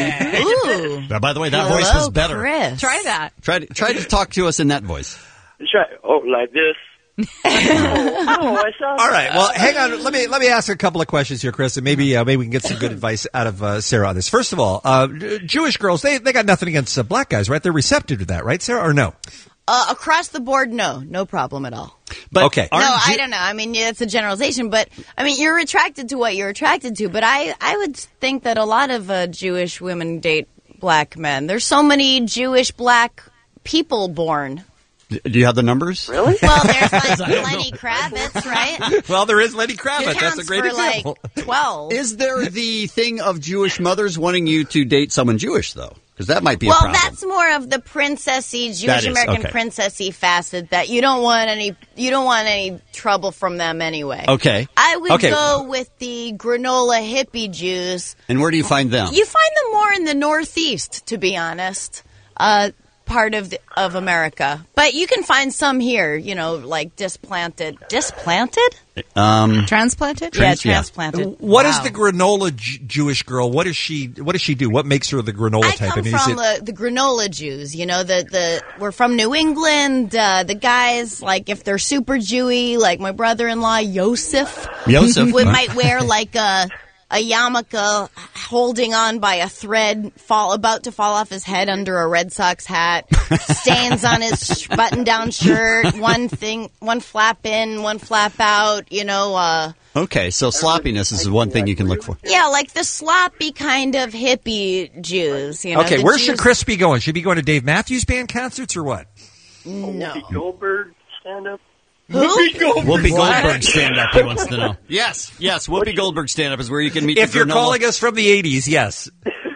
Ooh. Uh, by the way, that Hello, voice was better. Chris. Try that. Try to, try to talk to us in that voice. try oh like this. oh, oh, I sound All right. Well, hang on. Let me let me ask a couple of questions here, Chris, and maybe uh, maybe we can get some good advice out of uh, Sarah on this. First of all, uh, Jewish girls they they got nothing against uh, black guys, right? They're receptive to that, right, Sarah, or no? Uh, across the board, no, no problem at all. But Okay. No, aren't I Ju- don't know. I mean, yeah, it's a generalization, but I mean, you're attracted to what you're attracted to. But I, I would think that a lot of uh, Jewish women date black men. There's so many Jewish black people born. Do you have the numbers? Really? Well, there's like Lenny Kravitz, right? Well, there is Lenny He Kravitz. That's a counts great for example. like twelve. Is there the thing of Jewish mothers wanting you to date someone Jewish, though? Because that might be a Well, problem. that's more of the princessy That Jewish is, American okay. princessy facet that you don't want any you don't want any trouble from them anyway. Okay. I would Okay. go with the granola hippie Jews. And where do you find them? You find them more in the Northeast, to be honest, uh, part of the, of America. But you can find some here, you know, like displanted. Displanted? Um, Transplanted? Yeah, Trans- yeah. transplanted. What is Wow. the granola J- Jewish girl? What does she? What does she do? What makes her the granola I type? come I mean, is from it, the, the granola Jews. You know, the, the we're from New England. Uh, the guys, like, if they're super Jewy, like my brother-in-law Yosef, Yosef. would might wear like a a yarmulke, holding on by a thread, fall about to fall off his head under a Red Sox hat, stains on his sh- button-down shirt, one thing, one flap in, one flap out. You know. Uh, Okay, so sloppiness is one thing you can look for. Yeah, like the sloppy kind of hippie Jews. You know, okay, the where Jews- should Chris be going? Should he be going to Dave Matthews Band concerts or what? No. Whoopi Goldberg stand up. Who? Whoopi Goldberg stand up, he wants to know. Yes, yes, Whoopi Goldberg stand up is where you can meet If the you're granola. calling us from the eighties, yes.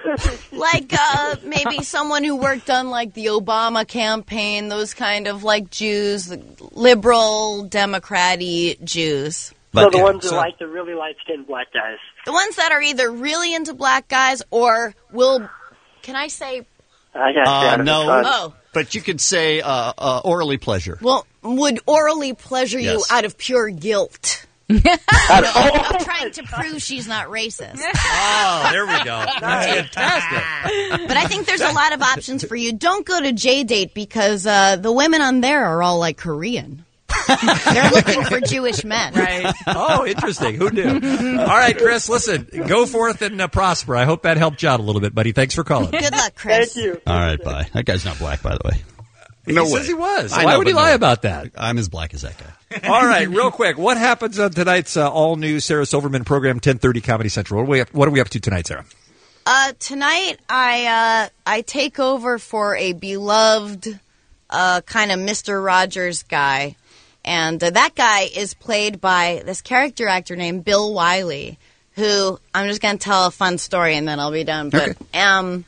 Like uh, maybe someone who worked on like the Obama campaign, those kind of like Jews, liberal, Democrat-y Jews. so the ones that so- like the really light-skinned black guys. The ones that are either really into black guys or will, can I say, I got Uh, no. oh, But you could say uh, uh, orally pleasure. Well, would orally pleasure you Yes. out of pure guilt. I'm trying to prove she's not racist. Oh, there we go. That's fantastic. But I think there's a lot of options for you. Don't go to J-Date because uh, the women on there are all like Korean. They're looking for Jewish men. Right. Oh, interesting. Who knew? All right, Chris, listen, go forth and uh, prosper. I hope that helped you out a little bit, buddy. Thanks for calling. Good luck, Chris. Thank you. All right, bye. That guy's not black, by the way. No he way. says he was. I Why know, would he but lie no. about that? I'm as black as that guy. All right, real quick. What happens on tonight's uh, all-new Sarah Silverman program, ten thirty Comedy Central? What are we, up, what are we up to tonight, Sarah? Uh, tonight, I uh, I take over for a beloved uh, kind of Mister Rogers guy. And uh, that guy is played by this character actor named Bill Wiley, who I'm just going to tell a fun story and then I'll be done. But Okay. um,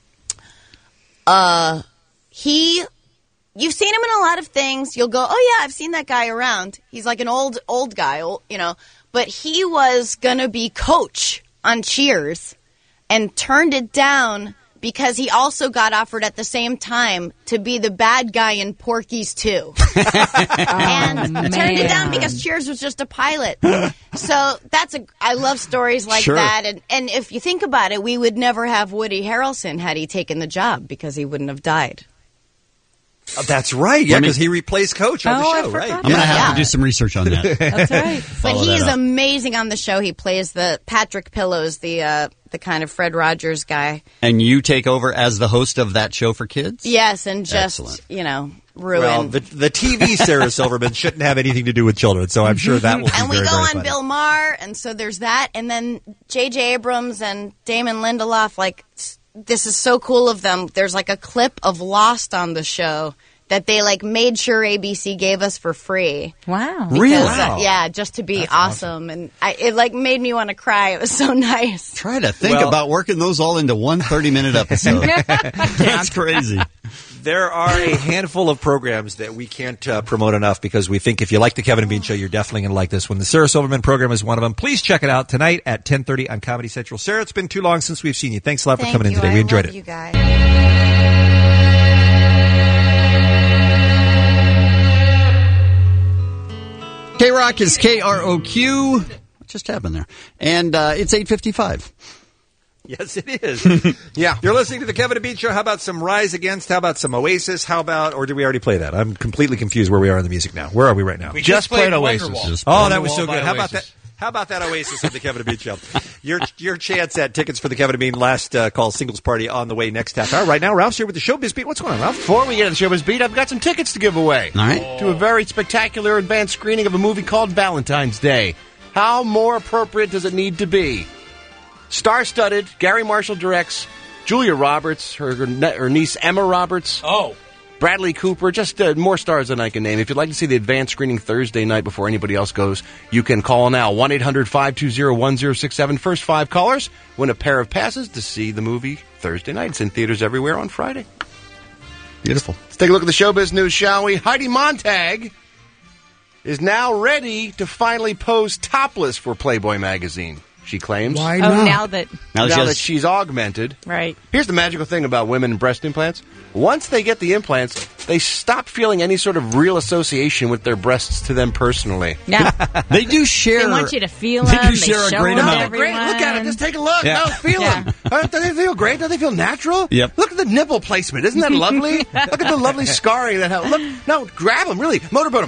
uh, he, you've seen him in a lot of things. You'll go, oh yeah, I've seen that guy around. He's like an old old guy, old, you know. But he was going to be Coach on Cheers and turned it down because he also got offered at the same time to be the bad guy in Porky's two. And turned it down because Cheers was just a pilot. So that's a, I love stories like Sure. that. And, and if you think about it, we would never have Woody Harrelson had he taken the job because he wouldn't have died. Uh, that's right. Yeah, Let me- because he replaced Coach on Oh, the I show, forgot right? I'm going to have Yeah. to do some research on that. That's right. But Follow he's that up. amazing on the show. He plays the Patrick Pillows, the uh, the kind of Fred Rogers guy. And you take over as the host of that show for kids? Yes, and just, Excellent. you know, ruin. Well, the, the T V Sarah Silverman shouldn't have anything to do with children, so I'm sure that will be and we very, go very on funny. Bill Maher, and so there's that. And then J J. Abrams and Damon Lindelof, like, s- this is so cool of them. There's like a clip of Lost on the show that they like made sure A B C gave us for free. Wow. Because, Really? uh, yeah, just to be awesome. And I, it like made me want to cry. It was so nice. Try to think Well- about working those all into one thirty-minute episode. That's crazy. There are a handful of programs that we can't uh, promote enough because we think if you like the Kevin and Bean Show, you're definitely going to like this one. The Sarah Silverman program is one of them. Please check it out tonight at ten thirty on Comedy Central. Sarah, it's been too long since we've seen you. Thanks a lot for Thank coming you. in today. I We enjoyed love it. you guys. K-Rock is K R O Q. What just happened there? And uh, it's eight fifty-five. Yes, it is. Yeah. You're listening to the Kevin and Bean Show. How about some Rise Against? How about some Oasis? How about, or did we already play that? I'm completely confused where we are in the music now. Where are we right now? We just played Oasis. Just Oh, played that was Wonderwall so by good. How about Oasis. that? How about that Oasis of the Kevin and Bean Show? Your your chance at tickets for the Kevin and Bean last uh, call singles party on the way next half hour. Right now, Ralph's here with the Showbiz Beat. What's going on, Ralph? Before we get to the Showbiz Beat, I've got some tickets to give away. All right. To a very spectacular advanced screening of a movie called Valentine's Day. How more appropriate does it need to be? Star-studded, Gary Marshall directs, Julia Roberts, her, her niece Emma Roberts. Oh. Bradley Cooper, just uh, more stars than I can name. If you'd like to see the advanced screening Thursday night before anybody else goes, you can call now, one eight hundred five two zero one zero six seven. First five callers win a pair of passes to see the movie Thursday night. It's in theaters everywhere on Friday. Beautiful. Let's take a look at the showbiz news, shall we? Heidi Montag is now ready to finally pose topless for Playboy magazine, she claims. Oh, now that Now, Now she has- that she's augmented. right. Here's the magical thing about women and breast implants. Once they get the implants, they stop feeling any sort of real association with their breasts to them personally. Yeah. They do share. They want you to feel They them. do share a show great them amount. to Great, everyone. look at it. Just take a look. Yeah. No, feel Yeah. them. Don't they feel great? Don't they feel natural? Yep. Look at the nipple placement. Isn't that lovely? Look at the lovely scarring that have. Look, no, grab them. Really, motorboat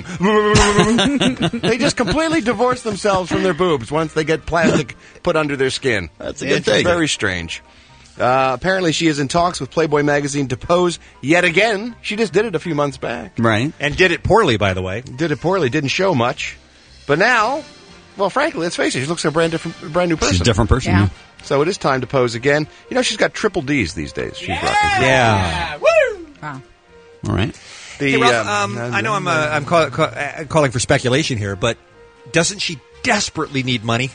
them. They just completely divorce themselves from their boobs once they get plastic put under their skin. That's a good It's thing. very strange. Uh, apparently, she is in talks with Playboy magazine to pose yet again. She just did it a few months back. Right. And did it poorly, by the way. Did it poorly. Didn't show much. But now, well, frankly, let's face it, she looks like a brand different, brand new person. She's a different person. Yeah. yeah. So it is time to pose again. You know, she's got triple D's these days. She's rocking. Yeah. Wow. All right. The, Hey, Ralph, um, um, I know I'm uh, I'm call, call, uh, calling for speculation here, but doesn't she desperately need money?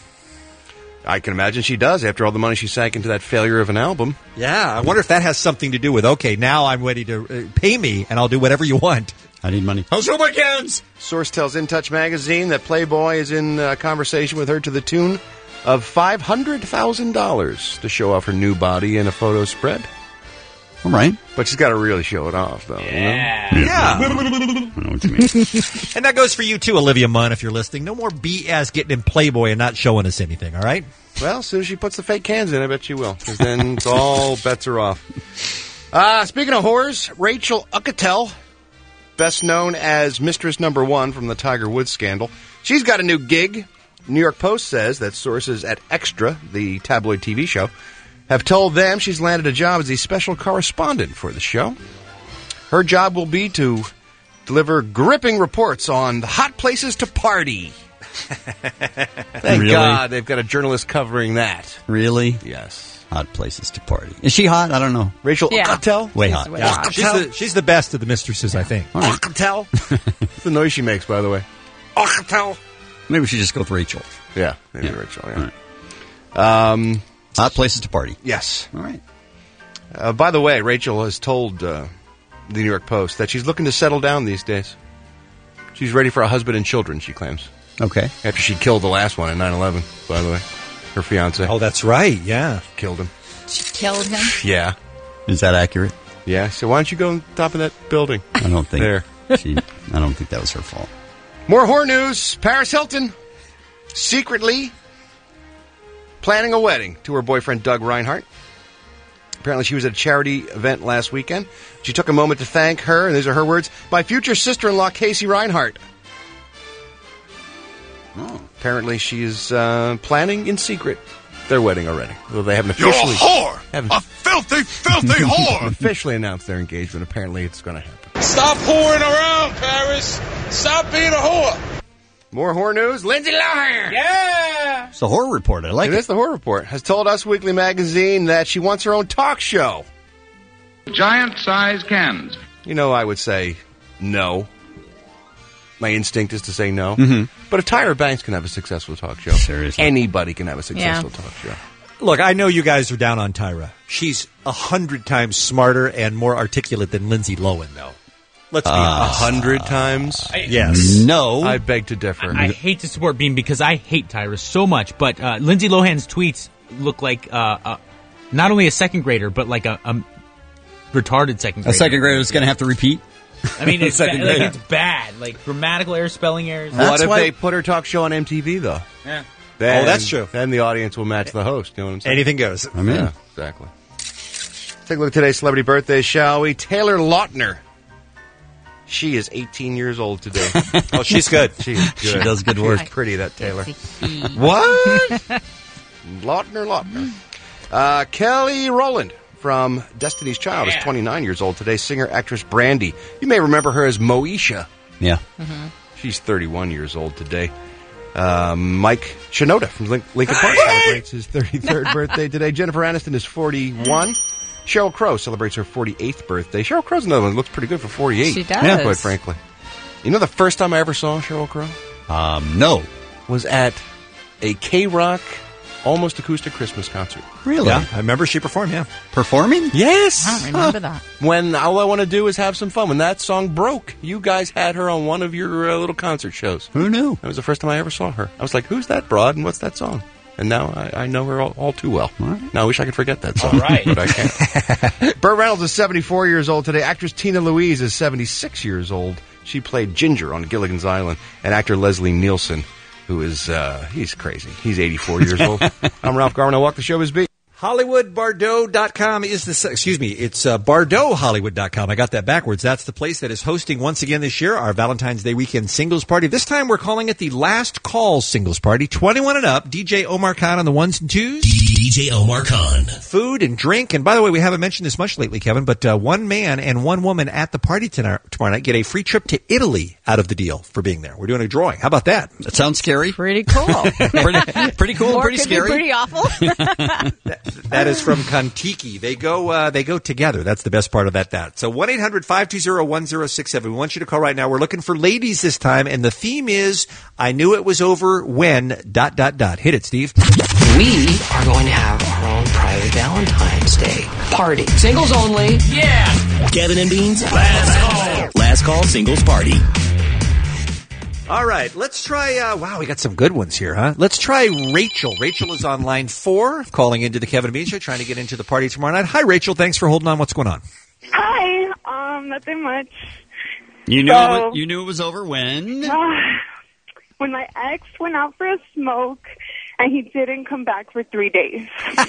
I can imagine she does after all the money she sank into that failure of an album. Yeah, I wonder if that has something to do with, okay, now I'm ready to uh, pay me and I'll do whatever you want. I need money. I'll show my cans. Source tells In Touch magazine that Playboy is in uh, conversation with her to the tune of five hundred thousand dollars to show off her new body in a photo spread. All right. But she's got to really show it off, though. Yeah. You know? Yeah. I know what you mean. And that goes for you too, Olivia Munn, if you're listening. No more B S getting in Playboy and not showing us anything, all right? Well, as soon as she puts the fake cans in, I bet she will. Because then it's all bets are off. Uh, speaking of whores, Rachel Uckatel, best known as Mistress Number One from the Tiger Woods scandal, she's got a new gig. New York Post says that sources at Extra, the tabloid T V show, have told them she's landed a job as a special correspondent for the show. Her job will be to deliver gripping reports on the hot places to party. Thank Really? God they've got a journalist covering that. Really? Yes. Hot places to party. Is she hot? I don't know. Rachel Yeah. Uckatel? Way She's hot. way Yeah. hot. She's the, she's the best of the mistresses, I think. All right. Uckatel? That's the noise she makes, by the way. Uckatel. Maybe we should just go with Rachel. Yeah, maybe Yeah. Rachel, All yeah. right. Um, Hot places to party. yes. All right. Uh, by the way, Rachel has told uh, the New York Post that she's looking to settle down these days. She's ready for a husband and children, she claims. Okay. After she killed the last one in nine eleven, by the way. Her fiancé. Oh, that's right, yeah. Killed him. She killed him. Yeah. Is that accurate? Yeah, so why don't you go on top of that building? I don't think There. she. I don't think that was her fault. More whore news. Paris Hilton secretly planning a wedding to her boyfriend, Doug Reinhardt. Apparently she was at a charity event last weekend. She took a moment to thank her, and these are her words, my future sister-in-law, Casey Reinhardt. Oh. Apparently she is uh, planning in secret their wedding already. Though they haven't You're a officially... whore! haven't A filthy, filthy whore! officially announced their engagement. Apparently it's going to happen. Stop whoring around, Paris. Stop being a whore. More whore news. Lindsay Lohan! Yeah. It's a horror report. I like It it. is the Horror Report. Has told Us Weekly magazine that she wants her own talk show. Giant size cans. You know, I would say no. My instinct is to say no. Mhm. But if Tyra Banks can have a successful talk show, Seriously. anybody can have a successful Yeah. talk show. Look, I know you guys are down on Tyra. She's a hundred times smarter and more articulate than Lindsay Lohan, though. Let's be A honest. hundred times? Yes. No. I beg to differ. I hate to support Bean because I hate Tyra so much, but uh, Lindsay Lohan's tweets look like uh, uh, not only a second grader, but like a, a retarded second A grader. second grader is going to have to repeat. I mean, it's, ba- Second like, grader. it's bad. Like grammatical errors, spelling errors. what if why- they put her talk show on M T V, though? Yeah. Then, Oh, that's true. Then the audience will match the host. You know what I'm saying? Anything goes. I'm in. Yeah, exactly. Take a look at today's celebrity birthdays, shall we? Taylor Lautner. She is eighteen years old today. Oh, she's good. She is good. She does good work. She's pretty, that Taylor. He. What? Lautner, Lautner. Uh, Kelly Rowland from Destiny's Child is twenty-nine years old today. Singer, actress Brandy. You may remember her as Moesha. Yeah. She's thirty-one years old today. Um, Mike Shinoda from Link- Lincoln Park celebrates his thirty-third birthday today. Jennifer Aniston is forty-one. Sheryl Crow celebrates her forty-eighth birthday. Sheryl Crow's another one that looks pretty good for forty-eight. She does. Yeah, quite frankly. You know the first time I ever saw Sheryl Crow? Um, no. Was at a K-Rock almost acoustic Christmas concert. Really? Yeah, I remember she performed, yeah. Performing? Yes. I don't remember that. When all I want to do is have some fun. When that song broke, you guys had her on one of your uh, little concert shows. Who knew? That was the first time I ever saw her. I was like, who's that broad and what's that song? And now I, I know her all, all too well. Right. Now I wish I could forget that song. All right. But I can't. Burt Reynolds is seventy-four years old today. Actress Tina Louise is seventy-six years old. She played Ginger on Gilligan's Island. And actor Leslie Nielsen, who is, uh, he's crazy. He's eighty-four years old. I'm Ralph Garman. I walk the show as beat. Hollywood Bardot dot com is the, excuse me, it's uh, Bardot Hollywood dot com. I got that backwards. That's the place that is hosting once again this year our Valentine's Day weekend singles party. This time we're calling it the Last Call Singles Party. twenty-one and up. D J Omar Khan on the ones and twos. D J Omar Khan. Food and drink. And by the way, we haven't mentioned this much lately, Kevin, but uh, one man and one woman at the party tonight, tomorrow night get a free trip to Italy out of the deal for being there. We're doing a drawing. How about that? That sounds scary. Pretty cool. pretty, pretty cool. Or Pretty could be scary. pretty awful. That is from Kontiki. They go uh, they go together. That's the best part of that. That. So one eight hundred five two zero one zero six seven. We want you to call right now. We're looking for ladies this time, and the theme is I knew it was over when dot dot dot. Hit it, Steve. We are going to have our own private Valentine's Day party. Singles only. Kevin and Beans. Last call. Last call singles party. All right, let's try. Uh, wow, we got some good ones here, huh? Let's try Rachel. Rachel is on line four, calling into the Kevin and Bean Show, trying to get into the party tomorrow night. Hi, Rachel. Thanks for holding on. What's going on? Hi. Um, nothing much. You knew So- it was, you knew it was over when? Uh, when my ex went out for a smoke, and he didn't come back for three days.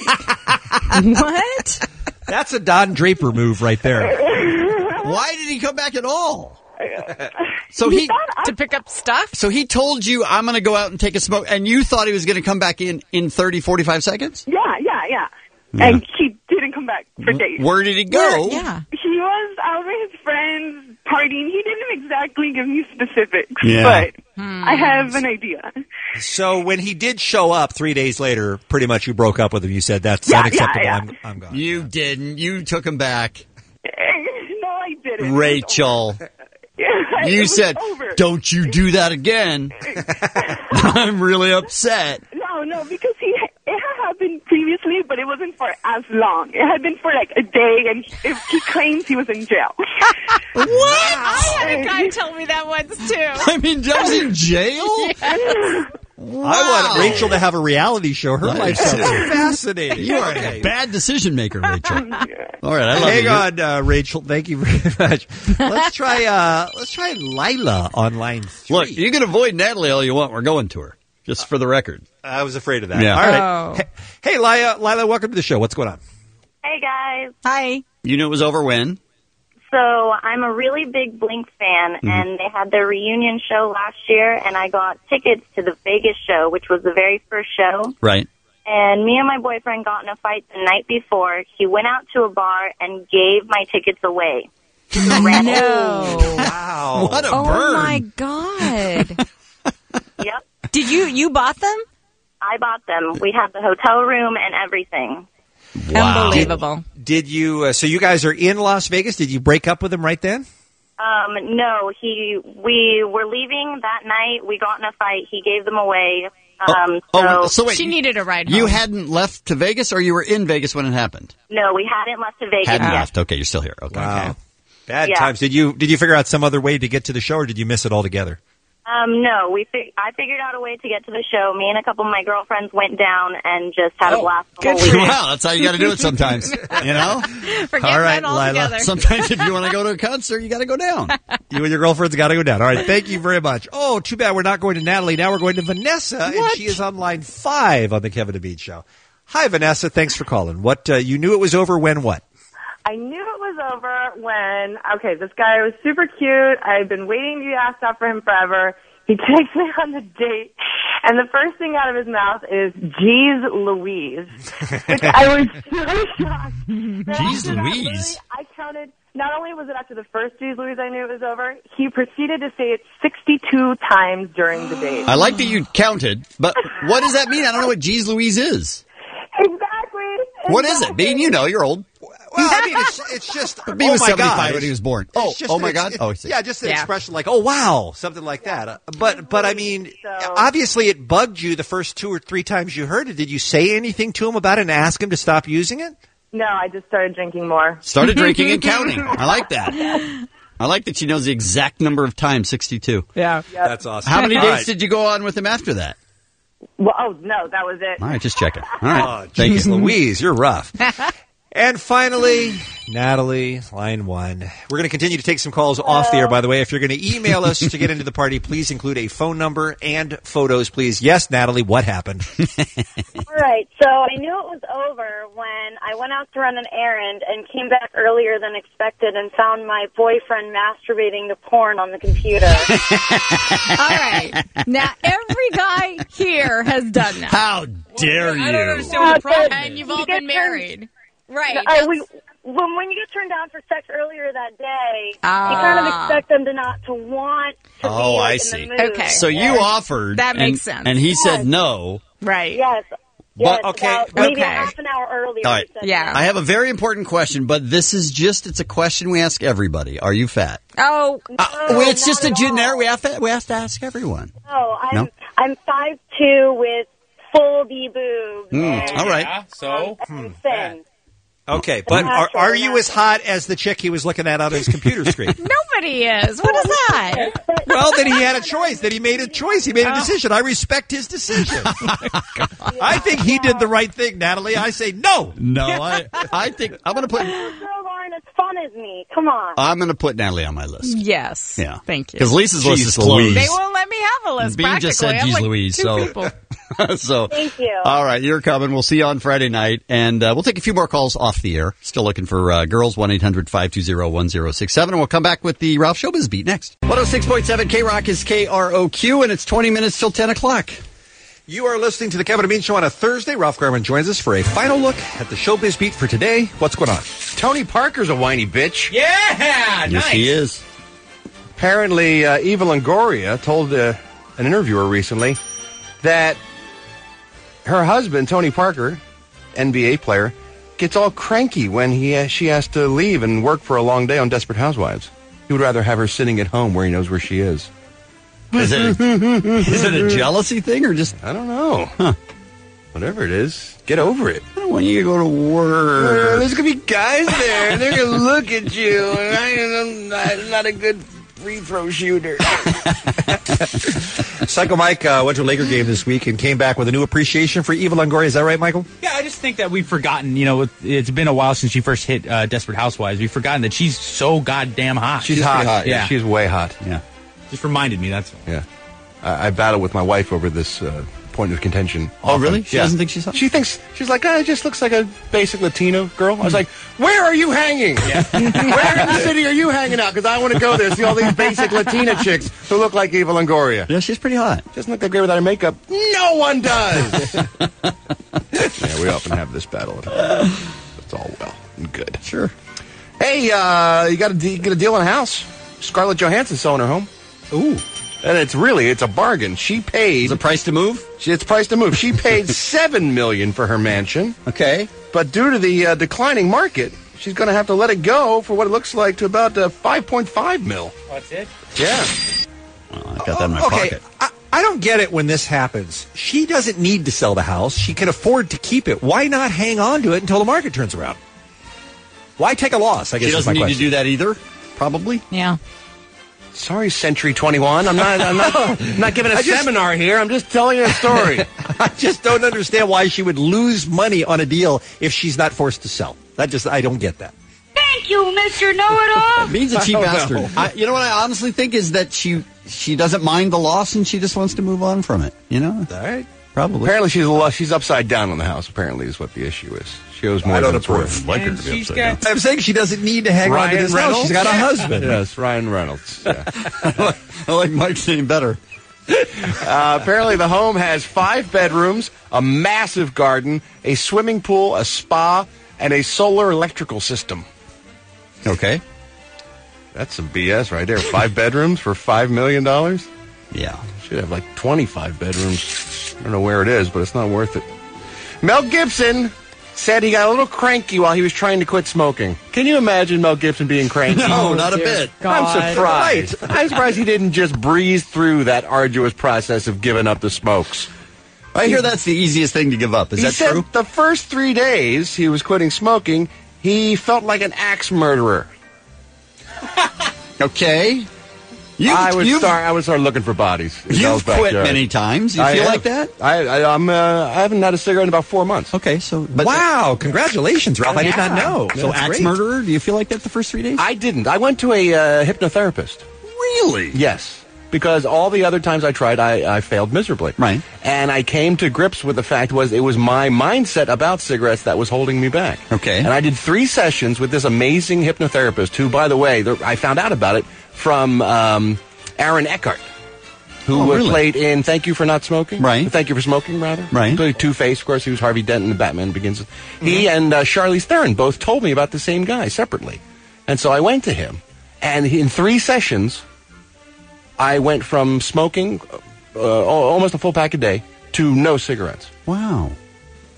What? That's a Don Draper move right there. Why did he come back at all? So he to pick up stuff? So he told you, I'm going to go out and take a smoke, and you thought he was going to come back in in thirty, forty-five seconds? Yeah, yeah, yeah. Yeah. And he didn't come back for days. Where did he go? Where- yeah. He was out with his friends partying. He didn't exactly give me specifics, Yeah. but Hmm. I have an idea. So when he did show up three days later, pretty much you broke up with him. You said, that's Yeah, unacceptable. yeah, I'm, I'm gone. You didn't. You took him back. No, I didn't. Rachel. Yeah, it You was said, over. don't you do that again. I'm really upset. No, no, because he it had happened previously, but it wasn't for as long. It had been for like a day, and he, he claims he was in jail. What? I had a guy tell me that once too. I mean, I was in jail? Yes. I want Rachel to have a reality show. Her That life is- sounds fascinating. You are Okay. a bad decision maker, Rachel. All right, I love Hang you. on, uh, Rachel. Thank you very much. Let's try. Uh, let's try Lila on line three. Look, you can avoid Natalie all you want. We're going to her, just for the record. I was afraid of that. Yeah. All right. Oh. Hey, hey, Lila. Lila, welcome to the show. What's going on? Hey guys. Hi. You knew it was over when? So I'm a really big Blink fan, Mm-hmm. and they had their reunion show last year, and I got tickets to the Vegas show, which was the very first show. Right. And me and my boyfriend got in a fight the night before. He went out to a bar and gave my tickets away. No. Wow. What a Oh burn. my God. Yep. Did you you bought them? I bought them. We had the hotel room and everything. Wow. Unbelievable. Did you? Uh, so you guys are in Las Vegas. Did you break up with him right then? Um, no, he. We were leaving that night. We got in a fight. He gave them away. Um, Oh, so, so wait. She needed a ride home. You hadn't left to Vegas, or you were in Vegas when it happened? no, we hadn't left to Vegas Hadn't yet. left. Okay, you're still here. Okay. Wow. Bad Yeah. times. Did you? Did you figure out some other way to get to the show, or did you miss it altogether? Um, no, we. Fig- I figured out a way to get to the show. Me and a couple of my girlfriends went down and just had a blast the whole weekend. Wow, that's how you got to do it sometimes. You know? Forget All right, that altogether. Lila. Sometimes if you want to go to a concert, you got to go down. You and your girlfriend's got to go down. All right. Thank you very much. Oh, too bad we're not going to Natalie. Now we're going to Vanessa, and she is on line five on the Kevin and Bean Show. Hi, Vanessa. Thanks for calling. What uh, you knew it was over when? What? I knew it was over when, okay, this guy was super cute. I had been waiting to be asked out for him forever. He takes me on the date, and the first thing out of his mouth is, geez Louise. Which I was so shocked. Then Jeez after that, Louise. literally, I counted, not only was it after the first geez Louise I knew it was over, he proceeded to say it sixty-two times during the date. I like that you counted, but what does that mean? I don't know what Jeez Louise is. Exactly. What is it? Bean, you know, you're old. Well, I mean, it's, it's just. Bean oh was my seventy-five God. when he was born. It's Oh, just- oh my it's- God. it- Oh, I see. yeah, just an Yeah. expression like, "Oh wow," something like that. Uh, But, but I mean, obviously, it bugged you the first two or three times you heard it. Did you say anything to him about it and ask him to stop using it? No, I just started drinking more. Started drinking and counting. I like that. I like that she knows the exact number of times, sixty-two. Yeah. That's awesome. How many All dates right. did you go on with him after that? Well, oh, no, that was it. All right, just checking. All right. Oh, Thank geez, you. Louise, you're rough. And finally, Natalie, line one. We're going to continue to take some calls off the air, by the way. If you're going to email us to get into the party, please include a phone number and photos, please. Yes, Natalie, what happened? All right, so I knew it was over when I went out to run an errand and came back earlier than expected and found my boyfriend masturbating to porn on the computer. All right. Now every guy here has done that. How dare you? I don't understand what the problem is. And you've all been married. Right. Uh, we, when, when you get turned down for sex earlier that day, Ah. you kind of expect them to not to want to Oh, be like, I in see. the mood. Okay. So you Yes. offered. That and- makes sense. And he Yes. said no. Right. Yes. But- Yes, okay, about but- maybe Okay. half an hour earlier. All right. he said Yeah. no. I have a very important question, but this is just, it's a question we ask everybody. Are you fat? Oh, No, well, it's just a not at all. generic, we have to, we have to ask everyone. No, I'm No? I'm five two with full D boobs. Mm, and, all right. Yeah, so? um, and thin. Okay, but are, are you as hot as the chick he was looking at on his computer screen? Nobody is. What is that? Well, then he had a choice. Then he made a choice. He made a decision. I respect his decision. I think he did the right thing, Natalie. I say no. No, I, I think I'm going to put. Girls aren't as fun as me. Come on. I'm going to put Natalie on my list. Yes. Yeah. Thank you. Because Lisa's list is Jeez closed. Louise. They won't let me have a list. Bean just said, practically. "Geez, I'm like Louise." two So, people. so Thank you. all right, you're coming. We'll see you on Friday night, and uh, we'll take a few more calls off the air. Still looking for uh, girls. one eight hundred five two zero one zero six seven, and we'll come back with the Ralph Showbiz Beat next. one oh six point seven K Rock is K R O Q, and it's twenty minutes till ten o'clock. You are listening to the Kevin and Bean Show on a Thursday. Ralph Garman joins us for a final look at the Showbiz Beat for today. What's going on? Tony Parker's a whiny bitch. Yeah, Yes, nice. he is. Apparently, uh, Eva Longoria told uh, an interviewer recently that her husband, Tony Parker, N B A player, gets all cranky when he uh, she has to leave and work for a long day on Desperate Housewives. He would rather have her sitting at home where he knows where she is. Is it a, is it a jealousy thing or just? I don't know. Huh. Whatever it is, get over it. I don't want you to go to Uh, work. there's going to be guys there, and they're going to look at you, and I, I'm, not, I'm not a good free throw shooter. Psycho Mike uh, went to a Laker game this week and came back with a new appreciation for Eva Longoria. Is that right, Michael? Yeah, I just think that we've forgotten, you know, it's been a while since she first hit uh, Desperate Housewives. We've forgotten that she's so goddamn hot. She's, She's hot. pretty hot. Yeah. Yeah. She's way hot. Yeah. Just reminded me, that's all. Yeah. I, I battle with my wife over this uh, point of contention. Oh, often. really? She Yeah. doesn't think she's hot? She thinks, she's like, oh, it just looks like a basic Latino girl. I was like, where are you hanging? Yeah. Where in the city are you hanging out? Because I want to go there, see all these basic Latina chicks who look like Eva Longoria. Yeah, she's pretty hot. Doesn't look that great without her makeup. No one does. Yeah, we often have this battle at home. It's all well and good. Sure. Hey, uh, you got a, you get a deal on a house. Scarlett Johansson's selling her home. Ooh. And it's really, it's a bargain. She paid... Is it price to move? She, it's price to move. She paid seven million dollars for her mansion. Okay. But due to the uh, declining market, she's going to have to let it go for what it looks like to about uh, five point five mil. That's it? Yeah. Well, I got that in my okay. pocket. I, I don't get it when this happens. She doesn't need to sell the house. She can afford to keep it. Why not hang on to it until the market turns around? Why take a loss, I guess She is my doesn't need question. to do that either, probably. Yeah. Sorry, Century twenty-one. I'm not, I'm not, I'm not giving a I just- seminar here. I'm just telling you a story. I just don't understand why she would lose money on a deal if she's not forced to sell. That just, I don't get that. Thank you, Mister Know-It-all. Bean's a cheap I don't bastard. know. I, you know what I honestly think is that she she doesn't mind the loss and she just wants to move on from it. You know? All right. Probably. Apparently, she's a lo- she's upside down on the house. Apparently, is what the issue is. She owes more I don't than it's approve. worth. Like her And to be she's upside got- down. I'm saying she doesn't need to hang on to this house. She's got a husband. Yes, Ryan Reynolds. Yeah. I like Mike's name better. Uh, apparently, the home has five bedrooms, a massive garden, a swimming pool, a spa, and a solar electrical system. Okay. That's some B S right there. Five bedrooms for five million dollars? Yeah. Should have like twenty-five bedrooms. I don't know where it is, but it's not worth it. Mel Gibson said he got a little cranky while he was trying to quit smoking. Can you imagine Mel Gibson being cranky? No, not a bit. I'm surprised. I'm surprised he didn't just breeze through that arduous process of giving up the smokes. I hear that's the easiest thing to give up. Is he that said true? the first three days he was quitting smoking, he felt like an axe murderer. Okay. You, I would you've, start. I would start looking for bodies. in Mel's You've quit backyard. many times. You I feel have. like that? I, I, I'm. Uh, I haven't had a cigarette in about four months. Okay, so but Wow, congratulations, Ralph. I did not know. So That's axe great. murderer? Do you feel like that the first three days? I didn't. I went to a uh, hypnotherapist. Really? Yes, because all the other times I tried, I, I failed miserably. Right. And I came to grips with the fact was it was my mindset about cigarettes that was holding me back. Okay. And I did three sessions with this amazing hypnotherapist who, by the way, there, I found out about it from um, Aaron Eckhart, who Oh, uh, really? played in Thank You for Not Smoking. Right. Thank You for Smoking, rather. Right. He played Two-Face, of course. He was Harvey Dent in the Batman Begins. He and uh, Charlize Theron both told me about the same guy separately. And so I went to him. And he, in three sessions, I went from smoking uh, al- almost a full pack a day to no cigarettes. Wow.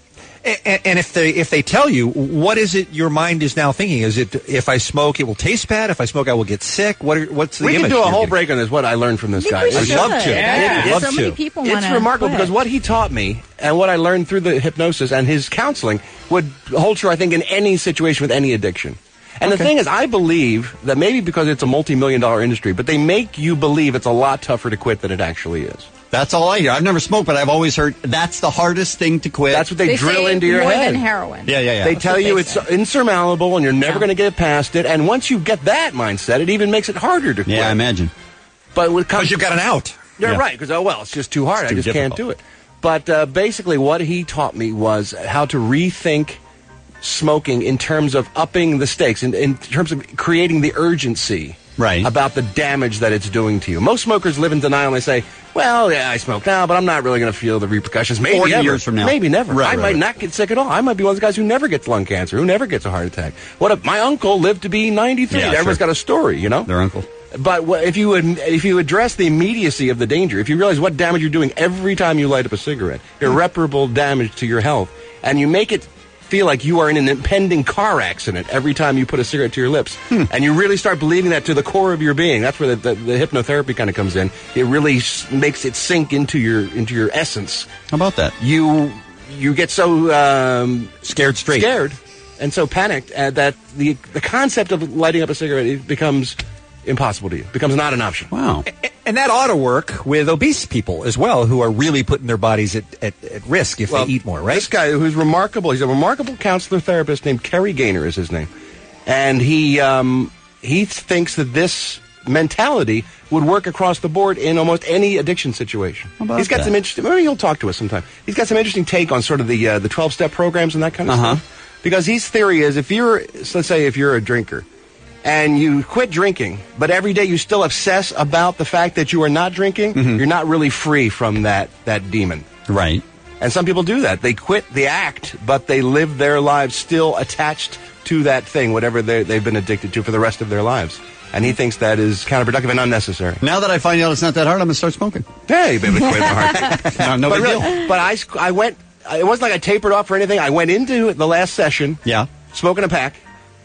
And, and if they if they tell you, what is it your mind is now thinking? Is it if I smoke it will taste bad? If I smoke I will get sick? What are, what's the we image? can do a you're whole giving? break on this. What I learned from this I think guy. we I'd should. love to. Yeah. I'd love So many to. people It's wanna remarkable quit. because what he taught me and what I learned through the hypnosis and his counseling would hold true, I think, in any situation with any addiction. And Okay. the thing is, I believe that maybe because it's a multi-million dollar industry, but they make you believe it's a lot tougher to quit than it actually is. That's all I hear. I've never smoked, but I've always heard that's the hardest thing to quit. That's what they, They drill say into your more head. than heroin. Yeah, yeah, yeah. They That's tell what you they it's say. insurmountable and you're never Yeah. going to get past it. And once you get that mindset, it even makes it harder to quit. Yeah, I imagine. But when it comes, Because you've got an out. You're Yeah. right, because, oh, well, it's just too hard. It's I too just can't difficult. do it. But uh, basically, what he taught me was how to rethink smoking in terms of upping the stakes, in, in terms of creating the urgency Right. about the damage that it's doing to you. Most smokers live in denial and they say, well, yeah, I smoke now, but I'm not really going to feel the repercussions. Maybe forty ever. years from now. Maybe never. Right, I right, might right. not get sick at all. I might be one of those guys who never gets lung cancer, who never gets a heart attack. What if my uncle lived to be ninety-three? Yeah, Everyone's sure. got a story, you know? Their uncle. But wha- if you would, if you address the immediacy of the danger, if you realize what damage you're doing every time you light up a cigarette, irreparable damage to your health, and you make it feel like you are in an impending car accident every time you put a cigarette to your lips, Hmm. and you really start believing that to the core of your being, that's where the, the, the hypnotherapy kind of comes in. It really s- makes it sink into your into your essence. How about that? You you get so um, Scared straight. scared and so panicked uh, that the the concept of lighting up a cigarette it becomes impossible to you. Becomes not an option. Wow. And that ought to work with obese people as well, who are really putting their bodies at, at, at risk if Well, they eat more, right? This guy who's remarkable, he's a remarkable counselor therapist named Kerry Gaynor is his name. And he um, he thinks that this mentality would work across the board in almost any addiction situation. How about He's got that? some interesting, maybe he'll talk to us sometime. He's got some interesting take on sort of the uh, the twelve-step programs and that kind of Uh-huh. stuff. Because his theory is if you're, so let's say if you're a drinker, and you quit drinking, but every day you still obsess about the fact that you are not drinking, Mm-hmm. you're not really free from that, that demon. Right. And some people do that. They quit the act, but they live their lives still attached to that thing, whatever they- they've been addicted to for the rest of their lives. And he thinks that is counterproductive and unnecessary. Now that I find out it's not that hard, I'm going to start smoking. Hey, baby, quit my heart. No, no but big really, deal. but I, sc- I went, it wasn't like I tapered off or anything. I went into the last session, Yeah. smoking a pack,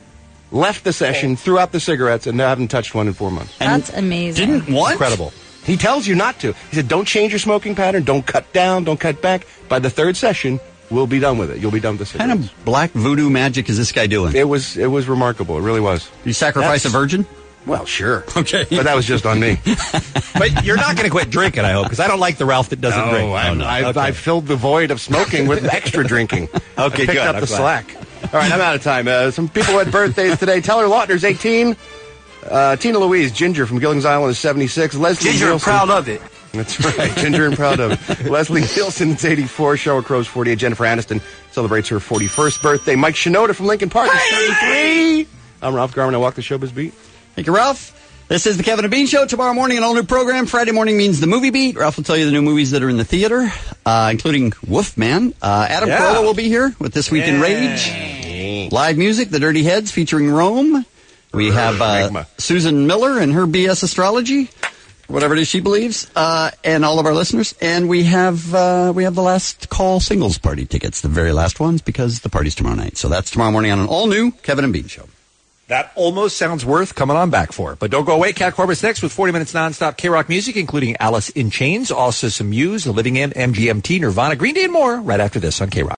left the session, threw out the cigarettes, and now haven't touched one in four months. That's amazing. Didn't what? Incredible. He tells you not to. He said, don't change your smoking pattern, don't cut down, don't cut back. By the third session, we'll be done with it. You'll be done with the What cigarettes. kind of black voodoo magic is this guy doing? It was it was remarkable. It really was. You sacrifice That's- a virgin? Well, sure. Okay. But that was just on me. But you're not going to quit drinking, I hope, because I don't like the Ralph that doesn't drink. I've, I've, Okay. I've filled the void of smoking with extra drinking. I Okay, picked good. up I'm the glad. slack. All right, I'm out of time. Uh, some people had birthdays today. Taylor Lautner's eighteen. Uh, Tina Louise, Ginger from Gillings Island, is seventy-six. Leslie Ginger, I'm Nielsen, proud of it. That's right, Ginger and proud of it. Leslie Nielsen is eighty-four. Sheryl Crow's forty-eight. Jennifer Aniston celebrates her forty-first birthday. Mike Shinoda from Lincoln Park is thirty-three. I'm Ralph Garman. I walk the showbiz beat. Thank you, Ralph. This is the Kevin and Bean Show. Tomorrow morning, an all-new program. Friday morning means the movie beat. Ralph will tell you the new movies that are in the theater, uh, including Wolfman. Uh, Adam Yeah. Carolla will be here with This Week in Rage. Live music, The Dirty Heads featuring Rome. We have uh, Magma. Susan Miller and her B S astrology, whatever it is she believes, uh, and all of our listeners. And we have uh, we have the last call singles party tickets, the very last ones, because the party's tomorrow night. So that's tomorrow morning on an all-new Kevin and Bean Show. That almost sounds worth coming on back for. But don't go away. Cat Corbett's next with forty minutes nonstop K-Rock music, including Alice in Chains, also some Muse, The Living End, M G M T, Nirvana, Green Day, and more right after this on K-Rock.